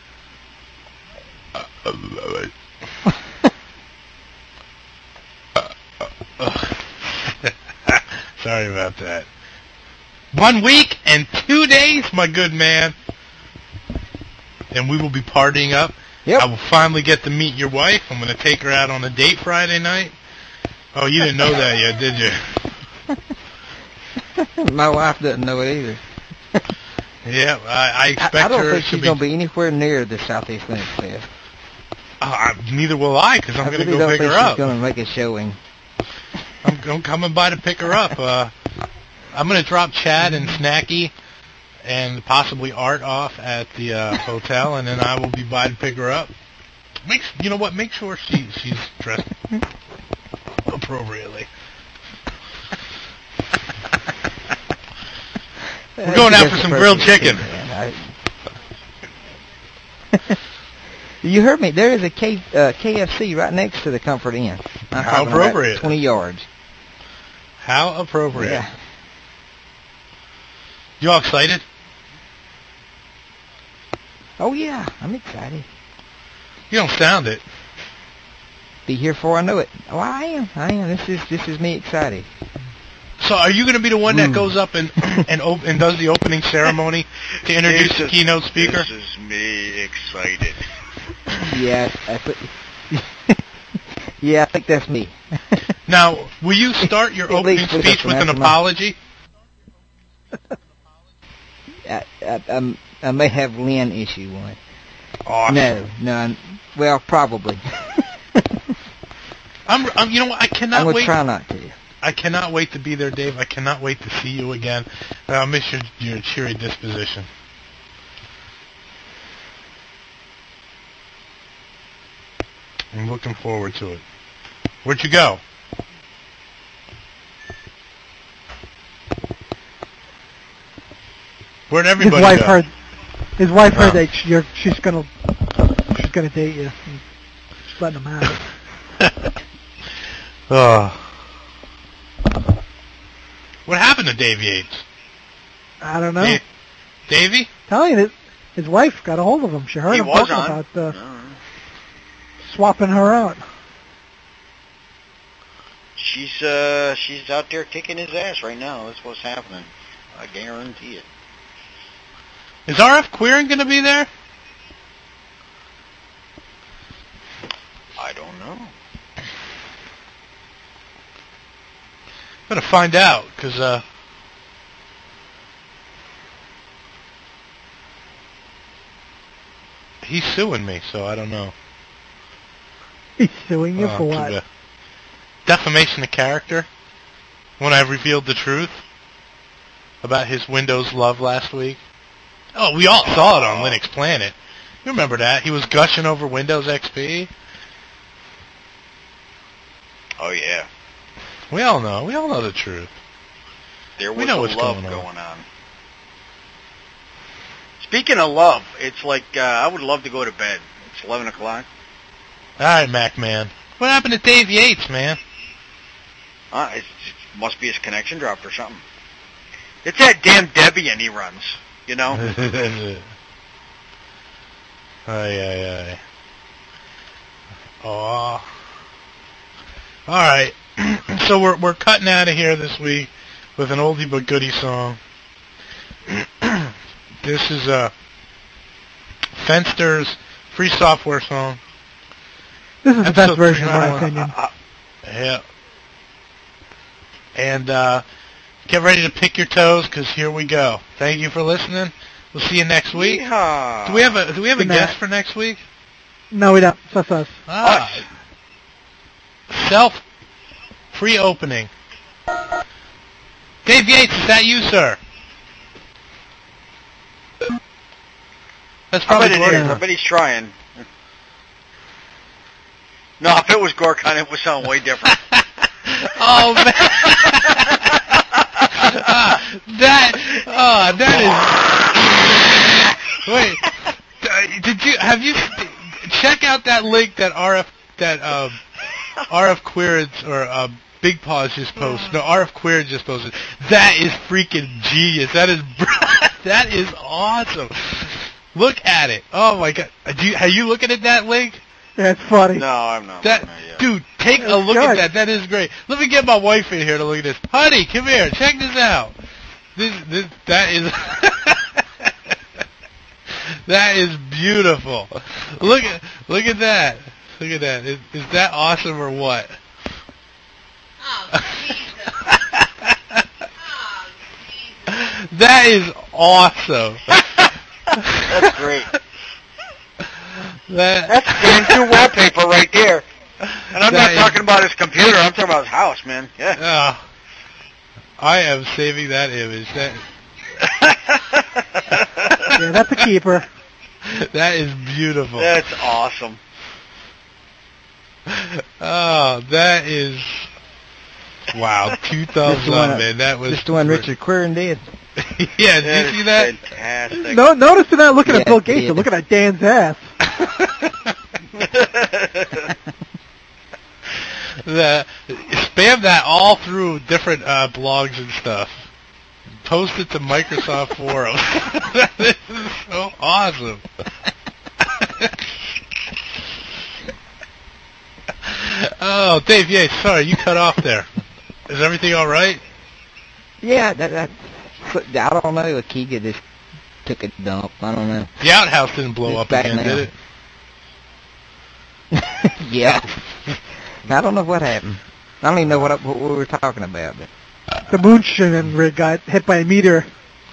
Sorry about that. 1 week and 2 days, my good man. And we will be partying up.
Yep.
I will finally get to meet your wife. I'm going to take her out on a date Friday night. Oh, you didn't know that yet, did
you? My wife doesn't know it either.
Yeah, I expect her.
I don't think she's going to be anywhere near the Southeast Linux Fest.
Neither will I, because I'm going to go pick her up.
She's going to make a showing.
I'm coming by to pick her up. I'm going to drop Chad and Snacky and possibly Art off at the hotel, and then I will be by to pick her up. You know what? Make sure she's dressed appropriately. We're going out for some grilled chicken.
You heard me. There is a KFC right next to the Comfort Inn.
How appropriate.
20 yards.
How appropriate.
Yeah.
You all excited?
Oh, yeah. I'm excited.
You don't sound it.
Be here before I know it. Oh, I am. This is me excited.
So are you going to be the one that goes up and does the opening ceremony to introduce the keynote speaker?
This is me excited.
Yeah, yeah, I think that's me.
Now, will you start your opening speech with an apology?
I may have Lynn issue one.
Awesome.
No. Well, probably.
I'm. You know what? I cannot
I'm
wait.
gonna try not to.
I cannot wait to be there, Dave. I cannot wait to see you again. I'll miss your cheery disposition. I'm looking forward to it. Where'd you go? Where'd everybody go?
His wife heard that she's gonna date you. She's letting him have it.
What happened to Dave Yates?
I don't know.
Davey?
Telling you that his wife got a hold of him. She heard him talking about swapping her out.
She's out there kicking his ass right now. That's what's happening. I guarantee it.
Is RF Queering going to be there?
I don't know.
Better find out, because he's suing me, so I don't know.
He's suing you for what?
Defamation of character. When I revealed the truth about his Windows love last week. Oh, we all saw it on Linux Planet. You remember that? He was gushing over Windows XP.
Oh, yeah.
We all know. We all know the truth.
There was
We know
a
what's
love
going on.
Speaking of love, it's like, I would love to go to bed. It's 11 o'clock.
All right, Mac Man. What happened to Dave Yates, man?
It must be his connection dropped or something. It's that damn Debian he runs, you know?
Aye. Oh. All right. So we're cutting out of here this week with an oldie but goodie song. This is Fenster's free software song.
This is the best version, in my opinion.
Yeah. And get ready to pick your toes, because here we go. Thank you for listening. We'll see you next week.
Yeehaw.
Do we have a guest for next week?
No, we don't. That's us.
Free opening. Dave Yates, is that you, sir? That's probably
Gorkon. I bet he's trying. No, if it was Gorkon, it would sound way different.
Oh, man. That is... Wait. Have you... Check out that link that RF Queerance or Big Paws just posted. No, RF Queerance just posted. That is freaking genius. That is awesome. Look at it. Oh my God. Are you looking at that link?
That's funny.
No, I'm not.
Dude, take a look at that. That is great. Let me get my wife in here to look at this. Honey, come here. Check this out. That is that is beautiful. Look at that. Look at that. Is that awesome or what?
Oh, Jesus.
That is awesome.
That's great.
That's
Dan's new wallpaper right there. And I'm not talking about his computer. I'm talking about his house, man. Yeah.
I am saving that image.
Yeah, that's a keeper.
That is beautiful.
That's awesome.
Oh, that is... Wow, 2 thumbs up, man. That was...
Just the one Richard Quirin did.
Yeah, did you see that?
Fantastic.
No, notice they're not looking at Bill Gates. They're looking at Dan's ass.
Spam that all through different blogs and stuff. Post it to Microsoft forums. This is so awesome. Oh, Dave Yates, sorry, you cut off there. Is everything all right?
Yeah, I don't know. Akiga just took a dump. I don't know.
The outhouse didn't blow up again, did
it? Yeah. I don't know what happened. I don't even know what we were talking about. But.
The Moonshine rig got hit by a meteor.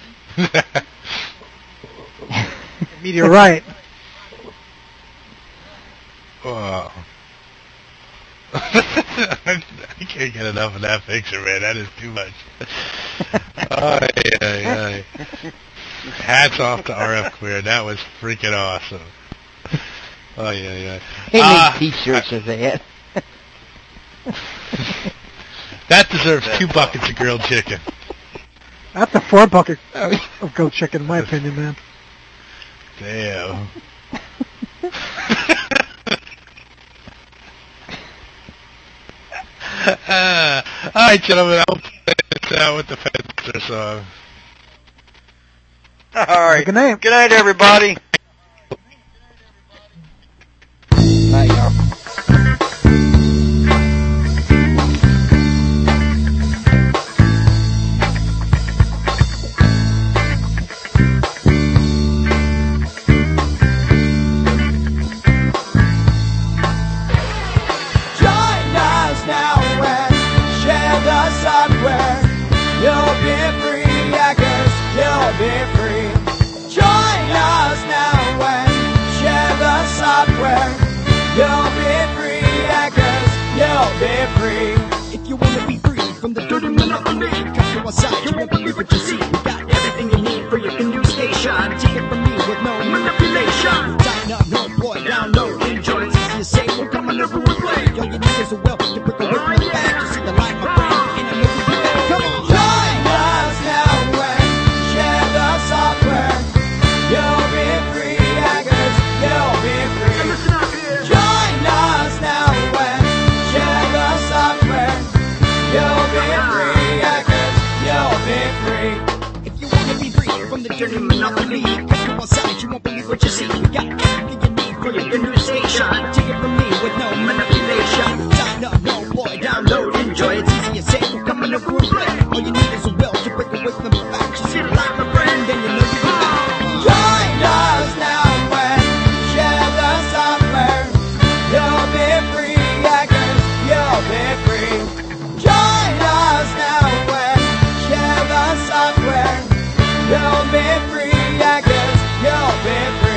Meteorite.
Wow. I can't get enough of that picture, man. That is too much. Aye. Hats off to RF Queer. That was freaking awesome. Oh, yeah.
He needs t-shirts of that.
That deserves 2 buckets of grilled chicken.
That's a 4 bucket of grilled chicken, in my opinion, man.
Damn. All right, gentlemen, I'll play this out with the Fenster song.
All right.
Good night.
Good night, everybody.
Night, y'all.
If you wanna be free from the dirty monotony, come to our side, you won't believe what you see. We got everything you need for your new station. Take it from me with no manipulation. Sign up, no boy, download, enjoy. As you say, we're coming over and play. All you need is a well to pick a monopoly. Come to our side, you won't believe what you see. We got everything you need for your new station. Take it from me with no manipulation. Sign up, no boy, download, enjoy. It's easy as say, we're coming to group play. All you need is a will to break away from the fact. Just hit like a friend, and you know you can back.
Join us now and share the software. You'll be free, hackers, you'll be free. Join us now and share the software. You'll be free, hackers, you'll be free.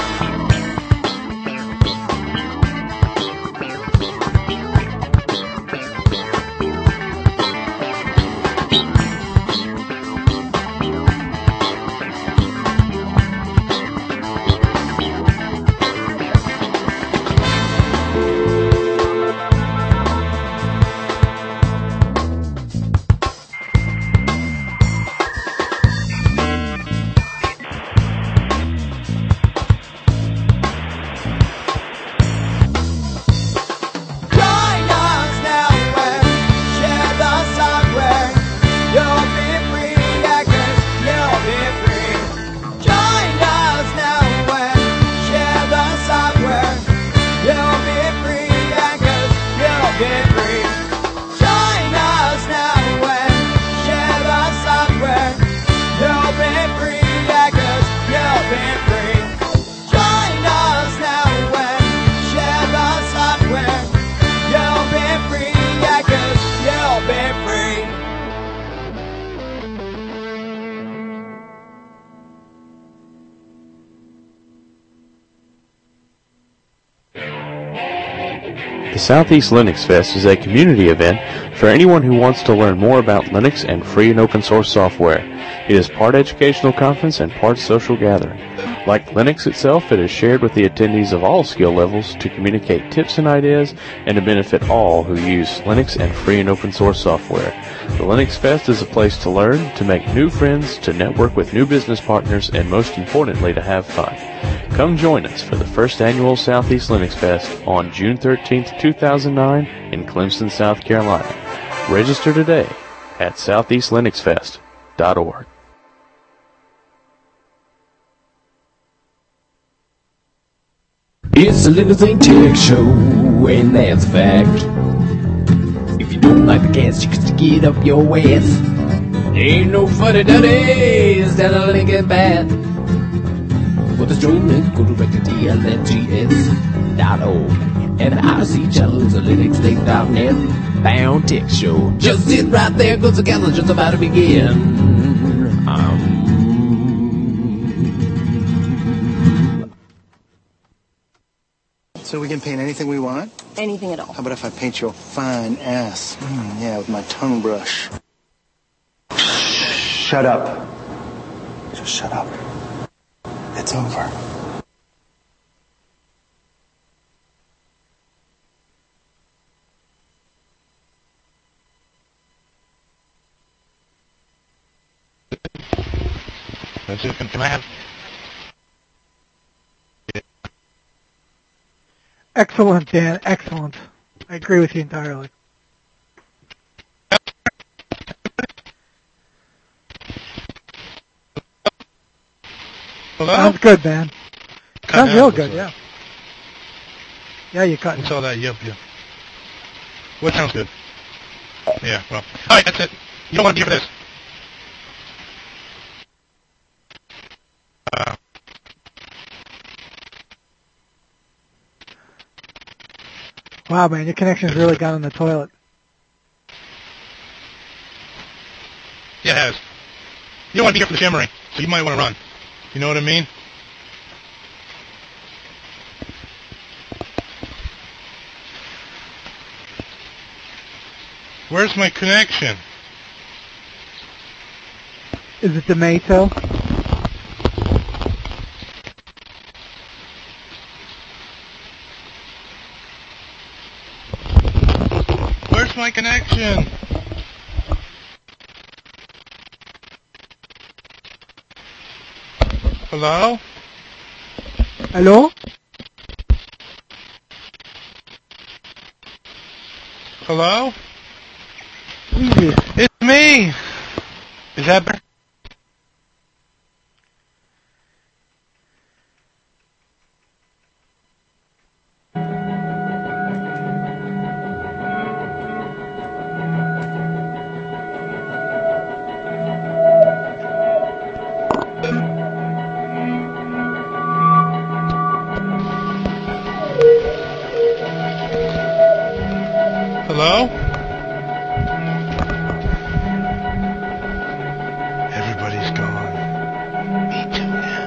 The Southeast Linux Fest is a community event for anyone who wants to learn more about Linux and free and open source software. It is part educational conference and part social gathering. Like Linux itself, it is shared with the attendees of all skill levels to communicate tips and ideas and to benefit all who use Linux and free and open source software. The Linux Fest is a place to learn, to make new friends, to network with new business partners, and most importantly, to have fun. Come join us for the first annual Southeast Linux Fest on June 13th, 2009 in Clemson, South Carolina. Register today at southeastlinuxfest.org.
It's a little thing tech show, and that's a fact. If you don't like the cast, you can stick it up your ass. Ain't no funny duddies down the Lincoln Path. For the streaming, go direct to TLNTS.org. And the IC channel is a linuxlink.net bound tech show. Just sit right there, cause the calendar just about to begin.
So we can paint anything we want?
Anything at all.
How about if I paint your fine ass? Yeah, with my tongue brush. Shut up. Just shut up. It's over.
Can I have...
Excellent, Dan. Excellent. I agree with you entirely.
Hello?
Sounds good, man. Sounds real good, yeah. Yeah, you cut.
I saw that, yep. What sounds good? Yeah, well. Alright, that's it. You don't want to be here for this.
Wow, man, your connection's really gone in the toilet.
Yeah, it has. You don't want to be here for the shimmering, so you might want to run. You know what I mean? Where's my connection?
Is it the Mato?
Where's my connection? Hello?
Hello?
Hello?
Who is this?
It's me! Is that better? Hello? Everybody's gone. Me too now.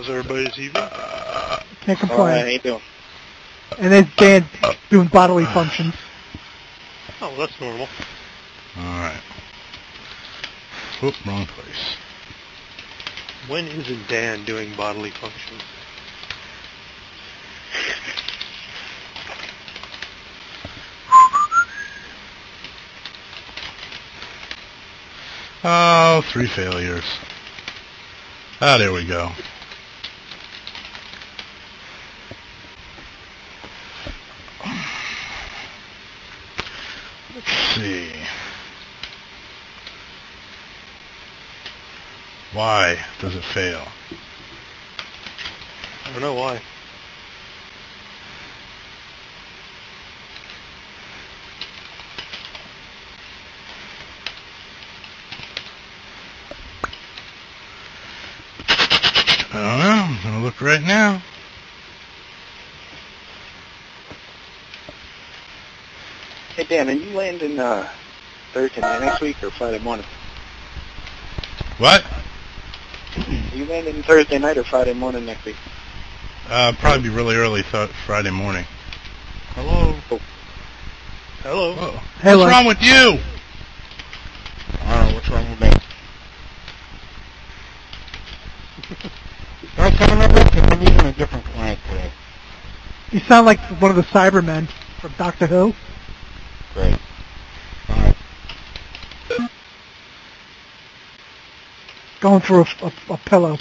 How's everybody this evening?
Can't complain.
All right, how you doing?
And there's Dan doing bodily functions.
Oh, well, that's normal.
Alright. Whoop, wrong place.
When isn't Dan doing bodily functions?
Oh, 3 failures. Ah, there we go. Let's see. Why does it fail?
I don't know why.
I don't know. I'm going to look right now.
Hey, Dan, are you landing Thursday night next week or Friday morning?
What?
Are you landing Thursday night or Friday morning next week?
Probably be really early Friday morning. Hello?
Oh.
Hello?
Whoa.
Hello.
What's wrong with you?
I don't know, what's wrong with me? I'm using a different client today.
You sound like one of the Cybermen from Doctor Who.
Great. Alright.
Going through a pillow.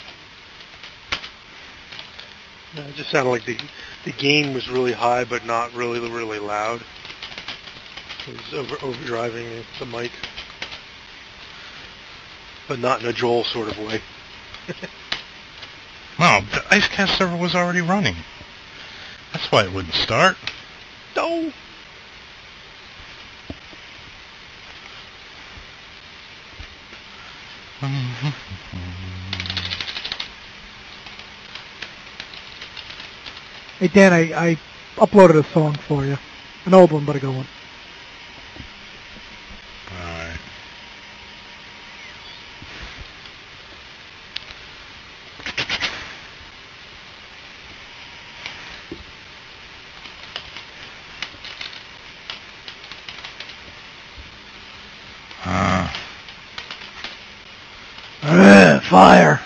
No, it just sounded like the gain was really high, but not really loud. It was overdriving the mic, but not in a Joel sort of way.
No, the IceCast server was already running. That's why it wouldn't start.
No.
Hey Dan, I uploaded a song for you. An old one, but a good one.
Alright.
Fire.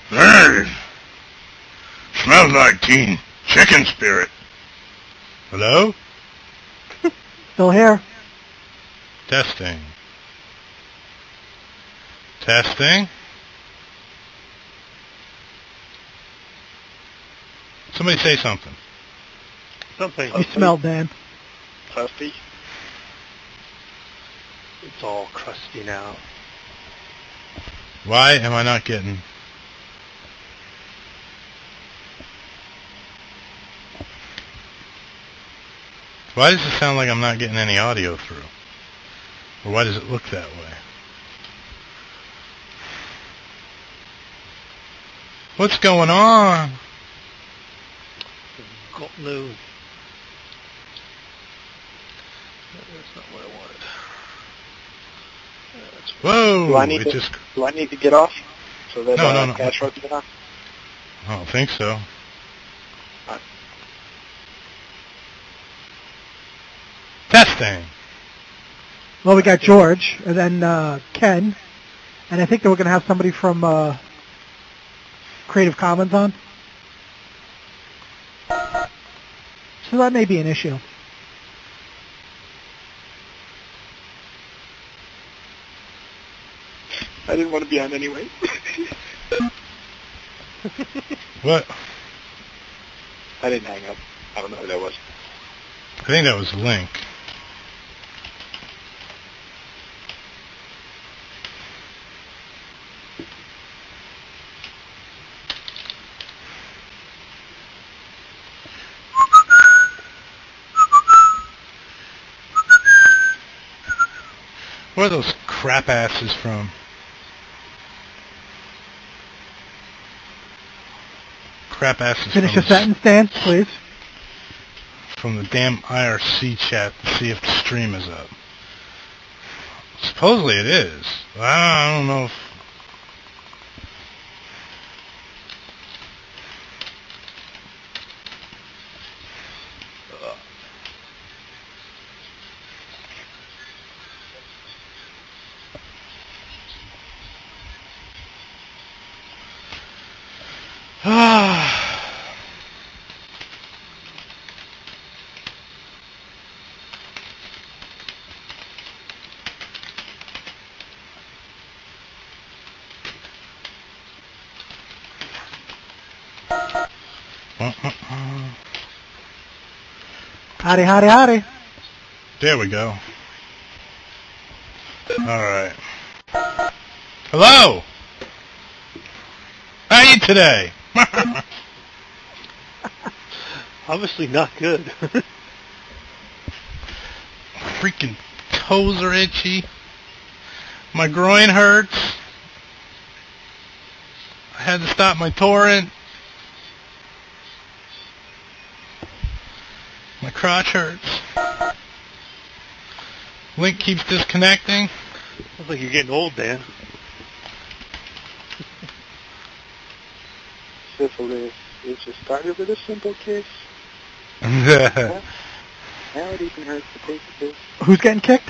Smells like teen chicken spirit. Hello?
Still here?
Testing. Testing. Somebody say something.
Something.
You smell, Dan.
Crusty?
It's all crusty now.
Why am I not getting... Why does it sound like I'm not getting any audio through? Or why does it look that way? What's going on?
Got no. That's not what I wanted.
Whoa!
Do I need to get off so that
No.
Castro can get off?
I don't think so. Testing.
Well, we got George, and then Ken, and I think that we're going to have somebody from Creative Commons on. So that may be an issue.
I didn't want to be on anyway.
What?
I didn't hang up. I don't know who that was.
I think that was Link. Where are those crap asses from? Crap asses
Finish
from
a sentence, Dan, please.
From the damn IRC chat to see if the stream is up. Supposedly it is. I don't know if...
Howdy, howdy, howdy.
There we go. Alright. Hello! How are you today?
Obviously not good.
Freaking toes are itchy. My groin hurts. I had to stop my torrent. My crotch hurts. Link keeps disconnecting.
Sounds like you're getting old, Dan.
Syphilis. It just started with a simple kiss.
Who's
Now it even hurts to take a kiss.
Who's getting kicked?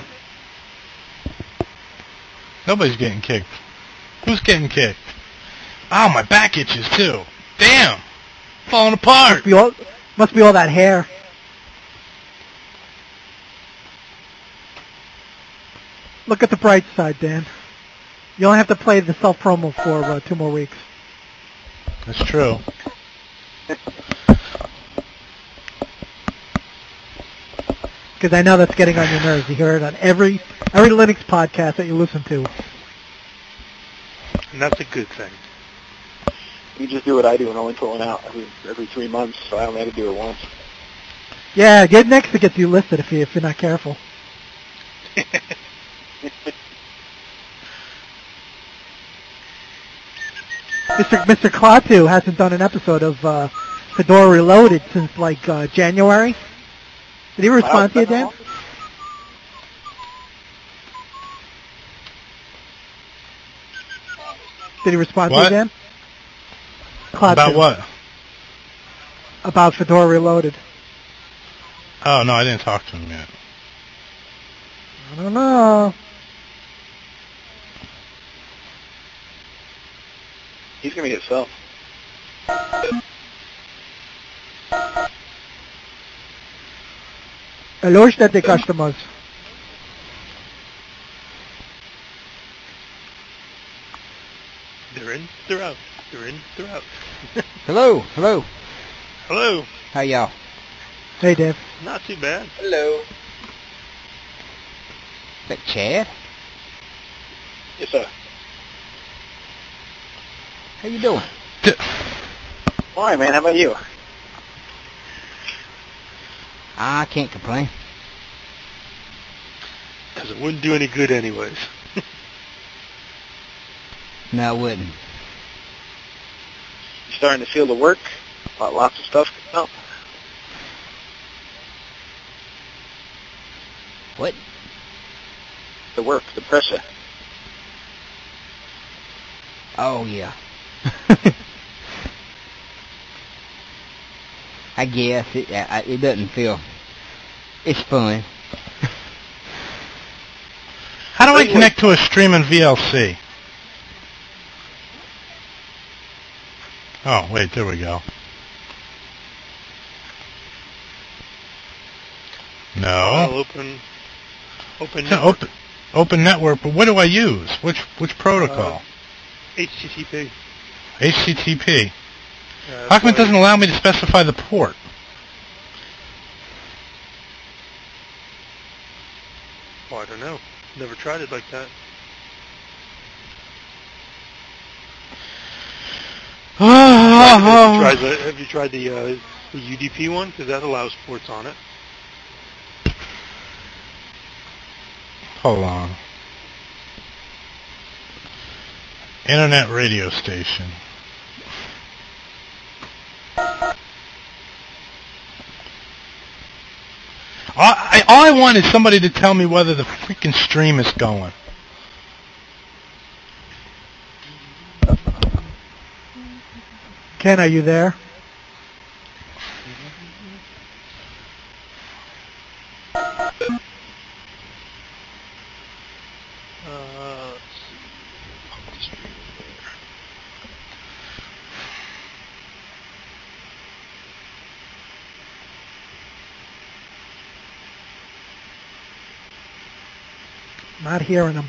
Nobody's getting kicked. Who's getting kicked? Oh, my back itches too. Damn. Falling apart.
Must be all that hair. Look at the bright side, Dan. You only have to play the self-promo for 2 more weeks.
That's true.
Because I know that's getting on your nerves. You hear it on every Linux podcast that you listen to.
And that's a good thing.
You just do what I do and only pull it out every 3 months, so I only have to do it once.
Yeah, get next to get you listed if you're not careful. Mr. Klaatu hasn't done an episode of Fedora Reloaded since like January. Did he respond to you, Dan? Did he respond to you, Dan? Klaatu.
About what?
About Fedora Reloaded.
Oh, no, I didn't talk to him yet.
I don't know.
He's going to get self.
Eloge the customers.
They're in, they're out. They're in, they're out.
Hello.
Hello.
How y'all?
Hey, Dave.
Not too bad.
Hello.
Is that Chad?
Yes, sir.
How you doing?
All right, man. How about you?
I can't complain.
Because it wouldn't do any good anyways.
No, it wouldn't.
You starting to feel the work? Lots of stuff coming up.
What?
The work, the pressure.
Oh, yeah. I guess it doesn't feel. It's fun.
How do I connect to a stream in VLC? Oh, wait, there we go. No.
I'll open network.
Open network, but what do I use? Which protocol?
HTTP.
HTTP. How come it doesn't allow me to specify the port?
Oh, I don't know. Never tried it like that. Have you tried the UDP one? Because that allows ports on it.
Hold on. Internet radio station. All I want is somebody to tell me whether the freaking stream is going.
Ken, are you there? Not hearing them.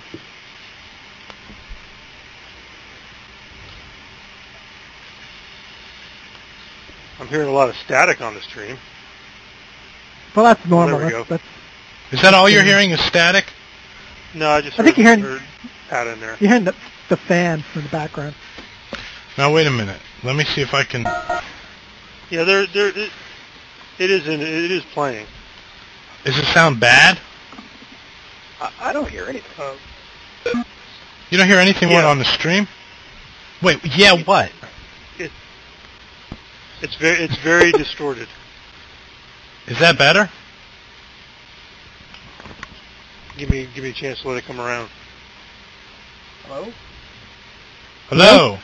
I'm hearing a lot of static on the stream.
Well, that's normal.
There we go.
Is that all you're hearing is static?
No, I just
I think you're hearing
heard Pat in there.
you're hearing the fan in the background.
Now wait a minute. Let me see if I can.
Yeah, it is playing.
Does it sound bad?
I don't hear anything.
You don't hear anything
Yeah.
on the stream? Wait, yeah, what?
It's very distorted.
Is that better?
Give me a chance to let it come around.
Hello?
Hello?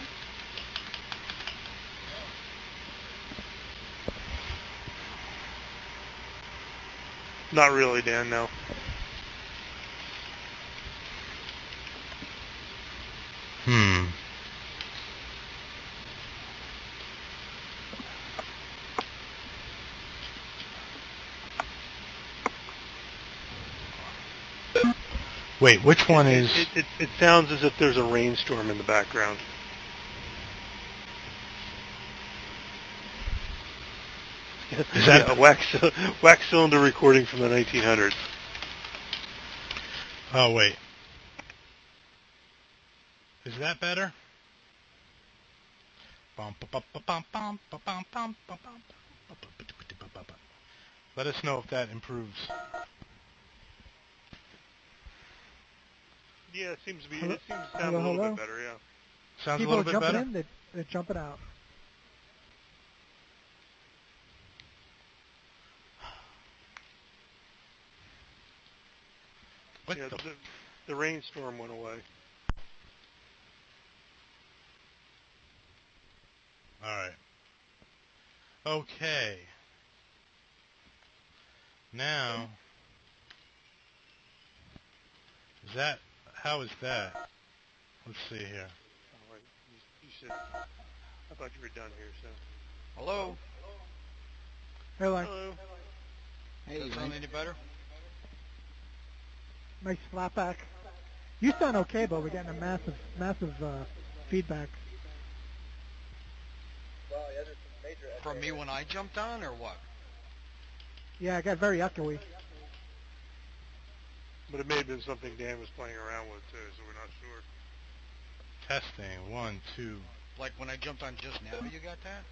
Not really, Dan, no.
Wait, which one is...
It sounds as if there's a rainstorm in the background.
Is that
a wax cylinder recording from the 1900s?
Oh, wait. Is that better? Let us know if that improves.
Yeah, it seems to sound a little bit better, yeah.
Sounds
People
a little bit
jumping
better?
in, they're jumping out.
What
yeah,
the...
the rainstorm went away.
Alright. Okay. Now... How is that? Let's see here.
Oh, wait, you said... I thought you were done here, so...
Hello?
Hello.
Hey, does that sound any better?
Nice flat back. You sound okay, but we're getting a massive feedback.
From me when I jumped on, or what?
Yeah, it got very echoey.
But it may have been something Dan was playing around with, too, so we're not sure.
Testing. 1, 2.
Like when I jumped on just now, you got that?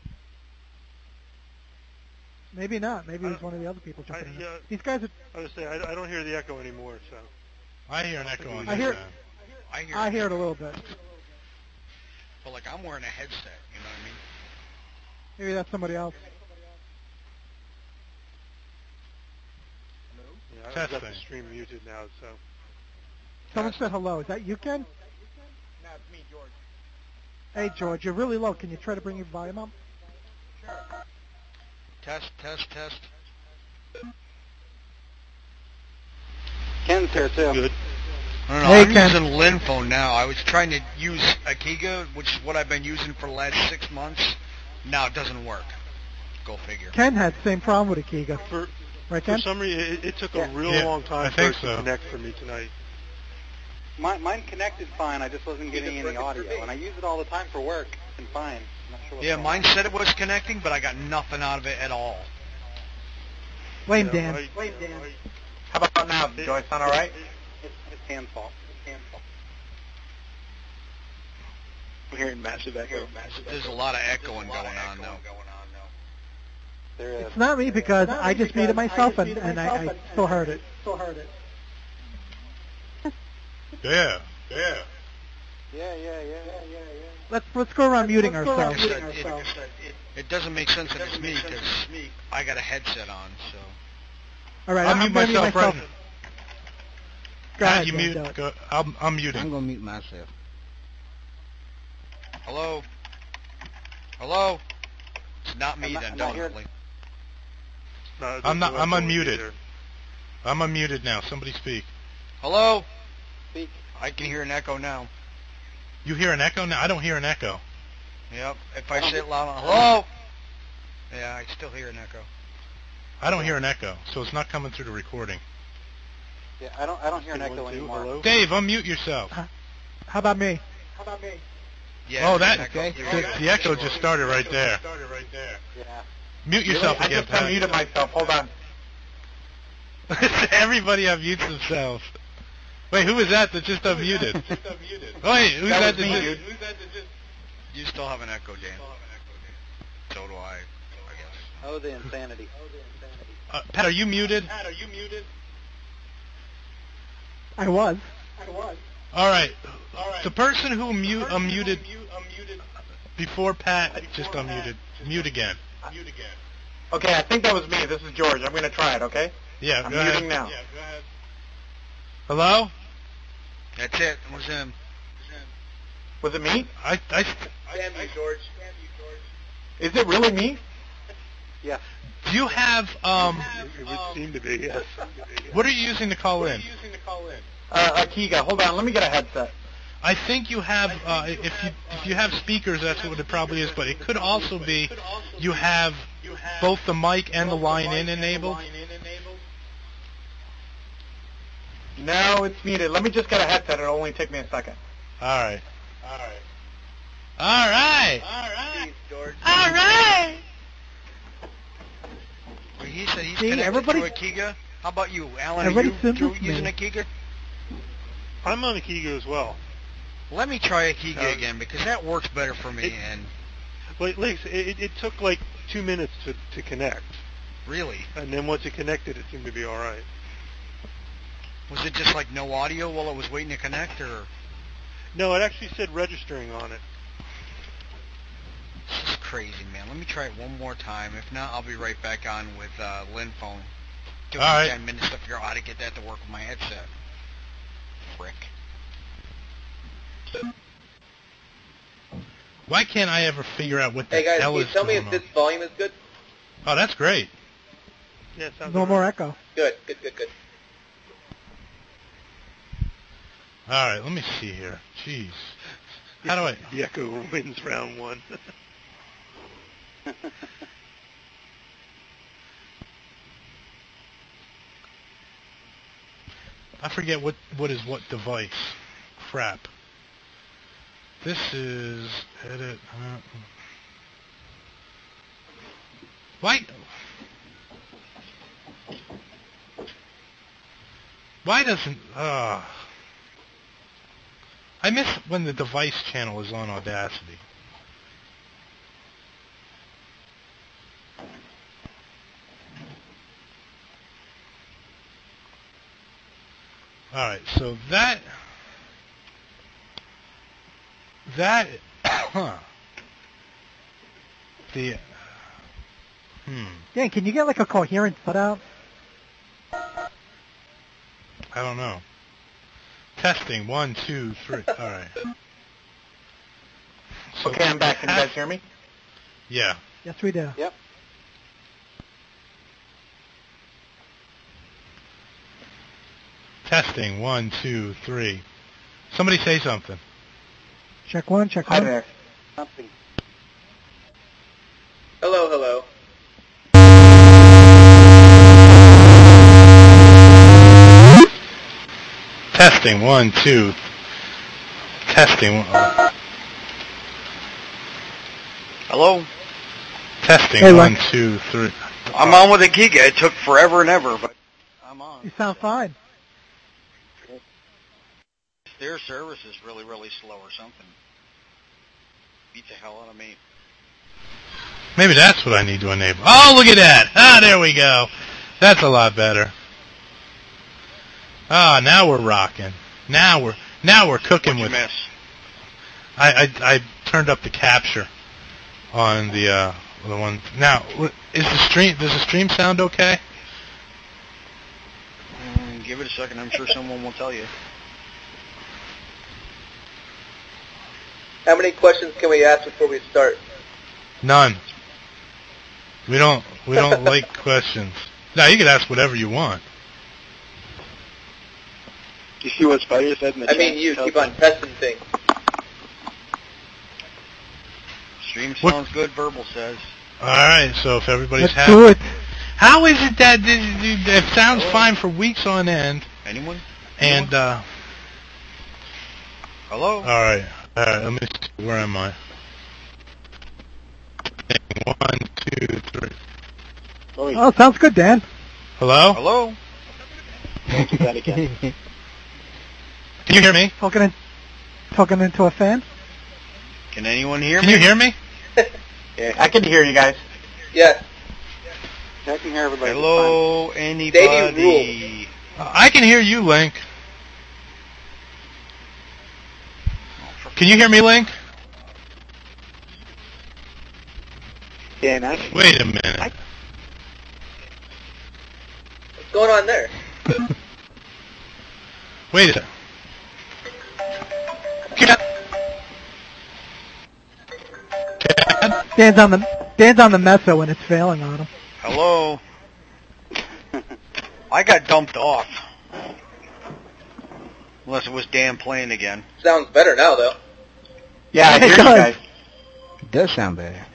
Maybe not. Maybe it was one of the other people jumping in.
Yeah,
These guys are...
I was saying, I don't hear the echo anymore, so...
I hear an echo on
I
this
hear,
end.
I hear it a little bit.
But like I'm wearing a headset, you know what I mean?
Maybe that's somebody else.
Yeah, I've got the stream muted now, so...
Someone said hello. Is that you, Ken?
No, it's me, George.
Hey, George, you're really low. Can you try to bring your volume up?
Sure. Test.
Ken's here, too.
Good.
I don't know,
Hey,
I'm
Ken.
using Linphone now. I was trying to use Akiga, which is what I've been using for the last 6 months. Now it doesn't work. Go figure.
Ken had the same problem with Akiga. Right, Ken?
For some reason, it took a real
Yeah,
long time
I
for
think
it
so.
to connect for me tonight.
Mine connected fine. I just wasn't getting any audio, and I use it all the time for work. And fine. I'm not sure what's
Yeah,
going
mine
on.
said it was connecting, but I got nothing out of it at all.
Blame
Yeah,
Dan.
How about now? Joy, sound all right?
It's Dan's fault.
I'm hearing massive echo. There's a lot of echoing going on, though.
It's not me because I just muted myself and I still heard it.
Yeah.
Let's go around muting ourselves.
It doesn't make sense that it's me because I got a headset on, so.
All right,
I'll
I'm
mute
gonna mute
myself
myself.
right now.
Go ahead,
you
Dan,
mute.
do it.
Go, I'm muting.
I'm going to mute myself.
Hello? Hello? It's not me then,
I'm not here.
definitely.
No,
I'm not. I'm
there's no
unmuted.
either.
I'm unmuted now. Somebody speak.
Hello?
Speak.
I can hear an echo now.
You hear an echo now? I don't hear an echo.
Yep. If I say it loud, hello? Yeah, I still hear an echo.
I don't hear an echo, so it's not coming through the recording.
Yeah, I don't hear an echo anymore.
Hello?
Dave, unmute yourself.
How about me?
Yeah.
Oh, that
Okay.
the echo just started right there.
Yeah.
Mute yourself
I
again,
just
Pat.
unmuted myself. Hold on.
Everybody unmutes themselves. Wait, who was that just unmuted? Wait, who's that
was me, dude.
You still have an echo, Dan. So do I guess.
Oh, the insanity.
Pat, are you muted?
I was.
All right. The person who unmuted before Pat just unmuted. Mute again.
Okay, I think that was me. This is George. I'm going to try it, okay?
Yeah,
I'm
go ahead.
muting now.
Hello?
That's it. It was him.
Was it me?
I
Damn you, George.
Is it really me?
Yeah.
do you have
It would seem to be, yes.
what are you using to call in?
A Kiga. Hold on. Let me get a headset.
I think you have, if you have speakers, that's what it probably is. But it could also be you have both the mic and the line in enabled.
No, it's muted. Let me just get a headset. It'll only take me a second.
All right.
Jeez, George.
Well, he said he's
See,
connected
everybody-
to a Kiga. How about you, Alan?
Everybody
Are
sims
you
with
using
me.
a Kiga?
I'm on a Kiga as well.
Let me try a Kiga again because that works better for me. And
Like I said, it took like 2 minutes to connect.
really,
And then once it connected, it seemed to be all right.
was it just like no audio while it was waiting to connect, or?
No, it actually said registering on it.
This is crazy, man. Let me try it one more time. If not, I'll be right back on with Lynn phone. Give me
All right.
10 minutes to figure out how to get that to work with my headset. Frick.
Why can't I ever figure out what the
Hey guys,
hell
can you
is
tell me
going
if
on?
this volume is good?
Oh, that's great.
Yeah, it sounds
No
all
more
right.
echo.
Good.
All right, let me see here. Jeez. How do I...
The echo wins round one.
I forget what is what device. Crap. This is edit. Why doesn't? I miss when the device channel is on Audacity. All right, so that the
Dan, can you get like a coherent cutout?
I don't know. Testing 1, 2, 3. All right. So
Okay, I'm back. Can you guys hear me?
Yeah.
Yes, we do.
Yep.
Testing 1, 2, 3. Somebody say something.
Check one, check
Hi
one.
there.
Something.
Hello.
Testing 1, 2. Testing.
Hello?
Testing
Hey,
1,
Lex.
2, 3.
I'm on with a Giga. It took forever and ever, but I'm on.
You sound fine.
Their service is really, really slow or something. Beat the hell out of me.
Maybe that's what I need to enable. Oh, look at that! Ah, there we go. That's a lot better. Ah, now we're rocking. Now we're cooking
What'd you
with.
miss?
I turned up the capture on the one. Now, is the stream? Does the stream sound okay?
Give it a second. I'm sure someone will tell you.
How many questions can we ask before we start?
None. We don't like questions. Now you can ask whatever you want.
You see what Spider said in the
I
chat?
mean, you keep on testing things.
Stream
What-
sounds good, Verbal says.
All right. So if everybody's
Let's
happy,
do it.
how is it that it sounds fine for weeks on end,
Anyone?
And,
Hello?
all right, let me see, where am I? 1, 2, 3.
Oh, sounds good, Dan.
Hello?
Hello?
Don't do that again.
Can you hear me?
Talking into a fan?
Can anyone hear
Can
me?
you hear me?
Yeah, I can hear you guys.
Yeah.
I can hear everybody.
Hello, anybody?
I can hear you, Link. Can you hear me, Link?
Dan, actually,
Wait a minute.
What's going on there?
Wait a second.
Dan's on the meso when it's failing on him.
Hello? I got dumped off. Unless it was Dan playing again.
Sounds better now, though.
Yeah, I hear you guys.
It does sound better.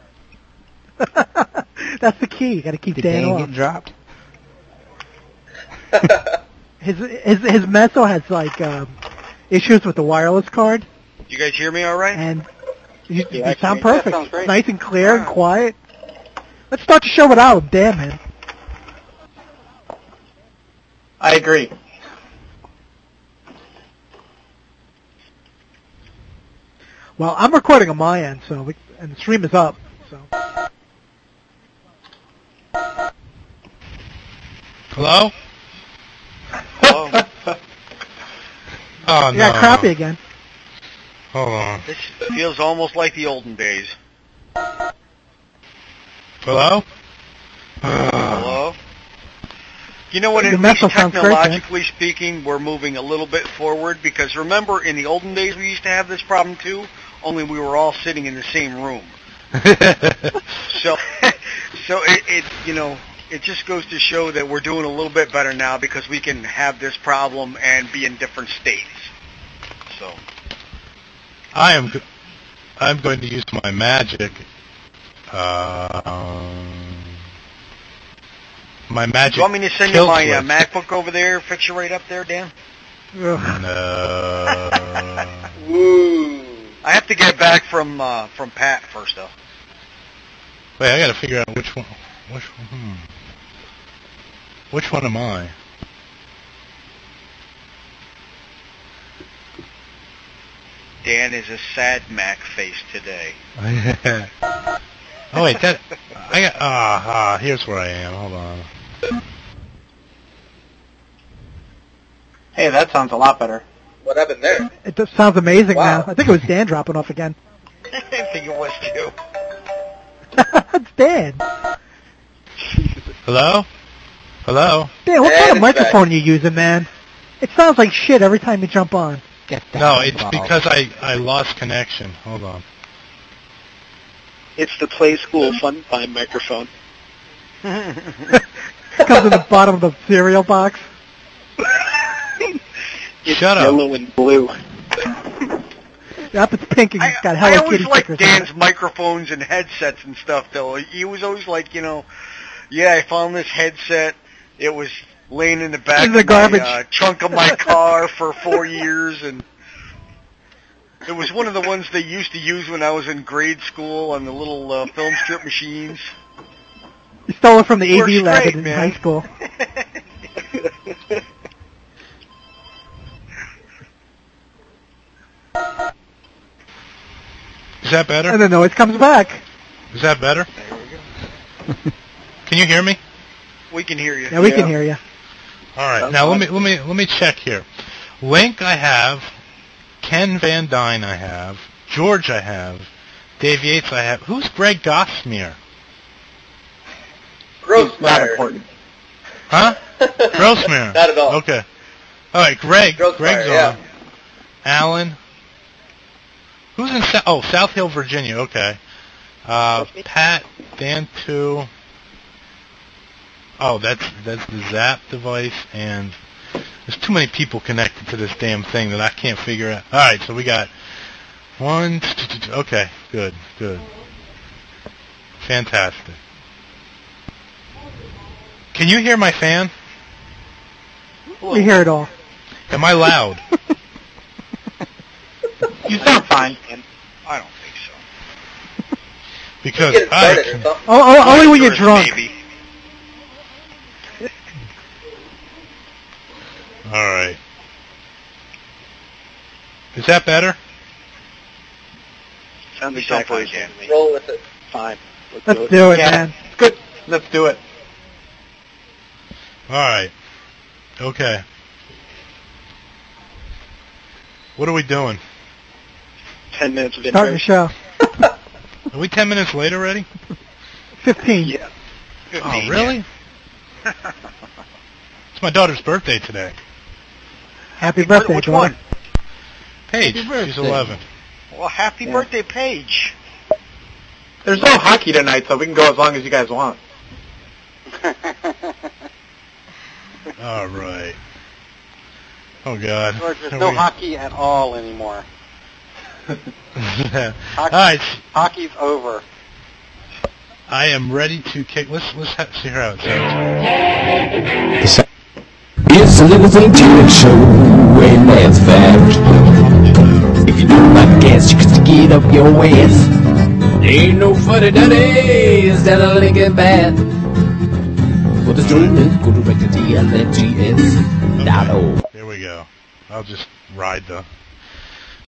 That's the key. You got to keep
Did
Dan
Dan
off.
get dropped?
His meso has like issues with the wireless card,
You guys hear me all right?
and you
Yeah,
sound
that
perfect.
sounds great.
Nice and clear and quiet. Let's start the show without him. Damn, man.
I agree.
Well, I'm recording on my end, and the stream is up. So
Hello?
Hello?
Oh, no.
yeah, crappy again.
Hold on.
This feels almost like the olden days.
Hello?
Hello? You know what,
Your
at least
meso sounds great, man.
technologically speaking, we're moving a little bit forward, because remember, in the olden days we used to have this problem too, only we were all sitting in the same room. So it just goes to show that we're doing a little bit better now because we can have this problem and be in different states. So
I'm going to use my magic. My magic.
you want me to send you
kill
my
switch.
MacBook over there, fix you right up there, Dan?
No.
Woo.
I have to get back from Pat first, though.
Wait, I got to figure out which one. Which one am I?
Dan is a sad Mac face today.
Oh wait, that I got. Here's where I am. Hold on.
Hey, that sounds a lot better.
What happened there?
It just sounds amazing
Wow.
now. I think it was Dan dropping off again.
I think it was too.
It's Dan.
Hello? Hello?
Dan, what
Dan
kind of
is
microphone you using, man? It sounds like shit every time you jump on.
No, it's because I lost connection. Hold on.
It's the Play School Fun Time microphone.
It comes in the bottom of the cereal box.
It's
Shut up.
yellow and blue.
Yep, it's pink and it's got
I
Hello
always
Kitty
liked
stickers on
Dan's
it.
microphones and headsets and stuff, though. He was always like, yeah, I found this headset. It was laying in the back
In the
of
garbage.
my trunk of my car for 4 years, and it was one of the ones they used to use when I was in grade school on the little film strip machines.
You stole it from the
Works
AV lab
great,
in
man.
high school.
Is that better?
And the noise comes back.
Is that better? Can you hear me?
We can hear you.
Yeah, we can hear you.
All right. Now let me check here. Link I have, Ken Van Dyne I have, George I have, Dave Yates I have. Who's Greg Gosmere?
Gross
Not
matter.
important.
Huh? Grossmere.
Not at all.
Okay. All right, Greg's
Grossmere,
on.
yeah.
Alan. Who's in South Hill, Virginia? Okay. Pat, Dan 2. Oh, that's the Zap device, and there's too many people connected to this damn thing that I can't figure out. All right, so we got 1, 2, 2. Okay, good. Fantastic. Can you hear my fan?
We hear it all.
Am I loud?
You sound fine.
I don't think so.
Because
Get it started or something.
Only when you're drunk.
Maybe.
All right. Is that better?
Sounds
Sound
exactly
fine,
the same
Dan.
to me.
Roll with it.
Fine.
Let's do it,
Yeah.
man.
Good. Let's do it.
All right. Okay. What are we doing?
10 minutes of
Starting the
intro.
show.
Are we 10 minutes late already?
15.
Yeah.
Oh, really? It's my daughter's birthday today.
Happy birthday,
Which
daughter.
one?
Paige,
Happy
she's
birthday.
11.
Well, happy birthday, Paige.
There's no hockey tonight, so we can go as long as you guys want.
All right. Oh, God.
George, there's
Are
no
we-
hockey at all anymore.
All right.
Hockey's over.
I am ready to kick. Let's see her out.
It's a little thing to show, and that's fact. If you don't like gas, you can stick it up your ass. Ain't no funny daddies that are Lincoln bad. What is doing is go direct to TLFGS.org.
There we go. I'll just ride the